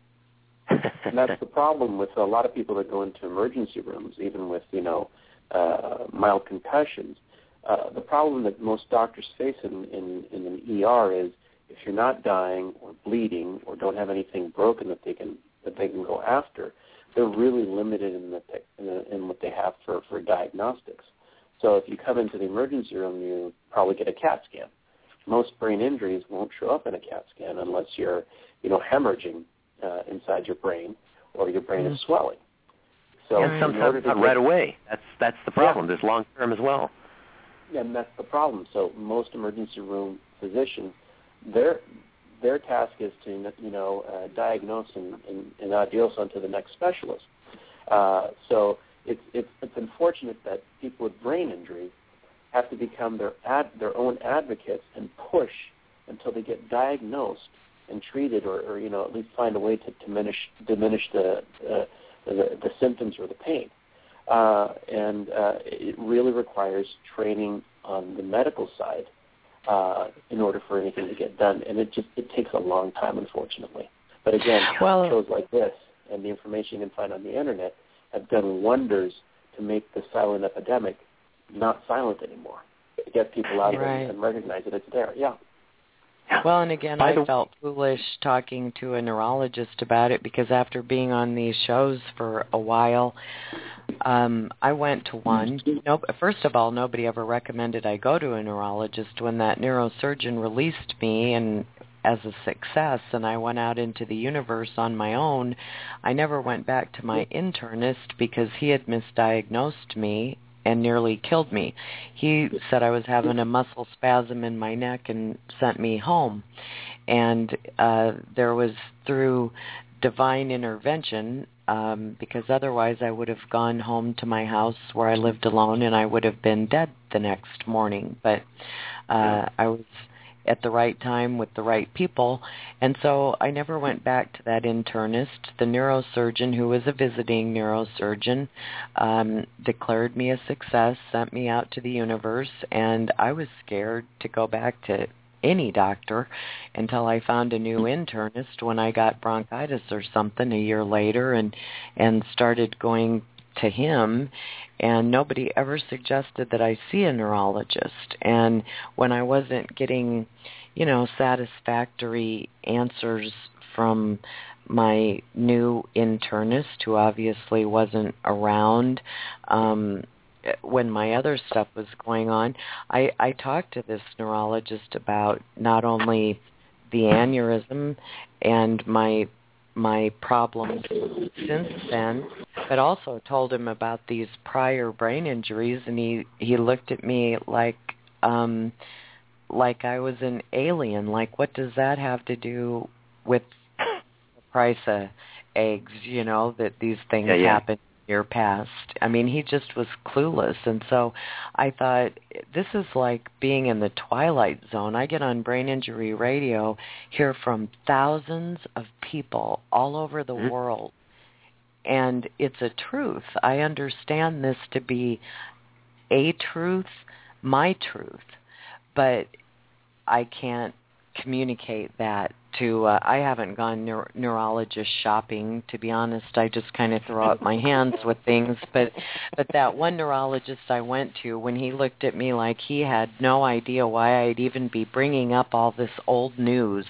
And that's the problem with a lot of people that go into emergency rooms, even with, mild concussions. The problem that most doctors face in an ER is if you're not dying or bleeding or don't have anything broken that they can go after, they're really limited in what they have for diagnostics. So if you come into the emergency room, you probably get a CAT scan. Most brain injuries won't show up in a CAT scan unless you're, hemorrhaging inside your brain or your brain is swelling. So and sometimes not right away. That's the problem. There's long term as well. And that's the problem. So most emergency room physicians, their task is to diagnose and adios onto the next specialist. So it's unfortunate that people with brain injury have to become their own advocates and push until they get diagnosed and treated, or at least find a way to diminish the symptoms or the pain. And it really requires training on the medical side in order for anything to get done. And it takes a long time, unfortunately. But again, shows like this and the information you can find on the Internet have done wonders to make the silent epidemic not silent anymore, to get people out and recognize that it's there. Yeah. Well, and again, I felt foolish talking to a neurologist about it because after being on these shows for a while, I went to one. First of all, nobody ever recommended I go to a neurologist. When that neurosurgeon released me and as a success and I went out into the universe on my own, I never went back to my internist because he had misdiagnosed me and nearly killed me. He said I was having a muscle spasm in my neck and sent me home. And there was through divine intervention, because otherwise I would have gone home to my house where I lived alone and I would have been dead the next morning. But I was at the right time with the right people, and so I never went back to that internist. The neurosurgeon, who was a visiting neurosurgeon, declared me a success, sent me out to the universe, and I was scared to go back to any doctor until I found a new internist when I got bronchitis or something a year later, and started going to him, and nobody ever suggested that I see a neurologist. And when I wasn't getting, satisfactory answers from my new internist, who obviously wasn't around when my other stuff was going on, I talked to this neurologist about not only the aneurysm and my problems since then, but also told him about these prior brain injuries, and he looked at me like I was an alien. Like, what does that have to do with the price of eggs, that these things happen in your past? I mean, he just was clueless. And so I thought, this is like being in the Twilight Zone. I get on Brain Injury Radio, hear from thousands of people all over the world, and it's a truth. I understand this to be a truth, my truth, but I can't communicate that to, I haven't gone neurologist shopping, to be honest. I just kind of throw up my hands with things. But that one neurologist I went to, when he looked at me like he had no idea why I'd even be bringing up all this old news,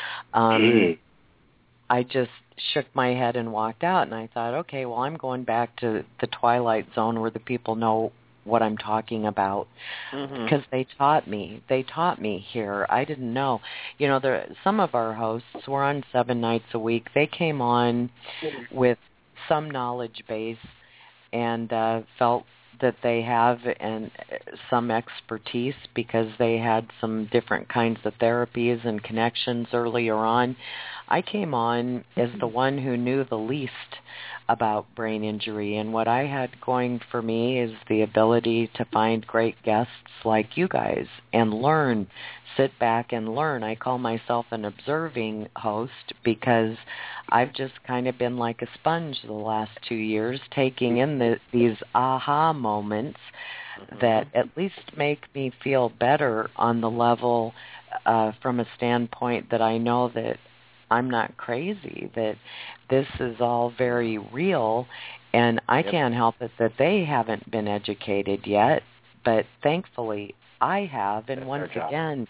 I just shook my head and walked out. And I thought, okay, well, I'm going back to the Twilight Zone where the people know what I'm talking about, because they taught me here. I didn't know. Some of our hosts were on 7 nights a week. They came on with some knowledge base and felt that they have some expertise because they had some different kinds of therapies and connections earlier on. I came on as the one who knew the least about brain injury, and what I had going for me is the ability to find great guests like you guys and learn, sit back and learn. I call myself an observing host because I've just kind of been like a sponge the last 2 years, taking in these aha moments that at least make me feel better on the level from a standpoint that I know that I'm not crazy, that this is all very real, and I can't help it that they haven't been educated yet, but thankfully I have. And once again,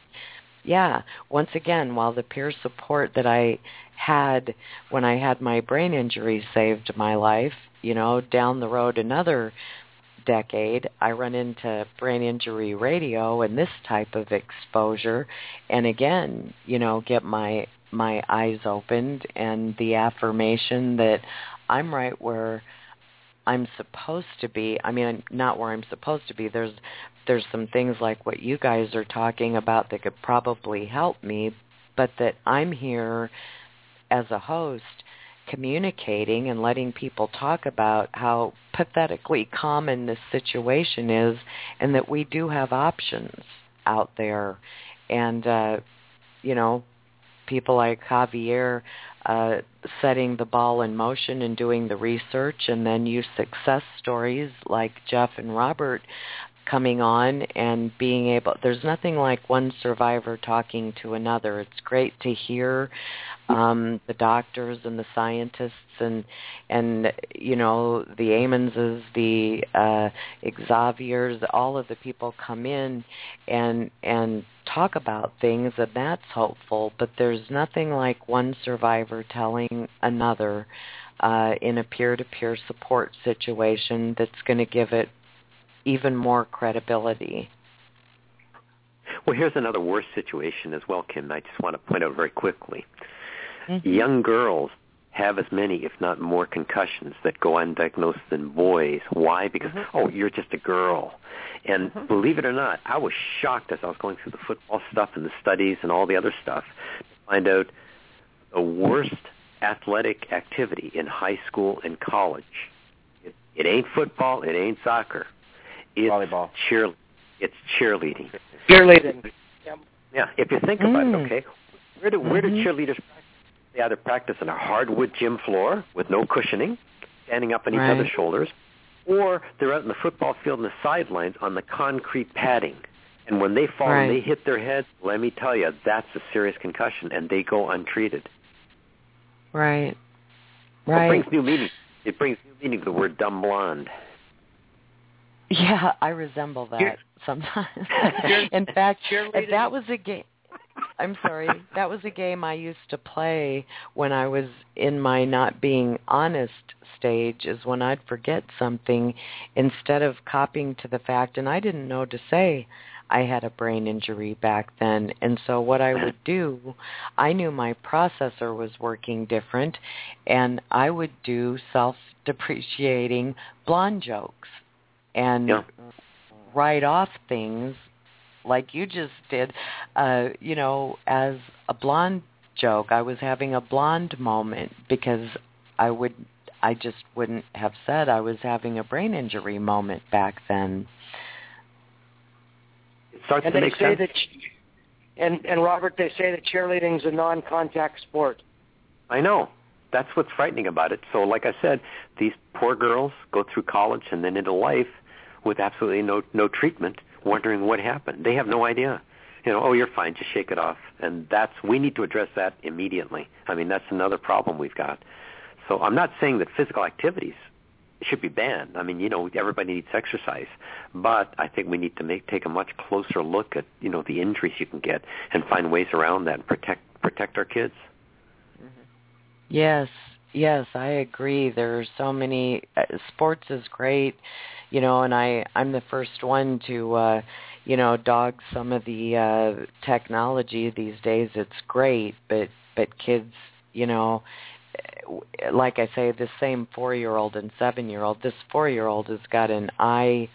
while the peer support that I had when I had my brain injury saved my life, down the road another decade, I run into Brain Injury Radio and this type of exposure, and again, get my eyes opened and the affirmation that I'm right where I'm supposed to be. I mean, not where I'm supposed to be. There's some things like what you guys are talking about that could probably help me, but that I'm here as a host communicating and letting people talk about how pathetically common this situation is, and that we do have options out there. And, people like Javier setting the ball in motion and doing the research, and then you success stories like Jeff and Robert coming on and being able, there's nothing like one survivor talking to another. It's great to hear the doctors and the scientists and the Amonses, the Xaviers, all of the people come in and talk about things, and that's hopeful. But there's nothing like one survivor telling another in a peer-to-peer support situation that's going to give it even more credibility. Well, here's another worse situation as well, Kim. I just want to point out very quickly. Young girls have as many, if not more, concussions that go undiagnosed than boys. Why? Because, you're just a girl. And believe it or not, I was shocked as I was going through the football stuff and the studies and all the other stuff to find out the worst athletic activity in high school and college. It ain't football. It ain't soccer. It's volleyball. It's cheerleading. Cheerleading. Yeah, if you think about it, okay, where do cheerleaders practice? They either practice on a hardwood gym floor with no cushioning, standing up on each other's shoulders, or they're out in the football field on the sidelines on the concrete padding. And when they fall and they hit their head, let me tell you, that's a serious concussion, and they go untreated. Right. Right. It brings new meaning. It brings new meaning to the word dumb blonde. Yeah, I resemble that sometimes. In fact, that was a game. I'm sorry. That was a game I used to play when I was in my not being honest stage, is when I'd forget something, instead of copying to the fact, and I didn't know to say I had a brain injury back then. And so what I would do, I knew my processor was working different, and I would do self-depreciating blonde jokes and write off things like you just did, as a blonde joke. I was having a blonde moment because I just wouldn't have said I was having a brain injury moment back then. It starts and to they make say sense. And Robert, they say that cheerleading is a non-contact sport. I know. That's what's frightening about it. So like I said, these poor girls go through college and then into life with absolutely no treatment, wondering what happened. They have no idea. Oh, you're fine, just shake it off. And we need to address that immediately. I mean, that's another problem we've got. So I'm not saying that physical activities should be banned. I mean, everybody needs exercise. But I think we need to take a much closer look at, the injuries you can get and find ways around that and protect our kids. Yes, I agree. There are so many. Sports is great, and I'm the first one to, dog some of the technology these days. It's great, but kids, like I say, the same 4-year-old and 7-year-old. This 4-year-old has got an eye,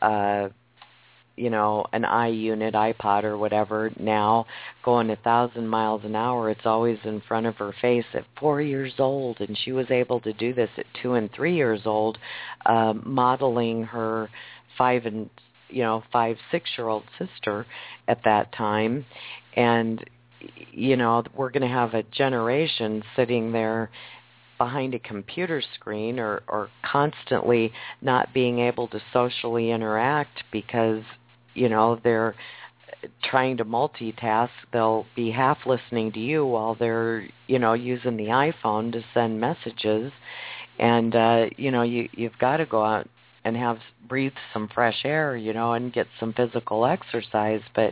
an eye unit, iPod or whatever now, going 1,000 miles an hour. It's always in front of her face at 4 years old, and she was able to do this at 2 and 3 years old, modeling her 5, 6-year-old sister at that time. And, we're going to have a generation sitting there behind a computer screen or constantly not being able to socially interact because, they're trying to multitask. They'll be half listening to you while they're, using the iPhone to send messages. And, you've got to go out and breathe some fresh air, and get some physical exercise. But,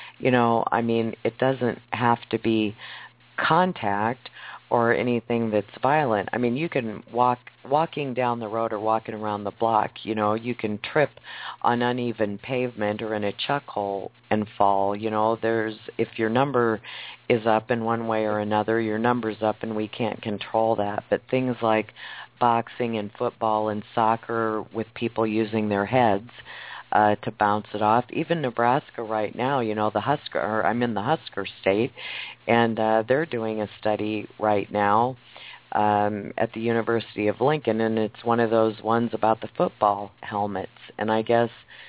it doesn't have to be contact or anything that's violent. I mean, you can walking down the road or walking around the block, you can trip on uneven pavement or in a chuck hole and fall. If your number is up in one way or another, your number's up and we can't control that. But things like boxing and football and soccer with people using their heads to bounce it off. Even Nebraska right now, I'm in the Husker state, and they're doing a study right now at the University of Lincoln, and it's one of those ones about the football helmets. And I guess,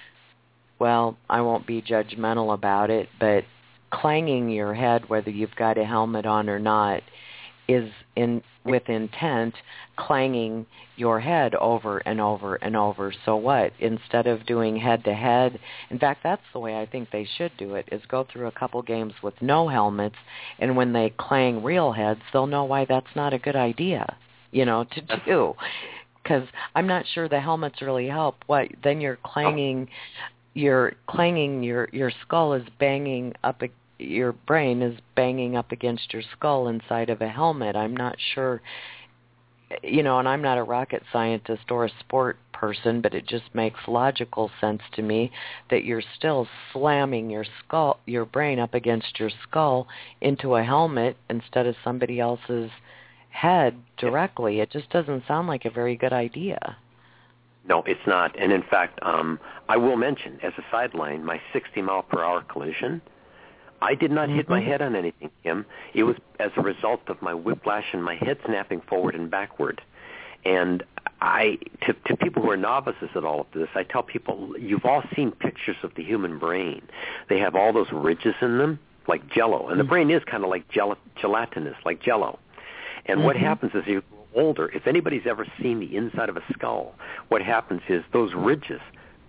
I won't be judgmental about it, but clanging your head, whether you've got a helmet on or not, is with intent, clanging your head over and over and over. So what? Instead of doing head-to-head, in fact, that's the way I think they should do it, is go through a couple games with no helmets, and when they clang real heads, they'll know why that's not a good idea, to do. Because I'm not sure the helmets really help. What? Then you're clanging your skull is banging up your brain is banging up against your skull inside of a helmet. I'm not sure, and I'm not a rocket scientist or a sport person, but it just makes logical sense to me that you're still slamming your brain up against your skull into a helmet instead of somebody else's head directly. It just doesn't sound like a very good idea. No, it's not. And in fact, I will mention, as a sideline, my 60-mile-per-hour collision, I did not hit my head on anything, Kim. It was as a result of my whiplash and my head snapping forward and backward. And to people who are novices at all of this, I tell people, you've all seen pictures of the human brain. They have all those ridges in them, like Jell-O. And the brain is kind of like gelatinous, like Jell-O. And what happens is you grow older. If anybody's ever seen the inside of a skull, what happens is those ridges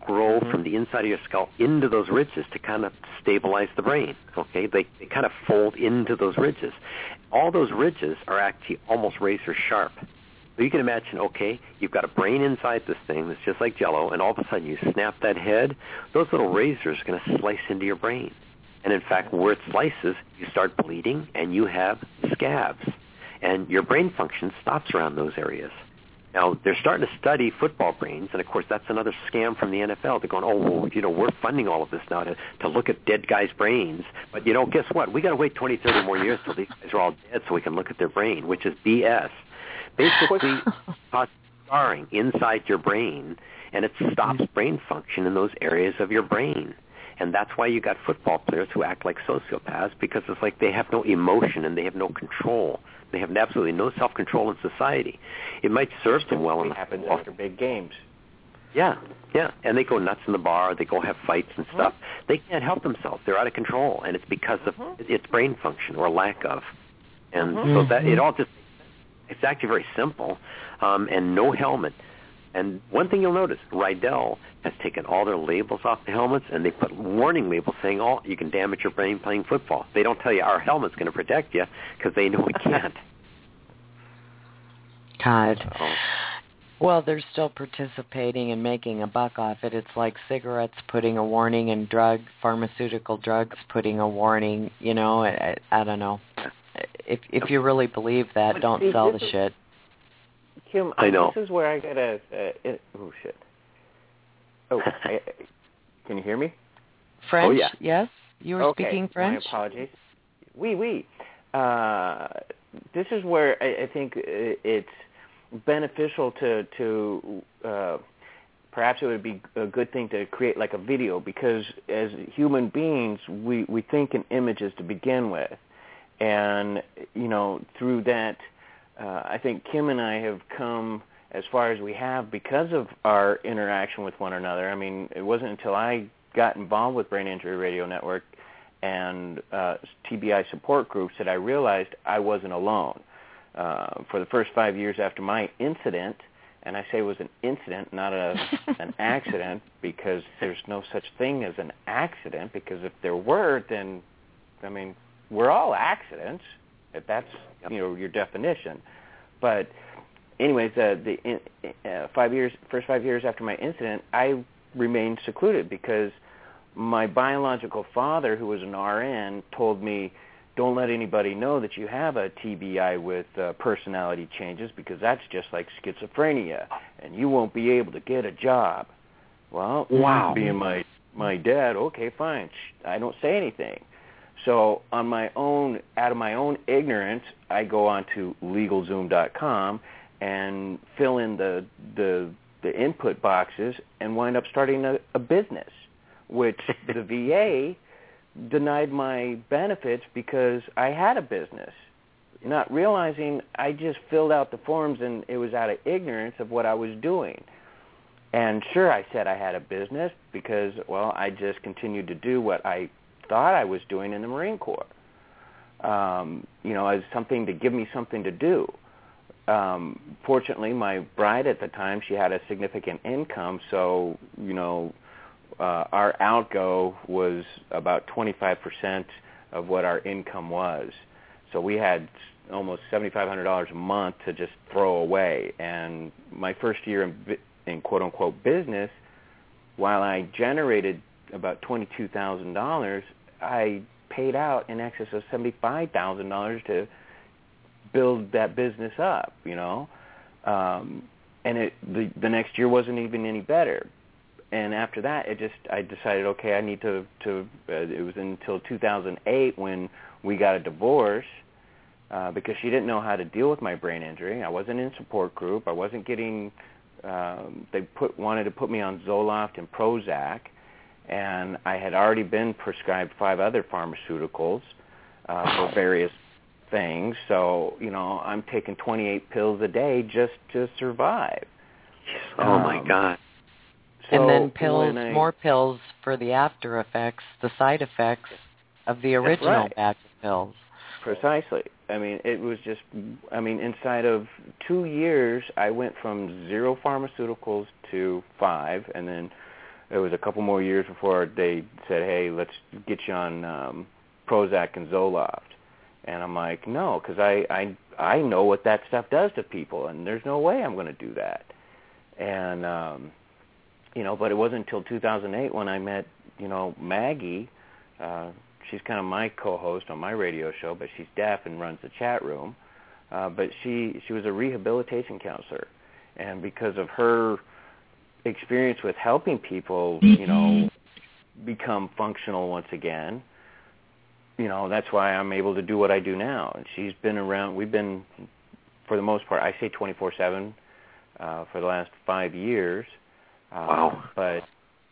grow from the inside of your skull into those ridges to kind of stabilize the brain, okay? They kind of fold into those ridges. All those ridges are actually almost razor sharp. So you can imagine, okay, you've got a brain inside this thing that's just like Jell-O, and all of a sudden you snap that head, those little razors are going to slice into your brain. And in fact, where it slices, you start bleeding, and you have scabs. And your brain function stops around those areas. Now, they're starting to study football brains, and of course that's another scam from the NFL. They're going, we're funding all of this now to look at dead guys' brains. But, guess what? We got to wait 20, 30 more years till these guys are all dead so we can look at their brain, which is BS. Basically, scarring inside your brain, and it stops brain function in those areas of your brain. And that's why you got football players who act like sociopaths, because it's like they have no emotion and they have no control. They have absolutely no self-control in society. It might serve them well enough. It happens after big games. Yeah. And they go nuts in the bar. They go have fights and stuff. They can't help themselves. They're out of control, and it's because of its brain function or lack of. And so that it all just, it's actually very simple, and no helmet. And one thing you'll notice, Rydell has taken all their labels off the helmets, and they put warning labels saying, you can damage your brain playing football. They don't tell you our helmet's going to protect you because they know it can't. God. Well, they're still participating and making a buck off it. It's like cigarettes putting a warning and pharmaceutical drugs putting a warning. I don't know. If you really believe that, don't sell the shit. Kim, I know. This is where I gotta. Oh shit. Oh, can you hear me? French? Oh, yeah. Yes, you were speaking French. My apologies. Oui. This is where I think it's beneficial to perhaps it would be a good thing to create like a video, because as human beings we think in images to begin with, and through that. I think Kim and I have come as far as we have because of our interaction with one another. I mean, it wasn't until I got involved with Brain Injury Radio Network and TBI support groups that I realized I wasn't alone. For the first 5 years after my incident, and I say it was an incident, not an accident, because there's no such thing as an accident, because if there were, then, we're all accidents. If that's your definition, but anyways, the first 5 years after my incident, I remained secluded because my biological father, who was an RN, told me, "Don't let anybody know that you have a TBI with personality changes, because that's just like schizophrenia, and you won't be able to get a job." Well, being my dad, okay, fine, I don't say anything. So on my own, out of my own ignorance, I go on to LegalZoom.com and fill in the input boxes and wind up starting a business, which the VA denied my benefits because I had a business, not realizing I just filled out the forms and it was out of ignorance of what I was doing. And sure, I said I had a business because, I just continued to do what I thought I was doing in the Marine Corps, as something to give me something to do. Fortunately, my bride at the time, she had a significant income, so, our outgo was about 25% of what our income was. So we had almost $7,500 a month to just throw away. And my first year in quote-unquote business, while I generated about $22,000, I paid out in excess of $75,000 to build that business up, and the next year wasn't even any better. And after that, I decided, okay, I need to it was until 2008 when we got a divorce, because she didn't know how to deal with my brain injury. I wasn't in support group. I wasn't getting. They wanted to put me on Zoloft and Prozac, and I had already been prescribed 5 other pharmaceuticals for various things. So, I'm taking 28 pills a day just to survive. Oh, my God. So and then pills, more pills for the after effects, the side effects of the original batch of pills. Precisely. It was just, inside of 2 years, I went from 0 pharmaceuticals to 5, and then it was a couple more years before they said, hey, let's get you on Prozac and Zoloft. And I'm like, no, because I know what that stuff does to people, and there's no way I'm going to do that. And, but it wasn't until 2008 when I met, Maggie. She's kind of my co-host on my radio show, but she's deaf and runs the chat room. But she was a rehabilitation counselor. And because of her experience with helping people, become functional once again, that's why I'm able to do what I do now. And she's been around. We've been, for the most part, I say 24/7 for the last 5 years. Wow. But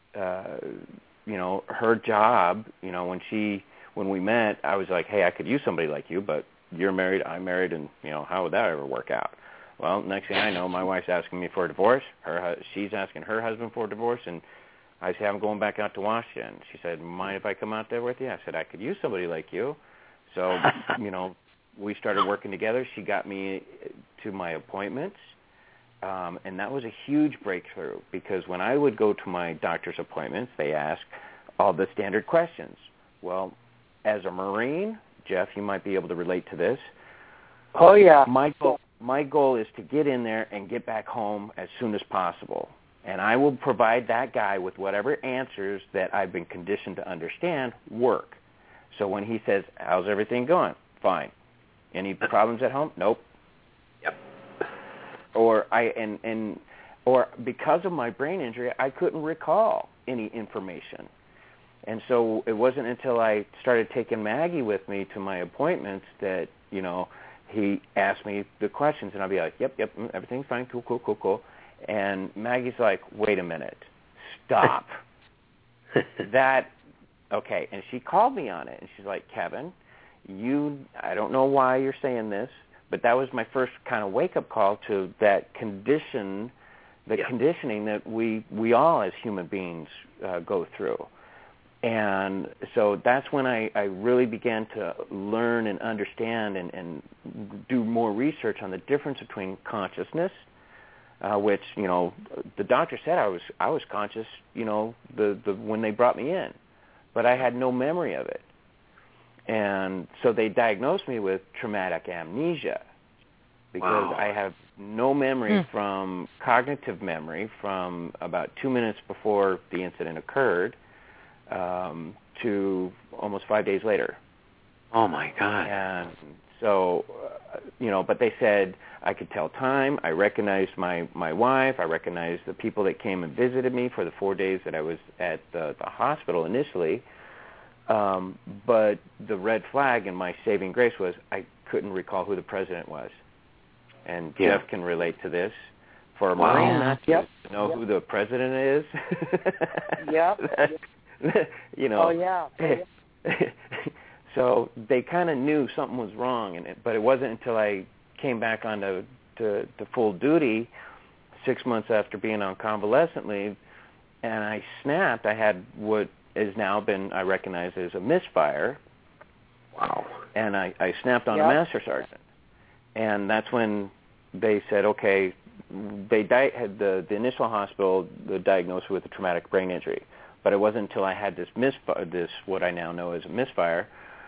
her job, when we met, I was like, hey, I could use somebody like you, but you're married, I'm married, and how would that ever work out? Well, next thing I know, my wife's asking me for a divorce. She's asking her husband for a divorce, and I said, I'm going back out to Washington. She said, mind if I come out there with you? I said, I could use somebody like you. So, we started working together. She got me to my appointments, and that was a huge breakthrough because when I would go to my doctor's appointments, they ask all the standard questions. Well, as a Marine, Jeff, you might be able to relate to this. Oh, yeah. My goal is to get in there and get back home as soon as possible. And I will provide that guy with whatever answers that I've been conditioned to understand work. So when he says, how's everything going? Fine. Any problems at home? Nope. Yep. Or because of my brain injury, I couldn't recall any information. And so it wasn't until I started taking Maggie with me to my appointments that, he asked me the questions, and I'd be like, yep, everything's fine, cool. And Maggie's like, wait a minute, stop. Okay. And she called me on it, and she's like, Kevin, I don't know why you're saying this, but that was my first kind of wake-up call to that conditioning that we all as human beings go through. And so that's when I really began to learn and understand and do more research on the difference between consciousness, which, the doctor said I was conscious, when they brought me in, but I had no memory of it. And so they diagnosed me with traumatic amnesia because I have no memory from cognitive memory from about 2 minutes before the incident occurred to almost 5 days later. Oh, my God. And so, but they said I could tell time. I recognized my wife. I recognized the people that came and visited me for the 4 days that I was at the hospital initially. But the red flag and my saving grace was I couldn't recall who the president was. And Jeff can relate to this. For a Marine not to know who the president is. Oh, yeah. So they kind of knew something was wrong, but it wasn't until I came back on to full duty 6 months after being on convalescent leave, and I snapped. I had what has now been, I recognize, as a misfire. Wow. And I snapped on a master sergeant. And that's when they said, okay, they had the initial hospital diagnosed with a traumatic brain injury. But it wasn't until I had this what I now know as a misfire,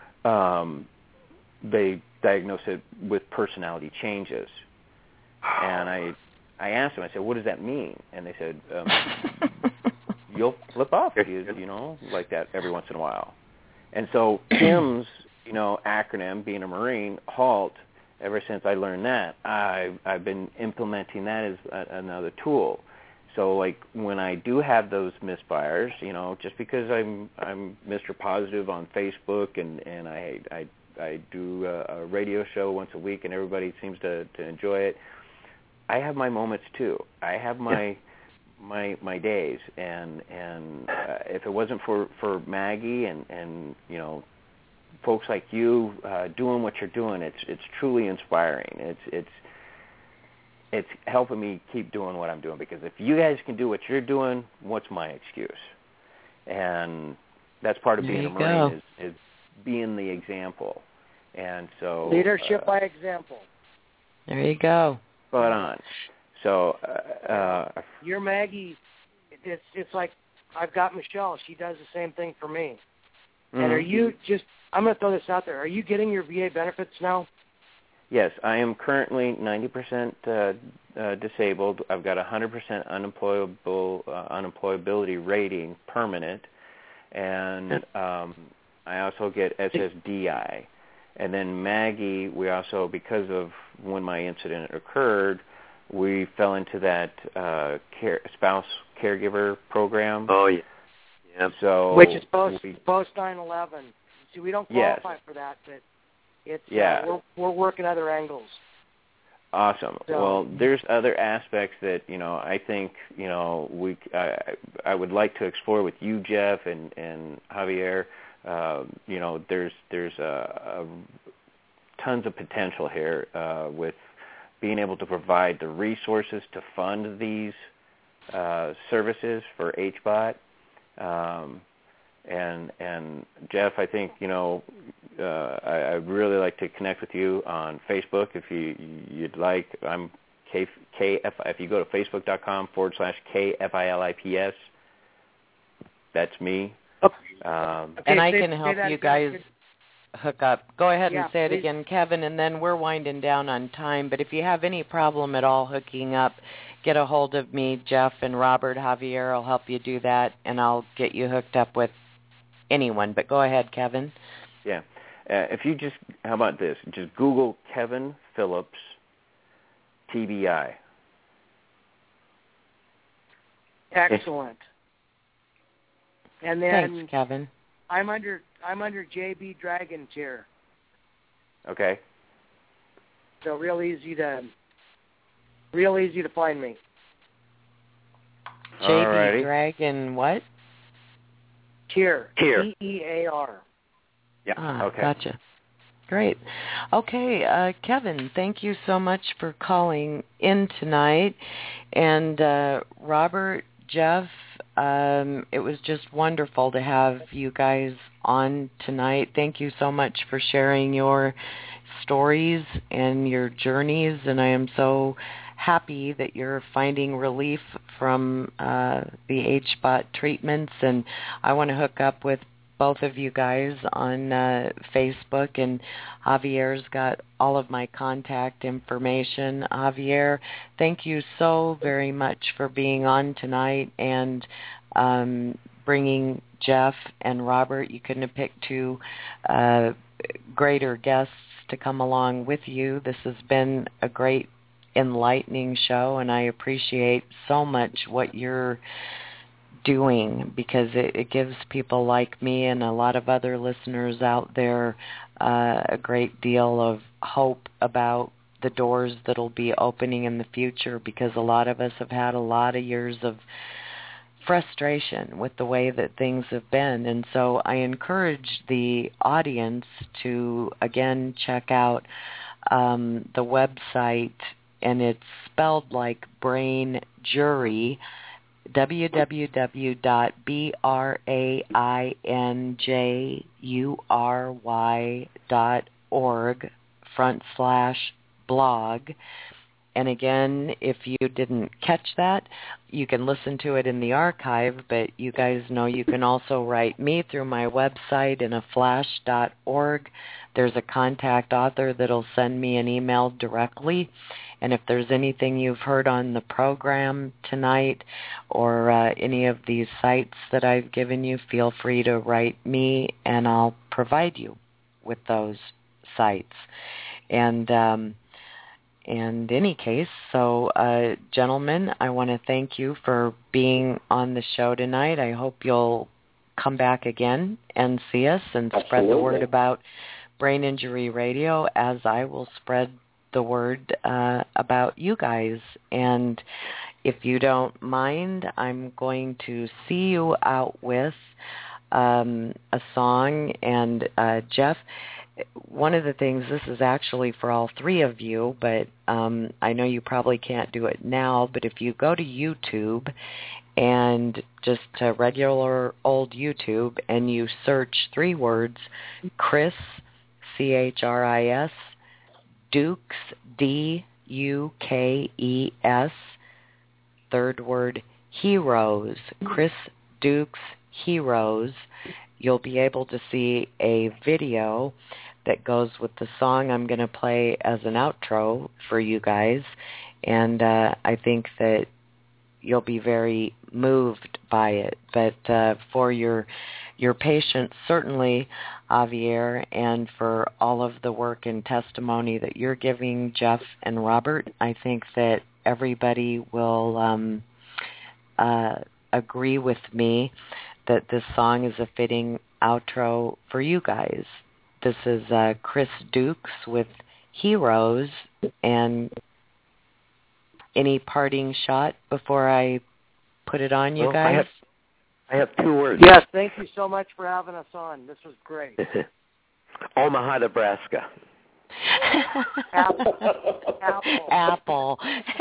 they diagnosed it with personality changes. And I asked them, I said, what does that mean? And they said, you'll flip off, like that every once in a while. And so Kim's, acronym, being a Marine, HALT, ever since I learned that, I've been implementing that as another tool. So, like, when I do have those misfires, just because I'm Mr. Positive on Facebook and I do a radio show once a week and everybody seems to enjoy it, I have my moments too. I have my days, and if it wasn't for Maggie and folks like you doing what you're doing, it's truly inspiring. It's helping me keep doing what I'm doing, because if you guys can do what you're doing, what's my excuse? And that's part of being a Marine is being the example. And so leadership by example. There you go. Spot on. So your Maggie, it's like I've got Michelle. She does the same thing for me. Mm-hmm. And are you just, I'm going to throw this out there, are you getting your VA benefits now? Yes, I am currently 90% disabled. I've got 100% unemployability rating, permanent, and I also get SSDI. And then Maggie, we also, because of when my incident occurred, we fell into that spouse caregiver program. Oh, yeah. Yep. So which is post 9/11. See, we don't qualify for that, but it's we're working other angles. Awesome. So, well, there's other aspects that I think I would like to explore with you, Jeff, and Javier. There's tons of potential here with being able to provide the resources to fund these services for HBOT. And Jeff, I think I'd really like to connect with you on Facebook if you'd like. I'm KF. If you go to facebook.com/KFILIPS, that's me. And I can help you guys hook up. Go ahead and say it again, Kevin, and then we're winding down on time. But if you have any problem at all hooking up, get a hold of me, Jeff, and Robert, Javier. I'll help you do that, and I'll get you hooked up with anyone. But go ahead, Kevin. Yeah. If you just, how about this? Just Google Kevin Phillips, TBI. Excellent. And then thanks, Kevin. I'm under JB Dragons here. Okay. So real easy to find me. JB Dragon what? Tear. Tear. Tear. Yeah. Okay. Gotcha. Great. Okay, Kevin, thank you so much for calling in tonight. And Robert, Jeff, it was just wonderful to have you guys on tonight. Thank you so much for sharing your stories and your journeys, and I am so happy that you're finding relief from the HBOT treatments, and I want to hook up with both of you guys on Facebook, and Javier's got all of my contact information. Javier, thank you so very much for being on tonight and bringing Jeff and Robert. You couldn't have picked two greater guests to come along with you. This has been a great enlightening show, and I appreciate so much what you're doing, because it gives people like me and a lot of other listeners out there a great deal of hope about the doors that'll be opening in the future, because a lot of us have had a lot of years of frustration with the way that things have been. And so I encourage the audience to, again, check out the website, and it's spelled like Brain Jury, www.brainjury.org/blog. And again, if you didn't catch that, you can listen to it in the archive, but you guys know you can also write me through my website in a flash.org. There's a contact author that'll send me an email directly. And if there's anything you've heard on the program tonight or any of these sites that I've given you, feel free to write me, and I'll provide you with those sites. And in any case, so gentlemen, I want to thank you for being on the show tonight. I hope you'll come back again and see us and spread the word about Brain Injury Radio, as I will spread the word about you guys. And if you don't mind, I'm going to see you out with a song. And Jeff, one of the things, this is actually for all three of you, but I know you probably can't do it now, but if you go to YouTube and just to regular old YouTube and you search three words, Chris, C-H-R-I-S, Dukes, D-U-K-E-S, third word, Heroes, Chris Dukes Heroes, you'll be able to see a video that goes with the song I'm going to play as an outro for you guys. And I think that you'll be very moved by it. But for your patience, certainly, Javier, and for all of the work and testimony that you're giving, Jeff and Robert, I think that everybody will agree with me that this song is a fitting outro for you guys. This is Chris Dukes with Heroes. And any parting shot before I put it on you guys? I have 2 words. Yes, thank you so much for having us on. This was great. Omaha, Nebraska. Apple.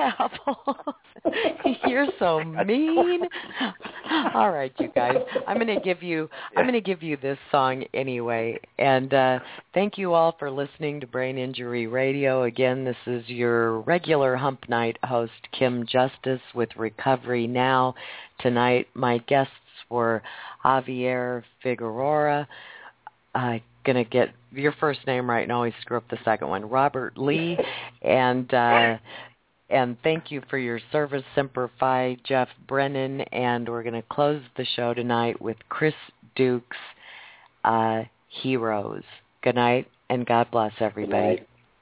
You're so mean. All right, you guys. I'm going to give you this song anyway. And thank you all for listening to Brain Injury Radio. Again, this is your regular Hump Night host, Kim Justice, with Recovery Now. Tonight, my guests were Javier Figueroa. Going to get your first name right and always screw up the second one. Robert Lee, and thank you for your service, Semper Fi, Jeff Brennan, and we're going to close the show tonight with Chris Dukes, Heroes. Good night, and God bless everybody.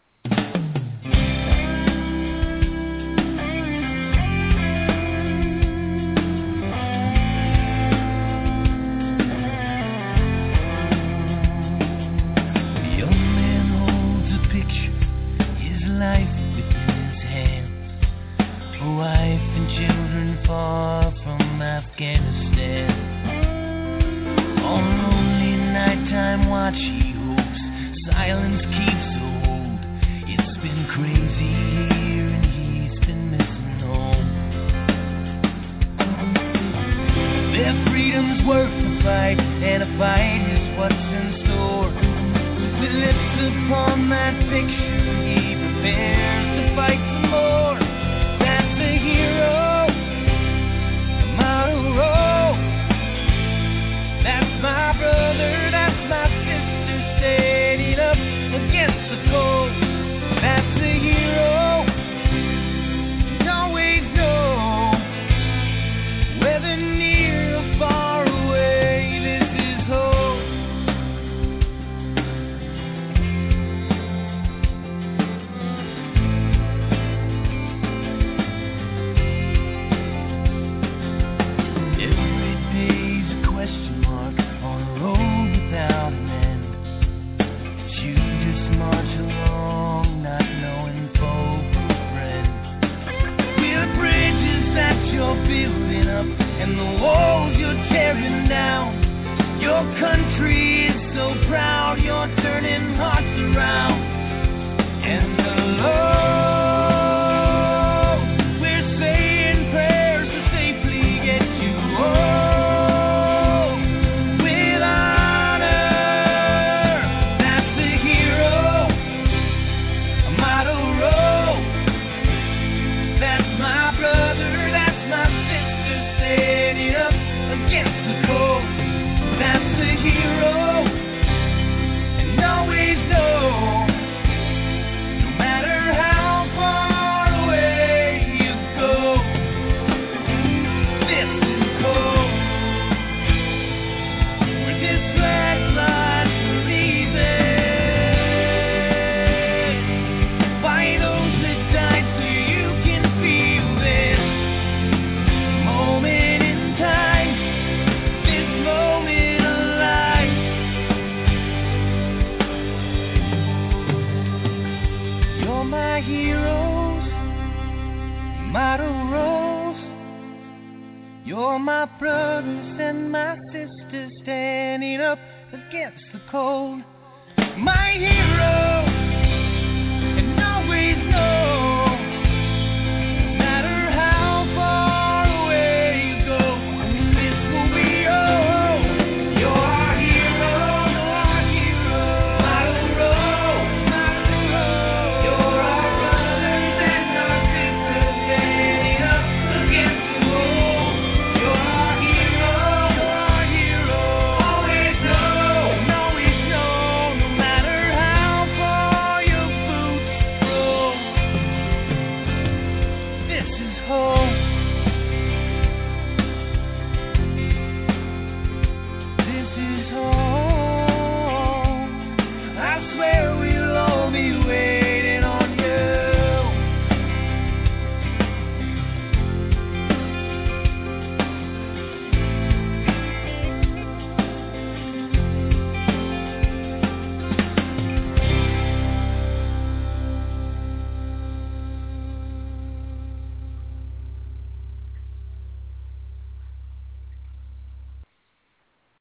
You're my brothers and my sisters standing up against the cold. My hero.